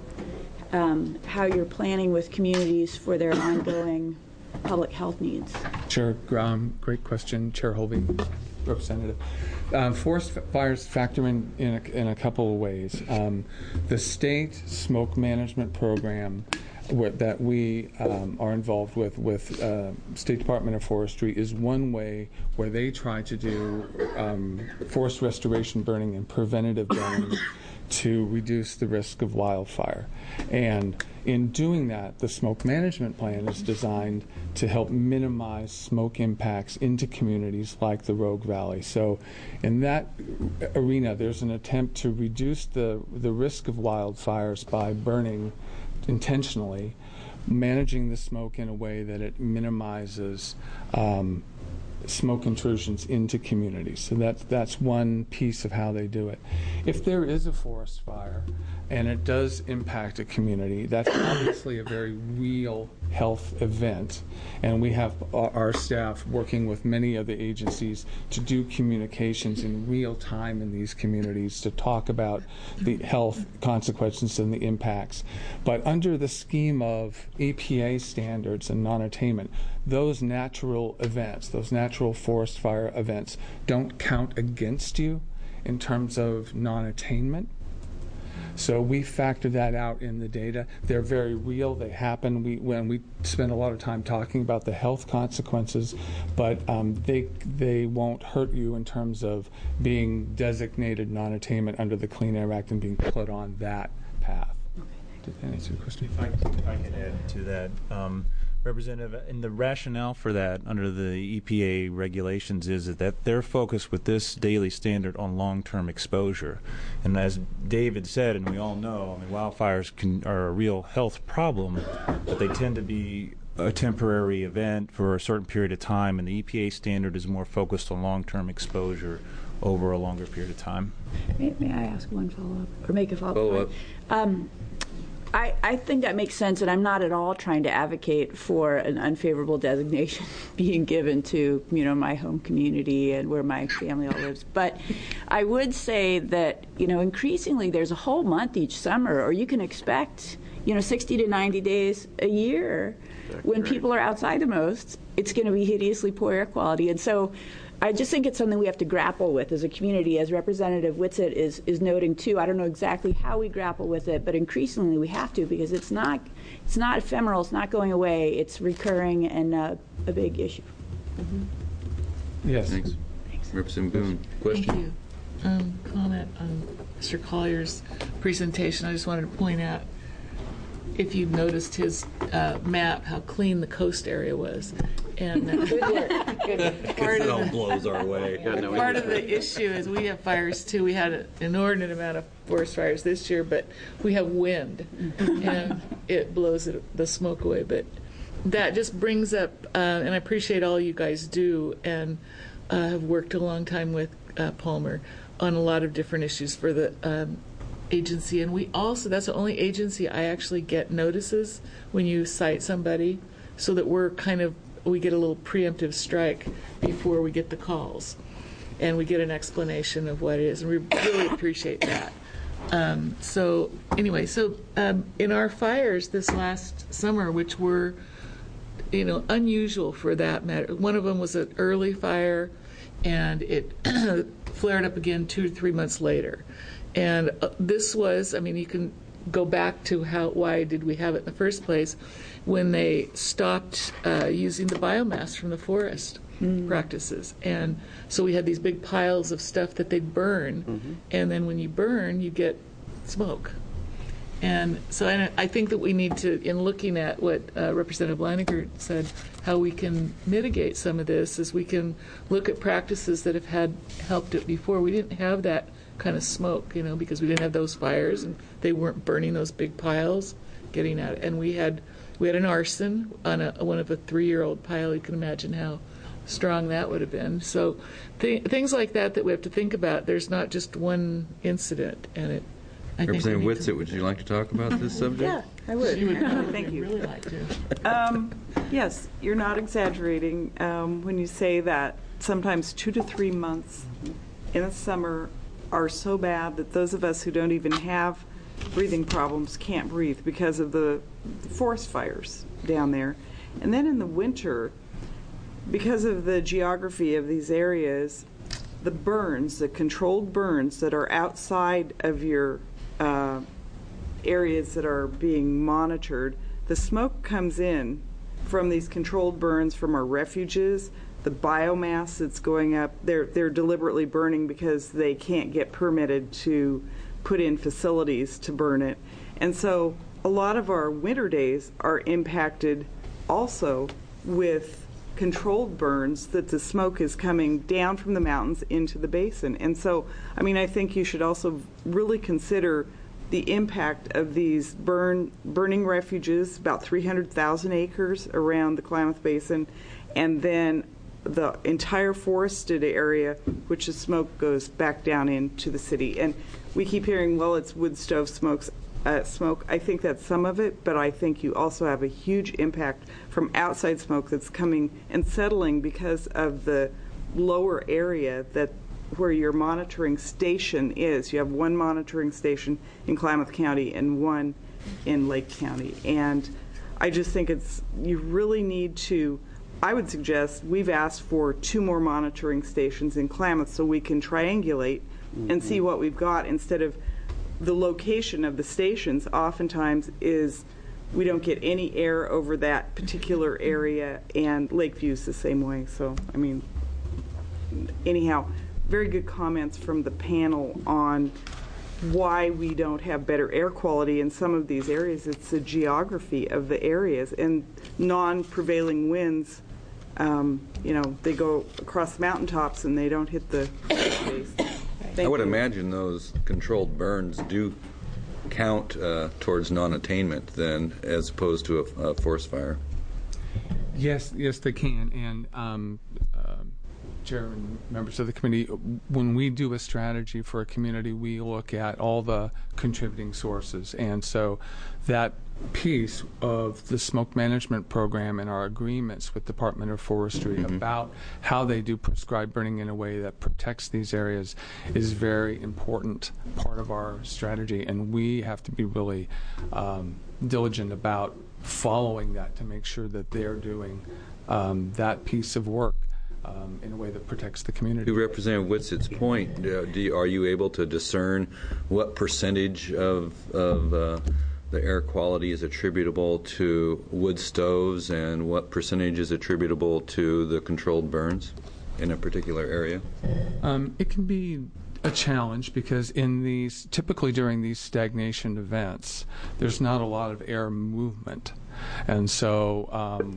how you're planning with communities for their ongoing public health needs? Sure. Great question, Chair Holvey, Representative. Forest fires factor in a couple of ways. The state smoke management program that we are involved with State Department of Forestry is one way where they try to do forest restoration burning and preventative burning to reduce the risk of wildfire. And in doing that, the smoke management plan is designed to help minimize smoke impacts into communities like the Rogue Valley. So in that arena, there's an attempt to reduce the risk of wildfires by burning intentionally, managing the smoke in a way that it minimizes smoke intrusions into communities. So that's one piece of how they do it. If there is a forest fire and it does impact a community, that's obviously a very real health event. And we have our staff working with many of the agencies to do communications in real time in these communities to talk about the health consequences and the impacts. But under the scheme of EPA standards and non-attainment, those natural events, those natural forest fire events, don't count against you in terms of non-attainment. So we factor that out in the data. They're very real. They happen. We spend a lot of time talking about the health consequences, but they won't hurt you in terms of being designated non-attainment under the Clean Air Act and being put on that path. Did that answer your question? If I could add to that, Representative, and the rationale for that under the EPA regulations is that they're focused with this daily standard on long-term exposure. And as David said, and we all know, I mean, wildfires are a real health problem, but they tend to be a temporary event for a certain period of time, and the EPA standard is more focused on long-term exposure over a longer period of time. May I ask one follow-up, or make a follow-up? I think that makes sense, and I'm not at all trying to advocate for an unfavorable designation being given to, my home community and where my family all lives. But I would say that, increasingly there's a whole month each summer, or you can expect, 60 to 90 days a year when people are outside the most, it's going to be hideously poor air quality. And so I just think it's something we have to grapple with as a community, as Representative Whitsett is noting too. I don't know exactly how we grapple with it, but increasingly we have to, because it's not ephemeral, it's not going away, it's recurring and a big issue. Yes. Thanks. Representative Boone, question? Thank you. Comment on Mr. Collier's presentation. I just wanted to point out, if you've noticed his map, how clean the coast area was. And Good part it all blows our way. Part of the issue is we have fires too. We had an inordinate amount of forest fires this year, but we have wind, and it blows the smoke away. But that just brings up, and I appreciate all you guys do, and have worked a long time with Palmer on a lot of different issues for the agency. And we also, that's the only agency I actually get notices when you cite somebody, so that we get a little preemptive strike before we get the calls, and we get an explanation of what it is, and we really appreciate that. So in our fires this last summer, which were unusual for that matter, one of them was an early fire, and it flared up again 2 to 3 months later. And this was, you can go back to why did we have it in the first place, when they stopped using the biomass from the forest practices. And so we had these big piles of stuff that they'd burn, and then when you burn, you get smoke. And so I think that we need to, in looking at what Representative Leininger said, how we can mitigate some of this, is we can look at practices that have helped it before. We didn't have that kind of smoke, because we didn't have those fires, and they weren't burning those big piles, getting at it. And we had an arson on one of a 3-year-old pile. You can imagine how strong that would have been. So things like that we have to think about. There's not just one incident, and Representative Whitsett, would you like to talk about this subject? Yeah, I would. Thank you. Really like to. Yes, you're not exaggerating when you say that sometimes 2 to 3 months in the summer are so bad that those of us who don't even have breathing problems can't breathe because of the forest fires down there. And then in the winter, because of the geography of these areas, the burns, the controlled burns that are outside of your areas that are being monitored, the smoke comes in from these controlled burns from our refuges. The biomass that's going up, they're deliberately burning because they can't get permitted to put in facilities to burn it. And so a lot of our winter days are impacted also with controlled burns, that the smoke is coming down from the mountains into the basin. And so, I think you should also really consider the impact of these burning refuges, about 300,000 acres around the Klamath Basin, and then the entire forested area, which the smoke goes back down into the city. And we keep hearing, well, it's wood stove smoke. I think that's some of it, but I think you also have a huge impact from outside smoke that's coming and settling because of the lower area where your monitoring station is. You have one monitoring station in Klamath County and one in Lake County. And I just think you really need to, I would suggest, we've asked for 2 more monitoring stations in Klamath so we can triangulate and see what we've got, instead of the location of the stations oftentimes is we don't get any air over that particular area, and Lakeview's the same way. So, anyhow, very good comments from the panel on why we don't have better air quality in some of these areas. It's the geography of the areas and non-prevailing winds. They go across mountaintops and they don't hit the base. I would imagine those controlled burns do count towards non-attainment then, as opposed to a forest fire. Yes, they can. And Chair and members of the committee, when we do a strategy for a community, we look at all the contributing sources. And so that piece of the smoke management program and our agreements with Department of Forestry about how they do prescribed burning in a way that protects these areas is very important part of our strategy. And we have to be really diligent about following that to make sure that they're doing that piece of work in a way that protects the community. To Representative Whitsitt's point, are you able to discern what percentage of the air quality is attributable to wood stoves and what percentage is attributable to the controlled burns in a particular area? It can be a challenge because typically during these stagnation events, there's not a lot of air movement. And so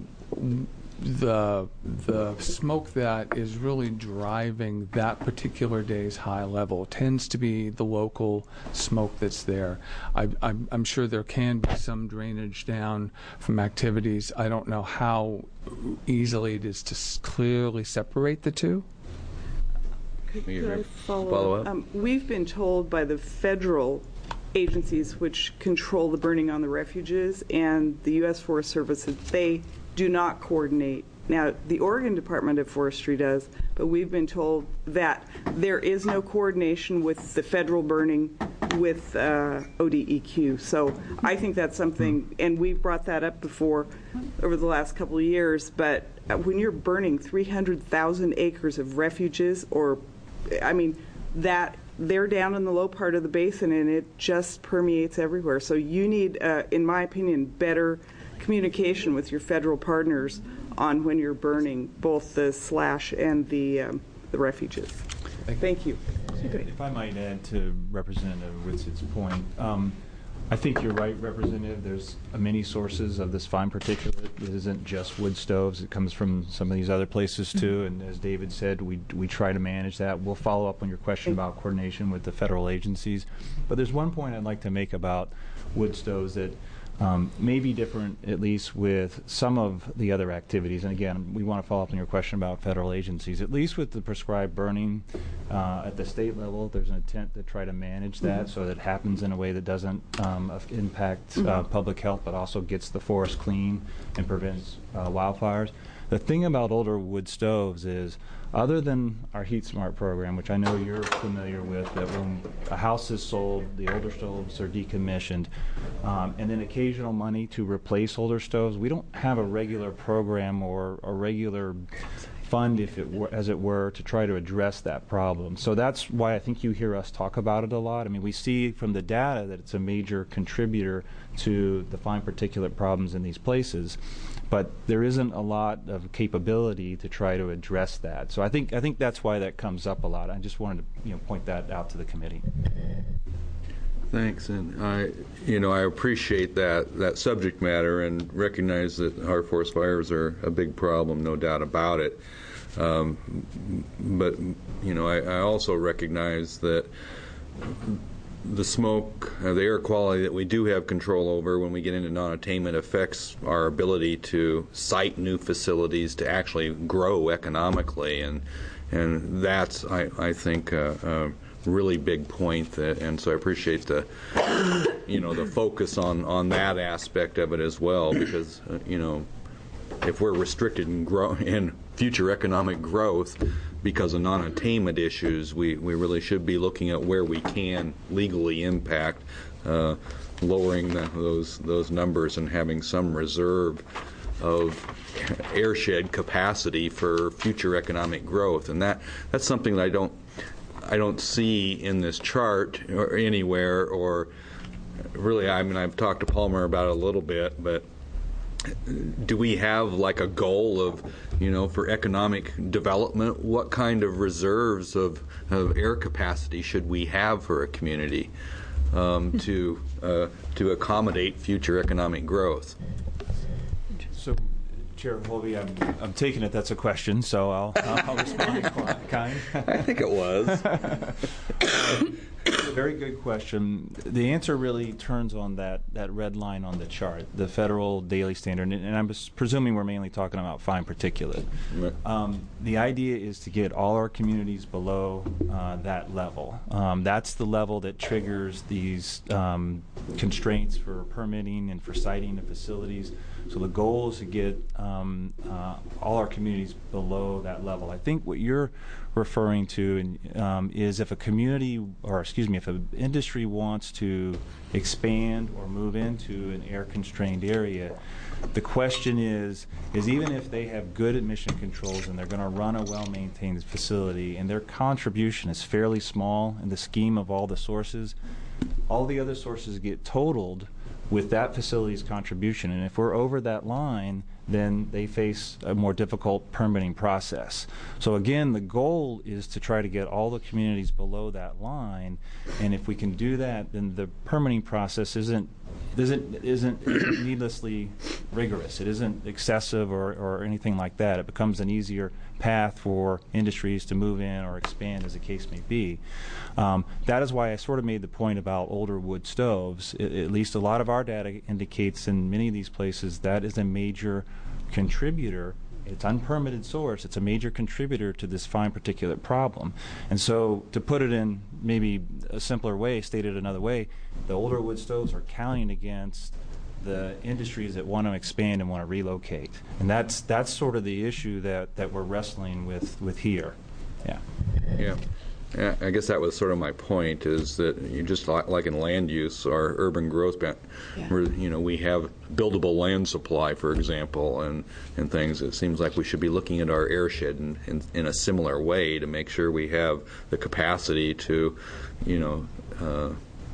the smoke that is really driving that particular day's high level tends to be the local smoke that's there. I'm sure there can be some drainage down from activities. I don't know how easily it is to clearly separate the two. Could I follow up? We've been told by the federal agencies which control the burning on the refuges and the U.S. Forest Service that they do not coordinate. Now, the Oregon Department of Forestry does, but we've been told that there is no coordination with the federal burning with ODEQ. So I think that's something, and we've brought that up before over the last couple of years, but when you're burning 300,000 acres of refuges, that they're down in the low part of the basin and it just permeates everywhere. So you need, in my opinion, better communication with your federal partners on when you're burning both the slash and the refuges. Thank you. If I might add to Representative Whitsitt's point, I think you're right, Representative. There's many sources of this fine particulate. It isn't just wood stoves. It comes from some of these other places too. And as David said, we try to manage that. We'll follow up on your question about coordination with the federal agencies. But there's one point I'd like to make about wood stoves that may be different, at least with some of the other activities. And again, we want to follow up on your question about federal agencies. At least with the prescribed burning at the state level, there's an intent to try to manage that so that it happens in a way that doesn't impact public health, but also gets the forest clean and prevents wildfires. The thing about older wood stoves is, other than our Heat Smart program, which I know you're familiar with, that when a house is sold, the older stoves are decommissioned, and then occasional money to replace older stoves, we don't have a regular program or a regular fund, as it were, to try to address that problem. So that's why I think you hear us talk about it a lot. I mean, we see from the data that it's a major contributor to the fine particulate problems in these places, but there isn't a lot of capability to try to address that. So I think that's why that comes up a lot. I just wanted to point that out to the committee. Thanks, and I appreciate that subject matter and recognize that our forest fires are a big problem, no doubt about it. But I also recognize that the smoke, the air quality that we do have control over when we get into non-attainment affects our ability to site new facilities to actually grow economically, and that's I think a really big point. And so I appreciate the the focus on that aspect of it as well, because if we're restricted in future economic growth because of non-attainment issues, we really should be looking at where we can legally impact lowering those numbers and having some reserve of airshed capacity for future economic growth. And that's something that I don't see in this chart or anywhere, or really, I've talked to Palmer about it a little bit, but do we have like a goal of, for economic development, what kind of reserves of air capacity should we have for a community to accommodate future economic growth? So, Chair Holvey, I'm taking it that's a question, so I'll respond in kind. I think it was. It's a very good question. The answer really turns on that red line on the chart, the federal daily standard, and I'm presuming we're mainly talking about fine particulate. Right. The idea is to get all our communities below that level. That's the level that triggers these constraints for permitting and for siting the facilities. So the goal is to get all our communities below that level. I think what you're referring to is if a community, or if an industry wants to expand or move into an air-constrained area, the question is even if they have good admission controls and they're going to run a well-maintained facility and their contribution is fairly small in the scheme of all the sources, all the other sources get totaled with that facility's contribution. And if we're over that line, then they face a more difficult permitting process. So again, the goal is to try to get all the communities below that line, and if we can do that, then the permitting process isn't needlessly rigorous. It isn't excessive or anything like that. It becomes an easier path for industries to move in or expand, as the case may be. That is why I sort of made the point about older wood stoves. At least a lot of our data indicates in many of these places that is a major contributor. It's unpermitted source. It's a major contributor to this fine particulate problem. And so to put it in maybe a simpler way, stated another way, the older wood stoves are counting against the industries that want to expand and want to relocate. And that's sort of the issue that we're wrestling with here. Yeah. Yeah. Yeah, I guess that was sort of my point, is that you just like in land use, our urban growth, where we have buildable land supply, for example, and things. It seems like we should be looking at our airshed in a similar way to make sure we have the capacity to, I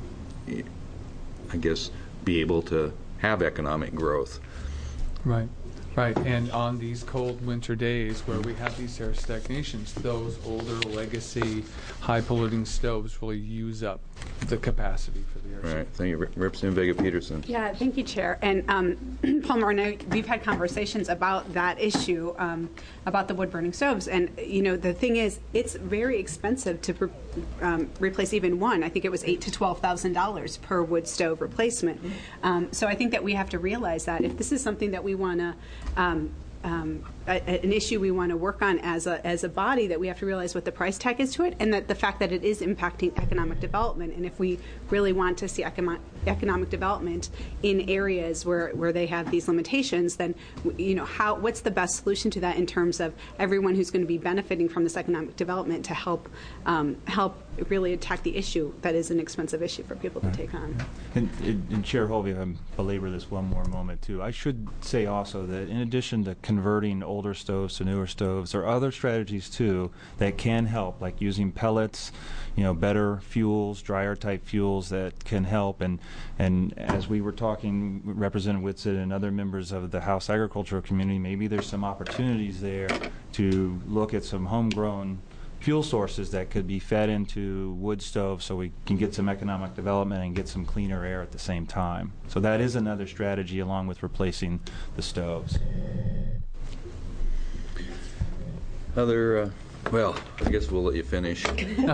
guess, be able to have economic growth. Right. Right, and on these cold winter days where we have these air stagnations, those older legacy high-polluting stoves really use up the capacity for the air. Right, thank you. Representative Vega-Peterson. Yeah, thank you, Chair. And Palmer and I, we've had conversations about that issue, about the wood-burning stoves. And, the thing is, it's very expensive to replace even one. I think it was $8,000 to $12,000 per wood stove replacement. So I think that we have to realize that if this is something that we want to an issue we want to work on as a body, that we have to realize what the price tag is to it, and that the fact that it is impacting economic development. And if we really want to see economic development in areas where they have these limitations, then what's the best solution to that in terms of everyone who's going to be benefiting from this economic development to help really attack the issue that is an expensive issue for people to take on. And Chair Holvey, I'll belabor this one more moment too. I should say also that in addition to converting older stoves to newer stoves, there are other strategies too that can help, like using pellets, better fuels, drier type fuels that can help. And as we were talking, Representative Whitsett and other members of the House Agricultural Community, maybe there's some opportunities there to look at some homegrown fuel sources that could be fed into wood stoves so we can get some economic development and get some cleaner air at the same time. So that is another strategy along with replacing the stoves. Well, I guess we'll let you finish.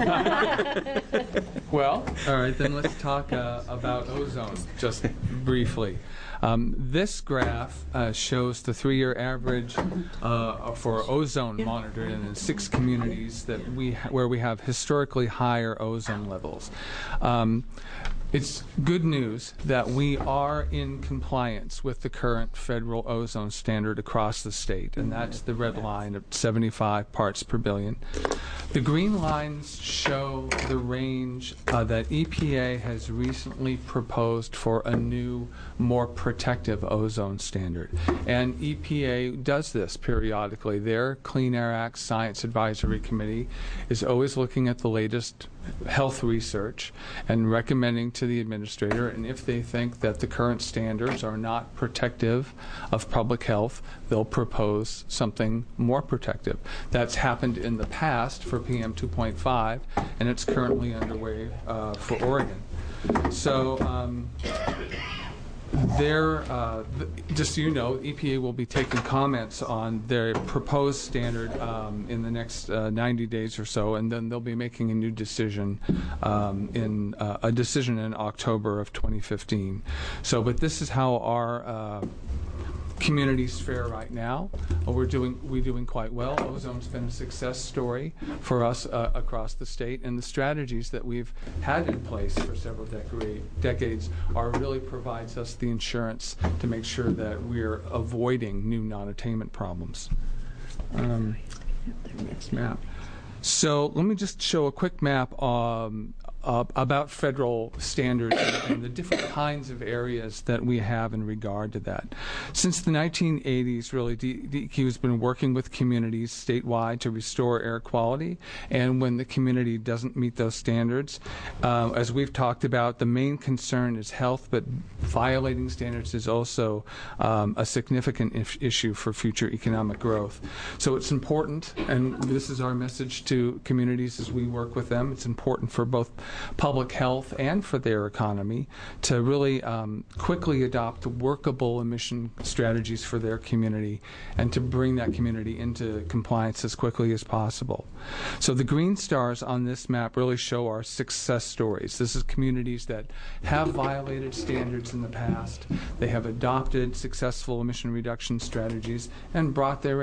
Well, all right, then let's talk about ozone just briefly. This graph shows the 3-year average for ozone monitored in 6 communities where we have historically higher ozone levels. It's good news that we are in compliance with the current federal ozone standard across the state, and that's the red line of 75 parts per billion. The green lines show the range that EPA has recently proposed for a new, more protective ozone standard. And EPA does this periodically. Their Clean Air Act Science Advisory Committee is always looking at the latest health research and recommending to the administrator, and if they think that the current standards are not protective of public health, they'll propose something more protective. That's happened in the past for PM 2.5, and it's currently underway for Oregon. So just so you know, EPA will be taking comments on their proposed standard in the next 90 days or so, and then they'll be making a new decision in October of 2015. So, but this is how our communities fare right now. We're doing quite well. Ozone's been a success story for us across the state, and the strategies that we've had in place for several decades really provides us the insurance to make sure that we're avoiding new non-attainment problems. Next map. So let me just show a quick map about federal standards and the different kinds of areas that we have in regard to that. Since the 1980s, really, DEQ has been working with communities statewide to restore air quality, and when the community doesn't meet those standards, as we've talked about, the main concern is health, but violating standards is also a significant issue for future economic growth. So it's important, and this is our message to communities as we work with them, it's important for both public health and for their economy to really quickly adopt workable emission strategies for their community and to bring that community into compliance as quickly as possible. So the green stars on this map really show our success stories. This is communities that have violated standards in the past. They have adopted successful emission reduction strategies and brought their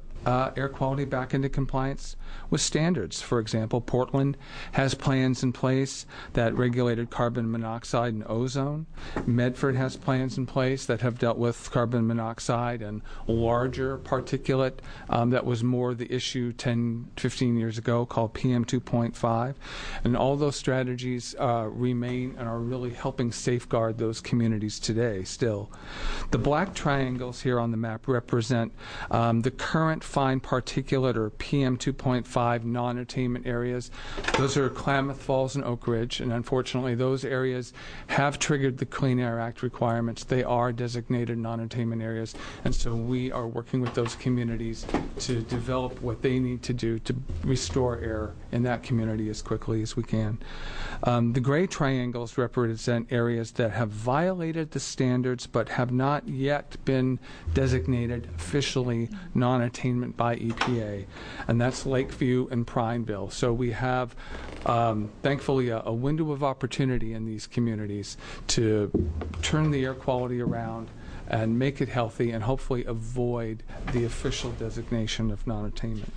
air quality back into compliance with standards. For example, Portland has plans in place that regulated carbon monoxide and ozone. Medford has plans in place that have dealt with carbon monoxide and larger particulate that was more the issue 10, 15 years ago, called PM 2.5. And all those strategies remain and are really helping safeguard those communities today still. The black triangles here on the map represent the current fine particulate, or PM 2.5 non-attainment areas. Those are Klamath Falls and Oak Ridge, and unfortunately those areas have triggered the Clean Air Act requirements. They are designated non-attainment areas, and so we are working with those communities to develop what they need to do to restore air in that community as quickly as we can. The gray triangles represent areas that have violated the standards but have not yet been designated officially non-attainment by EPA, and that's Lakeview and Prineville. So we have, thankfully, a window of opportunity in these communities to turn the air quality around and make it healthy and hopefully avoid the official designation of non-attainment.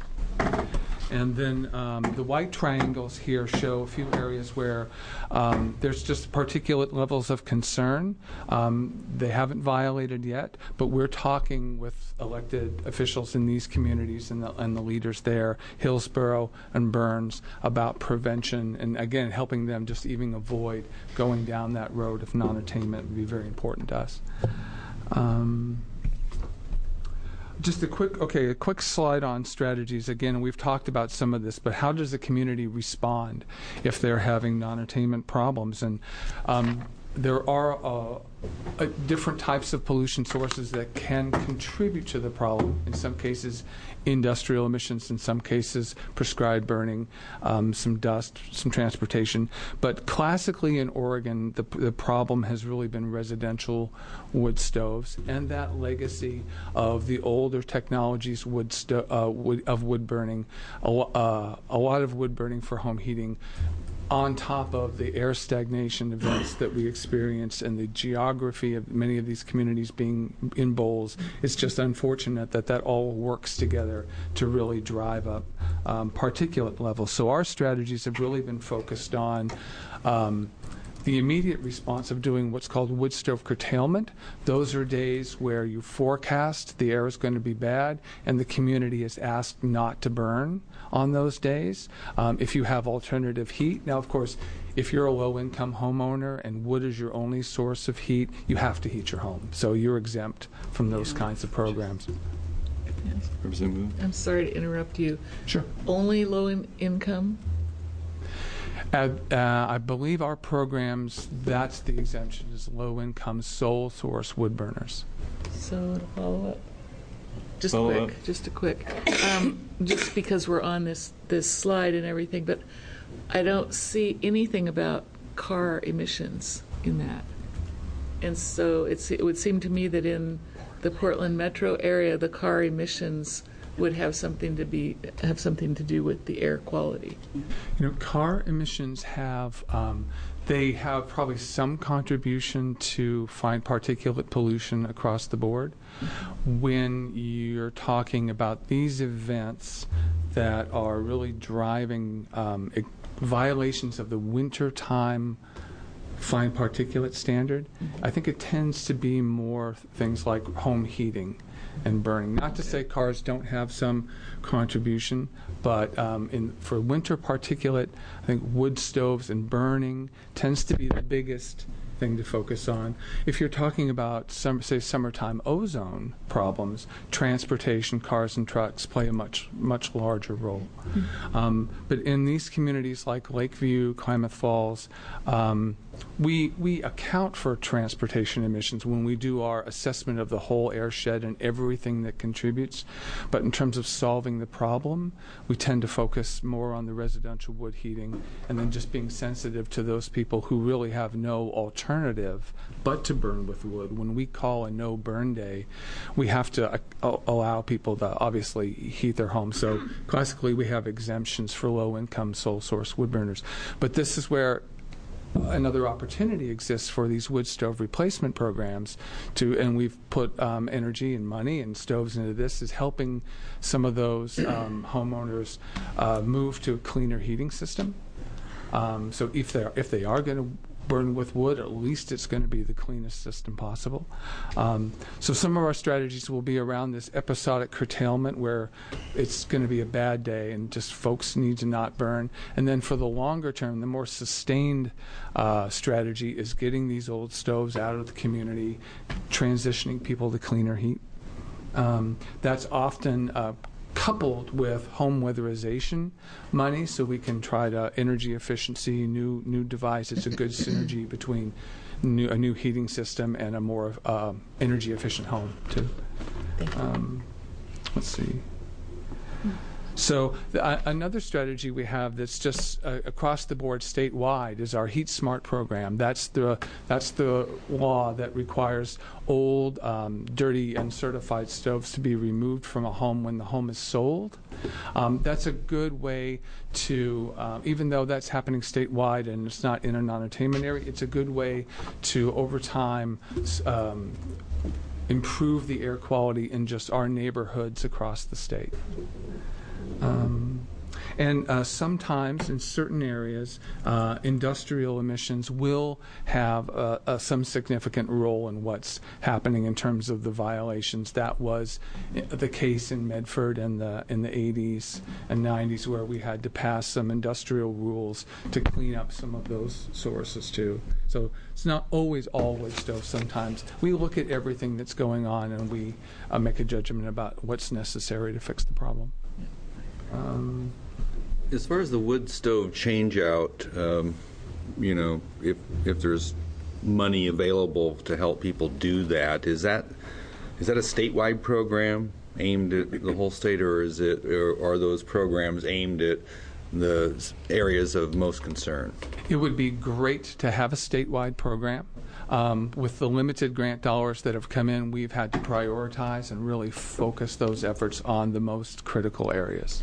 And then the white triangles here show a few areas where there's just particulate levels of concern. They haven't violated yet, but we're talking with elected officials in these communities and the leaders there, Hillsborough and Burns, about prevention and, again, helping them just even avoid going down that road of non-attainment would be very important to us. Just a quick slide on strategies. Again, we've talked about some of this, but how does the community respond if they're having non-attainment problems? And there are different types of pollution sources that can contribute to the problem. In some cases, industrial emissions, in some cases, prescribed burning, some dust, some transportation. But classically in Oregon, the problem has really been residential wood stoves and that legacy of the older technologies of wood burning, a lot of wood burning for home heating, on top of the air stagnation events that we experience and the geography of many of these communities being in bowls. It's just unfortunate that all works together to really drive up particulate levels. So our strategies have really been focused on the immediate response of doing what's called wood stove curtailment. Those are days where you forecast the air is going to be bad and the community is asked not to burn on those days. If you have alternative heat, now of course, if you're a low-income homeowner and wood is your only source of heat, you have to heat your home. So you're exempt from those kinds of programs. I'm sorry to interrupt you. Sure. Only low income? I believe our programs, that's the exemption, is low-income sole source wood burners. So to follow up. Just quick. Just because we're on this slide and everything, but I don't see anything about car emissions in that. And so it would seem to me that in the Portland metro area, the car emissions would have something to do with the air quality. Car emissions have they have probably some contribution to fine particulate pollution across the board. When you're talking about these events that are really driving violations of the wintertime fine particulate standard, I think it tends to be more things like home heating and burning. Not to say cars don't have some contribution, but for winter particulate, I think wood stoves and burning tends to be the biggest thing to focus on. If you're talking about summertime ozone problems, transportation, cars and trucks play a much larger role. But in these communities like Lakeview, Klamath Falls, we account for transportation emissions when we do our assessment of the whole airshed and everything that contributes. But in terms of solving the problem, we tend to focus more on the residential wood heating and then just being sensitive to those people who really have no alternative but to burn with wood. When we call a no burn day, we have to allow people to obviously heat their homes. So classically we have exemptions for low income sole source wood burners. But this is where another opportunity exists for these wood stove replacement programs and we've put energy and money and stoves into this, is helping some of those homeowners move to a cleaner heating system. So if they are going to burn with wood, at least it's going to be the cleanest system possible. So some of our strategies will be around this episodic curtailment where it's going to be a bad day and just folks need to not burn. And then for the longer term, the more sustained strategy is getting these old stoves out of the community, transitioning people to cleaner heat. That's often coupled with home weatherization money, so we can try to energy efficiency, new device. It's a good synergy between a new heating system and a more energy efficient home too. Let's see. So another strategy we have that's just across the board statewide is our Heat Smart program. That's the law that requires old, dirty, uncertified stoves to be removed from a home when the home is sold. That's a good way to, even though that's happening statewide and it's not in a non-attainment area, it's a good way to, over time, improve the air quality in just our neighborhoods across the state. And sometimes in certain areas, industrial emissions will have some significant role in what's happening in terms of the violations. That was the case in Medford in the 80s and 90s, where we had to pass some industrial rules to clean up some of those sources too. So it's not always all wood stoves. Sometimes we look at everything that's going on and we make a judgment about what's necessary to fix the problem. As far as the wood stove change out, if there's money available to help people do that, is that a statewide program aimed at the whole state, or are those programs aimed at the areas of most concern? It would be great to have a statewide program. With the limited grant dollars that have come in, we've had to prioritize and really focus those efforts on the most critical areas.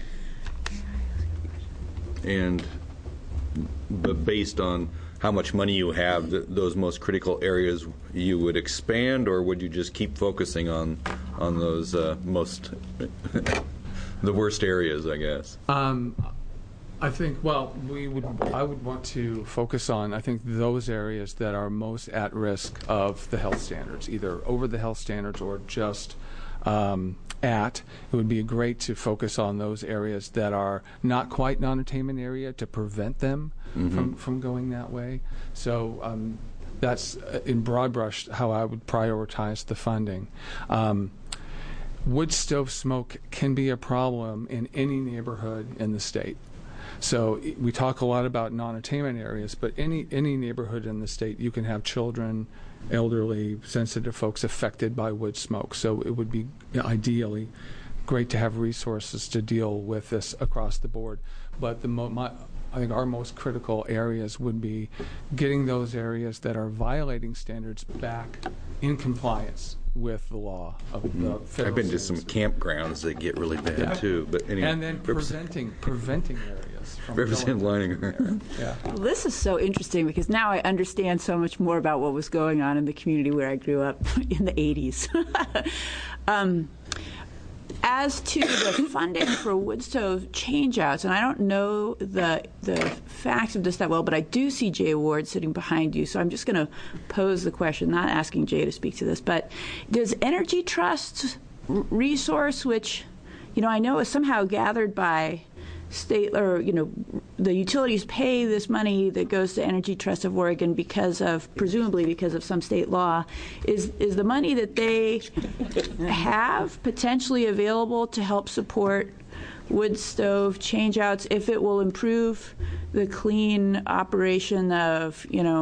But based on how much money you have, those most critical areas you would expand, or would you just keep focusing on those most the worst areas, I guess? I think, I would want to focus on, I think, those areas that are most at risk of the health standards, either over the health standards or just it would be great to focus on those areas that are not quite non-attainment area to prevent them from going that way. So that's, in broad brush, how I would prioritize the funding. Wood stove smoke can be a problem in any neighborhood in the state. So we talk a lot about non-attainment areas, but any neighborhood in the state, you can have children, elderly, sensitive folks affected by wood smoke. So it would be ideally great to have resources to deal with this across the board. But I think our most critical areas would be getting those areas that are violating standards back in compliance with the law of the federal I've been to standards. some campgrounds that get really bad too. But anyway, And then preventing areas from Representative Leininger. Yeah. Well, this is so interesting because now I understand so much more about what was going on in the community where I grew up in the 80s. As to the funding for wood stove changeouts, and I don't know the facts of this that well, but I do see Jay Ward sitting behind you, so I'm just going to pose the question, not asking Jay to speak to this, but does Energy Trust resource, which, I know is somehow gathered by state, or the utilities pay this money that goes to Energy Trust of Oregon presumably because of some state law, is the money that they have potentially available to help support wood stove changeouts if it will improve the clean operation of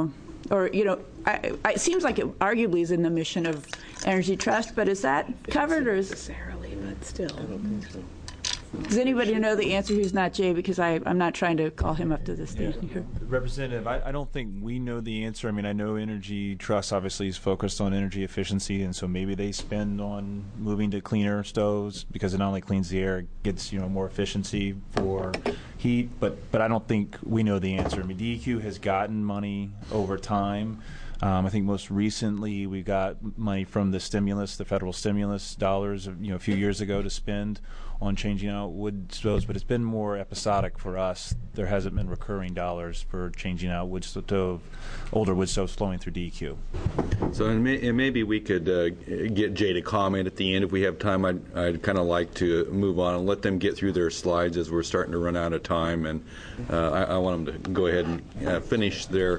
it seems like it arguably is in the mission of Energy Trust, but is that covered or necessarily? But still. I don't think so. Does anybody know the answer who's not Jay? Because I'm not trying to call him up to the stage here. Representative, I don't think we know the answer. I mean, I know Energy Trust obviously is focused on energy efficiency, and so maybe they spend on moving to cleaner stoves because it not only cleans the air, it gets more efficiency for heat. But I don't think we know the answer. I mean, DEQ has gotten money over time. I think most recently we got money from the federal stimulus dollars, a few years ago to spend on changing out wood stoves, but it's been more episodic for us. There hasn't been recurring dollars for changing out older wood stoves flowing through DEQ. So and maybe we could get Jay to comment at the end if we have time. I'd kind of like to move on and let them get through their slides as we're starting to run out of time, and I want them to go ahead and finish their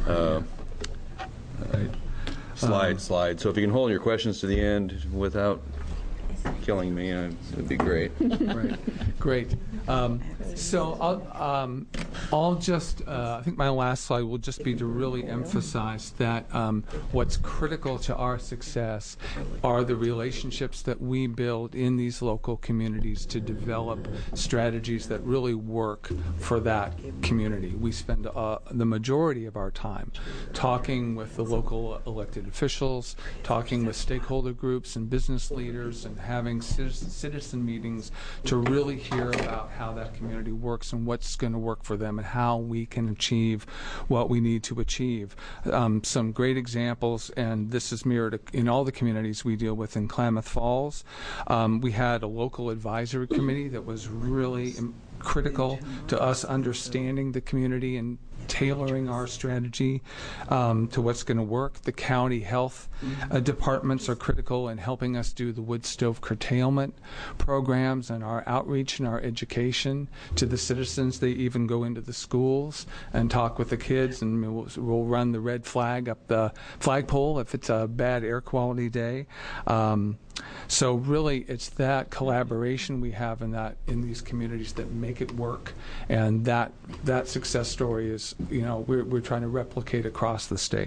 slide. So if you can hold your questions to the end without killing me, it'd be great. Right. Great. So I'll just, I think my last slide will just be to really emphasize that what's critical to our success are the relationships that we build in these local communities to develop strategies that really work for that community. We spend the majority of our time talking with the local elected officials, talking with stakeholder groups and business leaders, and having citizen meetings to really hear about how that community works and what's going to work for them and how we can achieve what we need to achieve. Some great examples, and this is mirrored in all the communities we deal with in Klamath Falls. We had a local advisory committee that was really critical to us understanding the community and tailoring our strategy to what's going to work. The county health departments are critical in helping us do the wood stove curtailment programs and our outreach and our education to the citizens. They even go into the schools and talk with the kids, and we'll run the red flag up the flagpole if it's a bad air quality day. So really, it's that collaboration we have in these communities that make it work, and that success story is, we're trying to replicate across the state.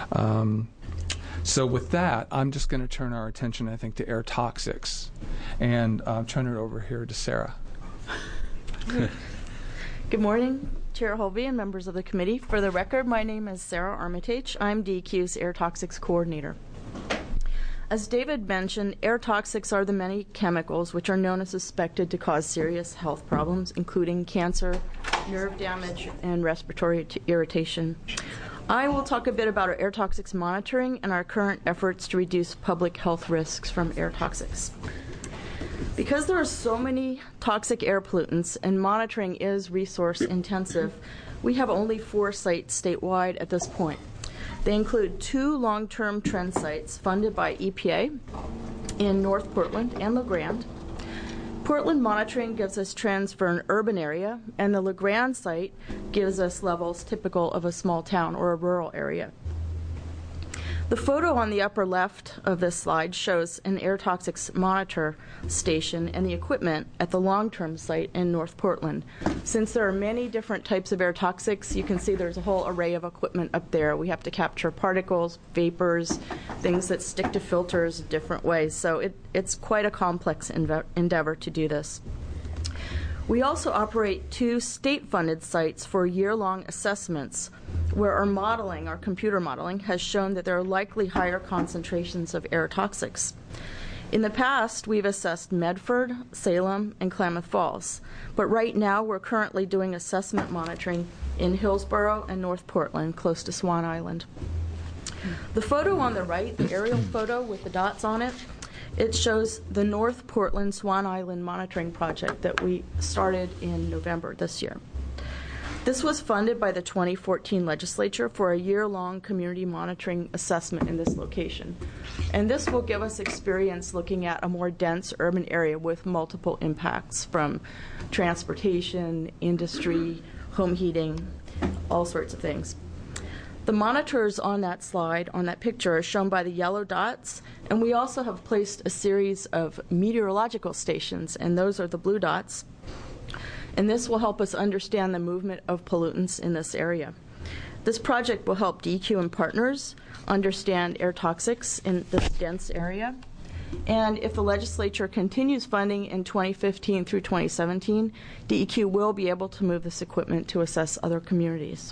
So with that, I'm just going to turn our attention, I think, to air toxics, and turn it over here to Sarah. Good morning, Chair Holvey and members of the committee. For the record, my name is Sarah Armitage. I'm DEQ's Air Toxics Coordinator. As David mentioned, air toxics are the many chemicals which are known as suspected to cause serious health problems, including cancer, nerve damage, and respiratory irritation. I will talk a bit about our air toxics monitoring and our current efforts to reduce public health risks from air toxics. Because there are so many toxic air pollutants and monitoring is resource intensive, we have only 4 sites statewide at this point. They include 2 long-term trend sites funded by EPA in North Portland and LeGrand. Portland monitoring gives us trends for an urban area, and the LeGrand site gives us levels typical of a small town or a rural area. The photo on the upper left of this slide shows an air toxics monitor station and the equipment at the long-term site in North Portland. Since there are many different types of air toxics, you can see there's a whole array of equipment up there. We have to capture particles, vapors, things that stick to filters different ways. So it's quite a complex endeavor to do this. We also operate 2 state-funded sites for year-long assessments where our computer modeling, has shown that there are likely higher concentrations of air toxics. In the past, we've assessed Medford, Salem, and Klamath Falls, but right now we're currently doing assessment monitoring in Hillsborough and North Portland, close to Swan Island. The photo on the right, the aerial photo with the dots on it, it shows the North Portland Swan Island monitoring project that we started in November this year. This was funded by the 2014 legislature for a year-long community monitoring assessment in this location. And this will give us experience looking at a more dense urban area with multiple impacts from transportation, industry, home heating, all sorts of things. The monitors on that slide, on that picture, are shown by the yellow dots, and we also have placed a series of meteorological stations, and those are the blue dots. And this will help us understand the movement of pollutants in this area. This project will help DEQ and partners understand air toxics in this dense area. And if the legislature continues funding in 2015 through 2017, DEQ will be able to move this equipment to assess other communities.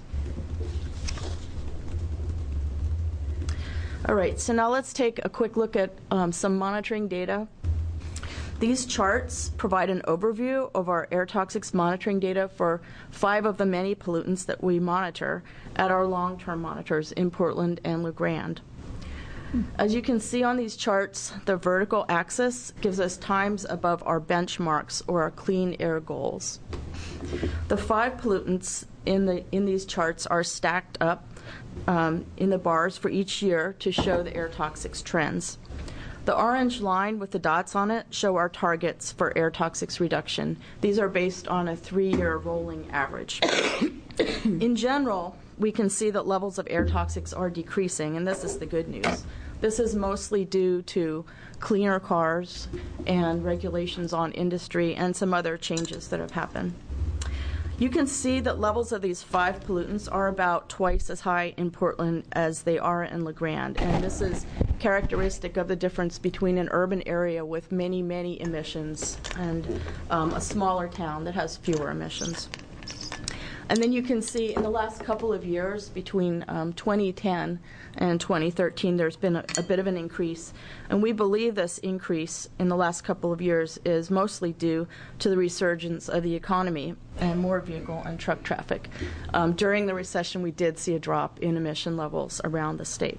All right, so now let's take a quick look at some monitoring data. These charts provide an overview of our air toxics monitoring data for 5 of the many pollutants that we monitor at our long-term monitors in Portland and LeGrand. As you can see on these charts, the vertical axis gives us times above our benchmarks or our clean air goals. The 5 pollutants in these charts are stacked up in the bars for each year to show the air toxics trends. The orange line with the dots on it show our targets for air toxics reduction. These are based on a 3-year rolling average. In general, we can see that levels of air toxics are decreasing, and this is the good news. This is mostly due to cleaner cars and regulations on industry and some other changes that have happened. You can see that levels of these 5 pollutants are about twice as high in Portland as they are in LeGrand, and this is characteristic of the difference between an urban area with many, many emissions and a smaller town that has fewer emissions. And then you can see in the last couple of years, between 2010 and 2013, there's been a bit of an increase. And we believe this increase in the last couple of years is mostly due to the resurgence of the economy and more vehicle and truck traffic. During the recession, we did see a drop in emission levels around the state.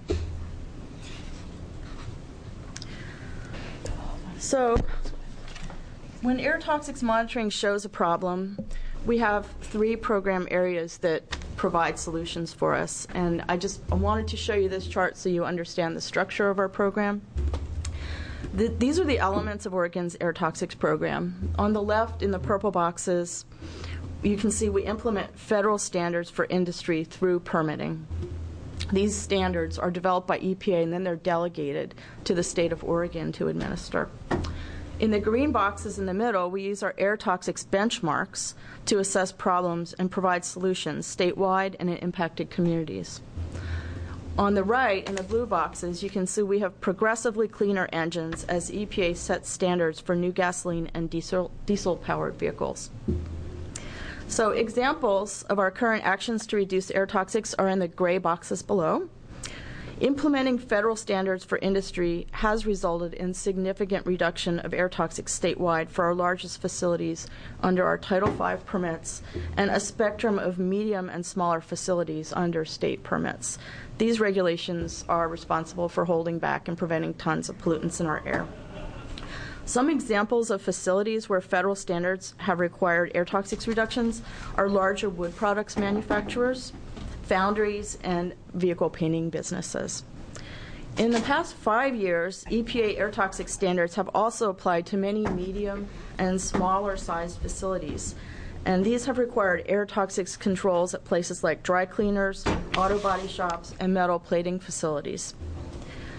So when air toxics monitoring shows a problem, we have 3 program areas that provide solutions for us. And I wanted to show you this chart so you understand the structure of our program. These are the elements of Oregon's air toxics program. On the left, in the purple boxes, you can see we implement federal standards for industry through permitting. These standards are developed by EPA, and then they're delegated to the state of Oregon to administer. In the green boxes in the middle, we use our air toxics benchmarks to assess problems and provide solutions statewide and in impacted communities. On the right, in the blue boxes, you can see we have progressively cleaner engines as EPA sets standards for new gasoline and diesel-powered vehicles. So examples of our current actions to reduce air toxics are in the gray boxes below. Implementing federal standards for industry has resulted in significant reduction of air toxics statewide for our largest facilities under our Title V permits and a spectrum of medium and smaller facilities under state permits. These regulations are responsible for holding back and preventing tons of pollutants in our air. Some examples of facilities where federal standards have required air toxics reductions are larger wood products manufacturers, foundries, and vehicle painting businesses. In the past 5 years, EPA air toxic standards have also applied to many medium and smaller sized facilities, and these have required air toxics controls at places like dry cleaners, auto body shops, and metal plating facilities.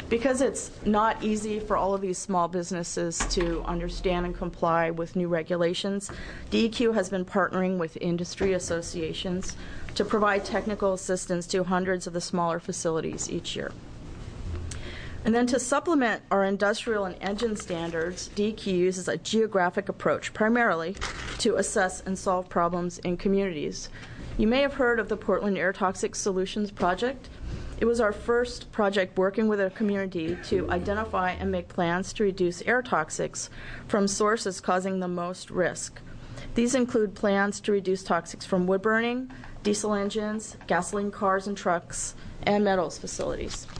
Because it's not easy for all of these small businesses to understand and comply with new regulations, DEQ has been partnering with industry associations to provide technical assistance to hundreds of the smaller facilities each year. And then to supplement our industrial and engine standards, DEQ uses a geographic approach primarily to assess and solve problems in communities. You may have heard of the Portland Air Toxics Solutions Project. It was our first project working with a community to identify and make plans to reduce air toxics from sources causing the most risk. These include plans to reduce toxics from wood burning, diesel engines, gasoline cars and trucks, and metals facilities.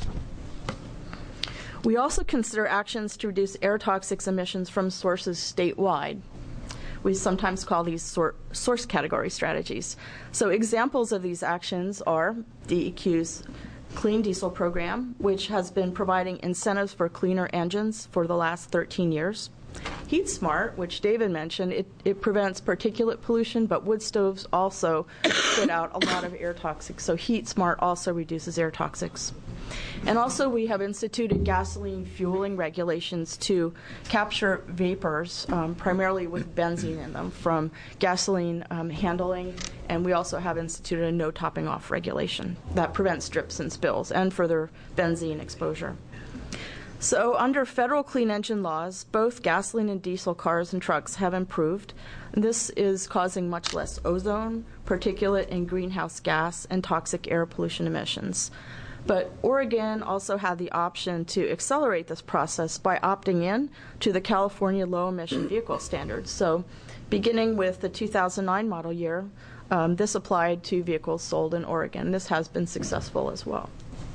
We also consider actions to reduce air toxics emissions from sources statewide. We sometimes call these source category strategies. So examples of these actions are DEQ's Clean Diesel program, which has been providing incentives for cleaner engines for the last 13 years. Heat Smart, which David mentioned, it prevents particulate pollution, but wood stoves also put out a lot of air toxics. So Heat Smart also reduces air toxics. And also we have instituted gasoline fueling regulations to capture vapors, primarily with benzene in them, from gasoline handling. And we also have instituted a no topping off regulation that prevents drips and spills and further benzene exposure. So under federal clean engine laws, both gasoline and diesel cars and trucks have improved. This is causing much less ozone, particulate, and greenhouse gas and toxic air pollution emissions. But Oregon also had the option to accelerate this process by opting in to the California Low Emission Vehicle Standards. So beginning with the 2009 model year, this applied to vehicles sold in Oregon. This has been successful as well.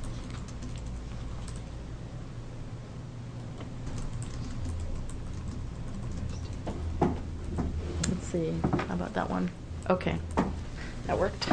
Let's see, how about that one? Okay, that worked.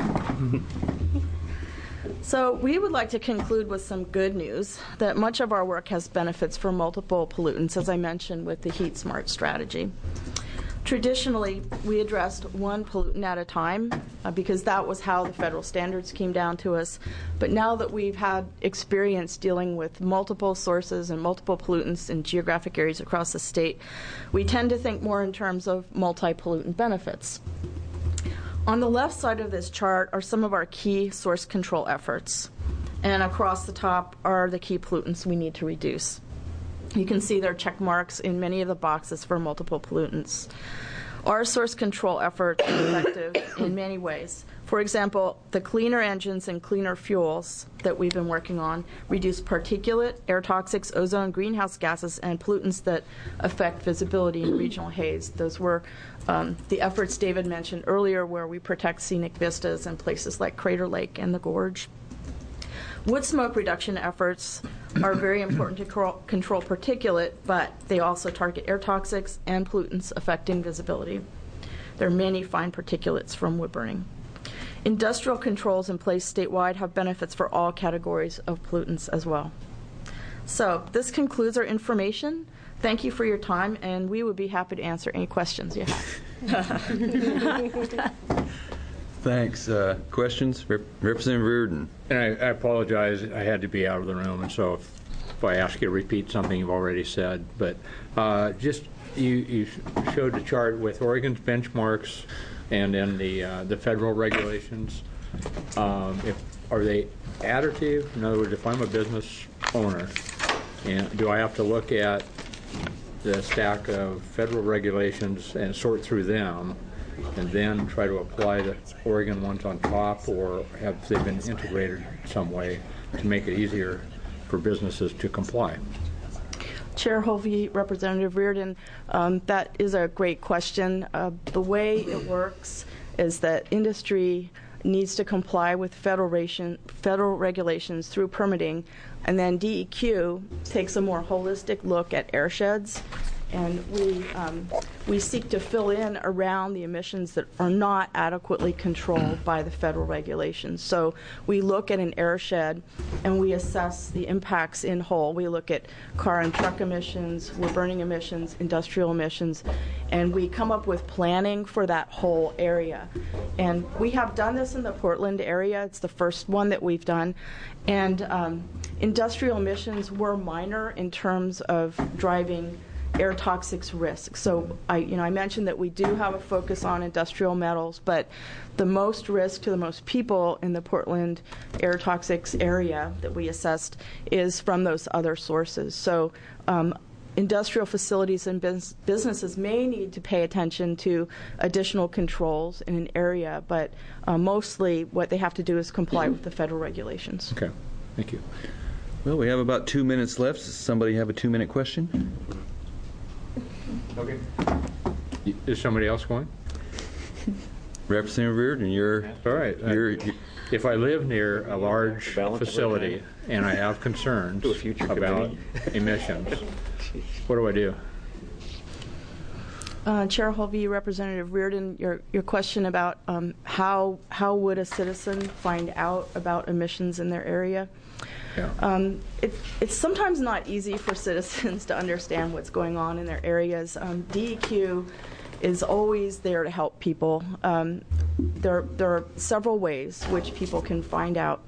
So we would like to conclude with some good news that much of our work has benefits for multiple pollutants, as I mentioned with the Heat Smart strategy. Traditionally, we addressed one pollutant at a time because that was how the federal standards came down to us. But now that we've had experience dealing with multiple sources and multiple pollutants in geographic areas across the state, we tend to think more in terms of multi-pollutant benefits. On the left side of this chart are some of our key source control efforts. And across the top are the key pollutants we need to reduce. You can see there are check marks in many of the boxes for multiple pollutants. Our source control efforts are effective in many ways. For example, the cleaner engines and cleaner fuels that we've been working on reduce particulate, air toxics, ozone, greenhouse gases, and pollutants that affect visibility in regional haze. Those were the efforts David mentioned earlier, where we protect scenic vistas in places like Crater Lake and the Gorge. Wood smoke reduction efforts are very important to control particulate, but they also target air toxics and pollutants affecting visibility. There are many fine particulates from wood burning. Industrial controls in place statewide have benefits for all categories of pollutants as well. So this concludes our information. Thank you for your time, and we would be happy to answer any questions you have. Thanks. Questions? Representative Reardon. And I apologize, I had to be out of the room, and so if I ask you to repeat something you've already said, but just you showed the chart with Oregon's benchmarks and then the federal regulations. Are they additive? In other words, if I'm a business owner, and do I have to look at the stack of federal regulations and sort through them and then try to apply the Oregon ones on top, or have they been integrated some way to make it easier for businesses to comply? Chair Hovey, Representative Reardon, that is a great question. The way it works is that industry needs to comply with federal regulations through permitting, and then DEQ takes a more holistic look at airsheds and we seek to fill in around the emissions that are not adequately controlled by the federal regulations. So we look at an airshed and we assess the impacts in whole. We look at car and truck emissions, wood burning emissions, industrial emissions, and we come up with planning for that whole area. And we have done this in the Portland area. It's the first one that we've done. And industrial emissions were minor in terms of driving air toxics risk. So I mentioned that we do have a focus on industrial metals, but the most risk to the most people in the Portland air toxics area that we assessed is from those other sources. So industrial facilities and businesses may need to pay attention to additional controls in an area, but mostly what they have to do is comply with the federal regulations. Okay, thank you. Well, we have about 2 minutes left. Does somebody have a 2-minute question? Okay. Is somebody else going? Representative Reardon, you're... All right. If I live near a large facility and I have concerns about emissions, what do I do? Chair Hulvey, Representative Reardon, your question about how would a citizen find out about emissions in their area? Yeah. It's sometimes not easy for citizens to understand what's going on in their areas. DEQ is always there to help people. There are several ways which people can find out.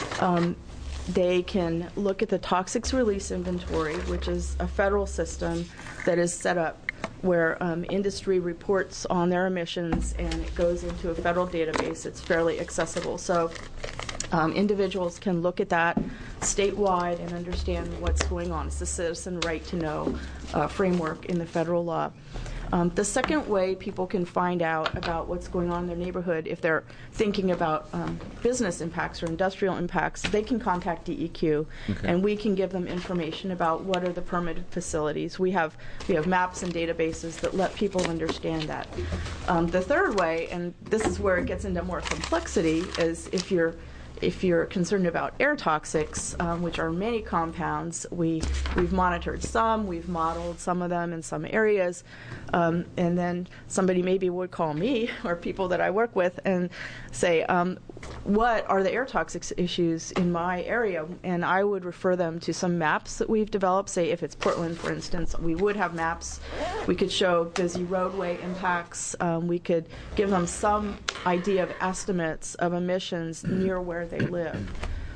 They can look at the Toxics Release Inventory, which is a federal system that is set up where industry reports on their emissions and it goes into a federal database. It's fairly accessible. So individuals can look at that statewide and understand what's going on. It's the citizen right to know framework in the federal law. The second way people can find out about what's going on in their neighborhood, if they're thinking about business impacts or industrial impacts, they can contact DEQ, and we can give them information about what are the permitted facilities. We have maps and databases that let people understand that. The third way, and this is where it gets into more complexity, is if you're concerned about air toxics, which are many compounds, we've monitored some, we've modeled some of them in some areas, and then somebody maybe would call me or people that I work with and say, what are the air toxics issues in my area? And I would refer them to some maps that we've developed. Say if it's Portland, for instance, we would have maps. We could show busy roadway impacts. We could give them some idea of estimates of emissions near where they live.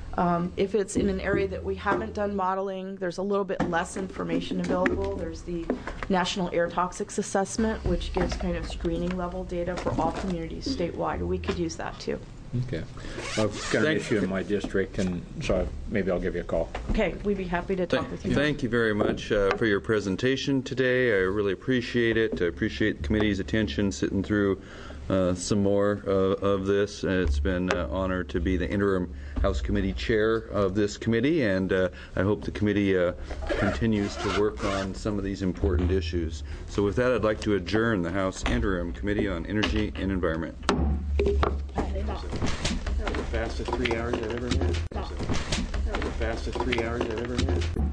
If it's in an area that we haven't done modeling, there's a little bit less information available. There's the National Air Toxics Assessment, which gives kind of screening level data for all communities statewide. We could use that too. Okay. I've got an issue in my district, and so maybe I'll give you a call. Okay, we'd be happy to talk with you. Thank you very much for your presentation today. I really appreciate it. I appreciate the committee's attention sitting through some more of this. It's been an honor to be the interim House Committee Chair of this committee, and I hope the committee continues to work on some of these important issues. So with that, I'd like to adjourn the House Interim Committee on Energy and Environment. That was the fastest 3 hours I've ever had. That was the fastest 3 hours I've ever had.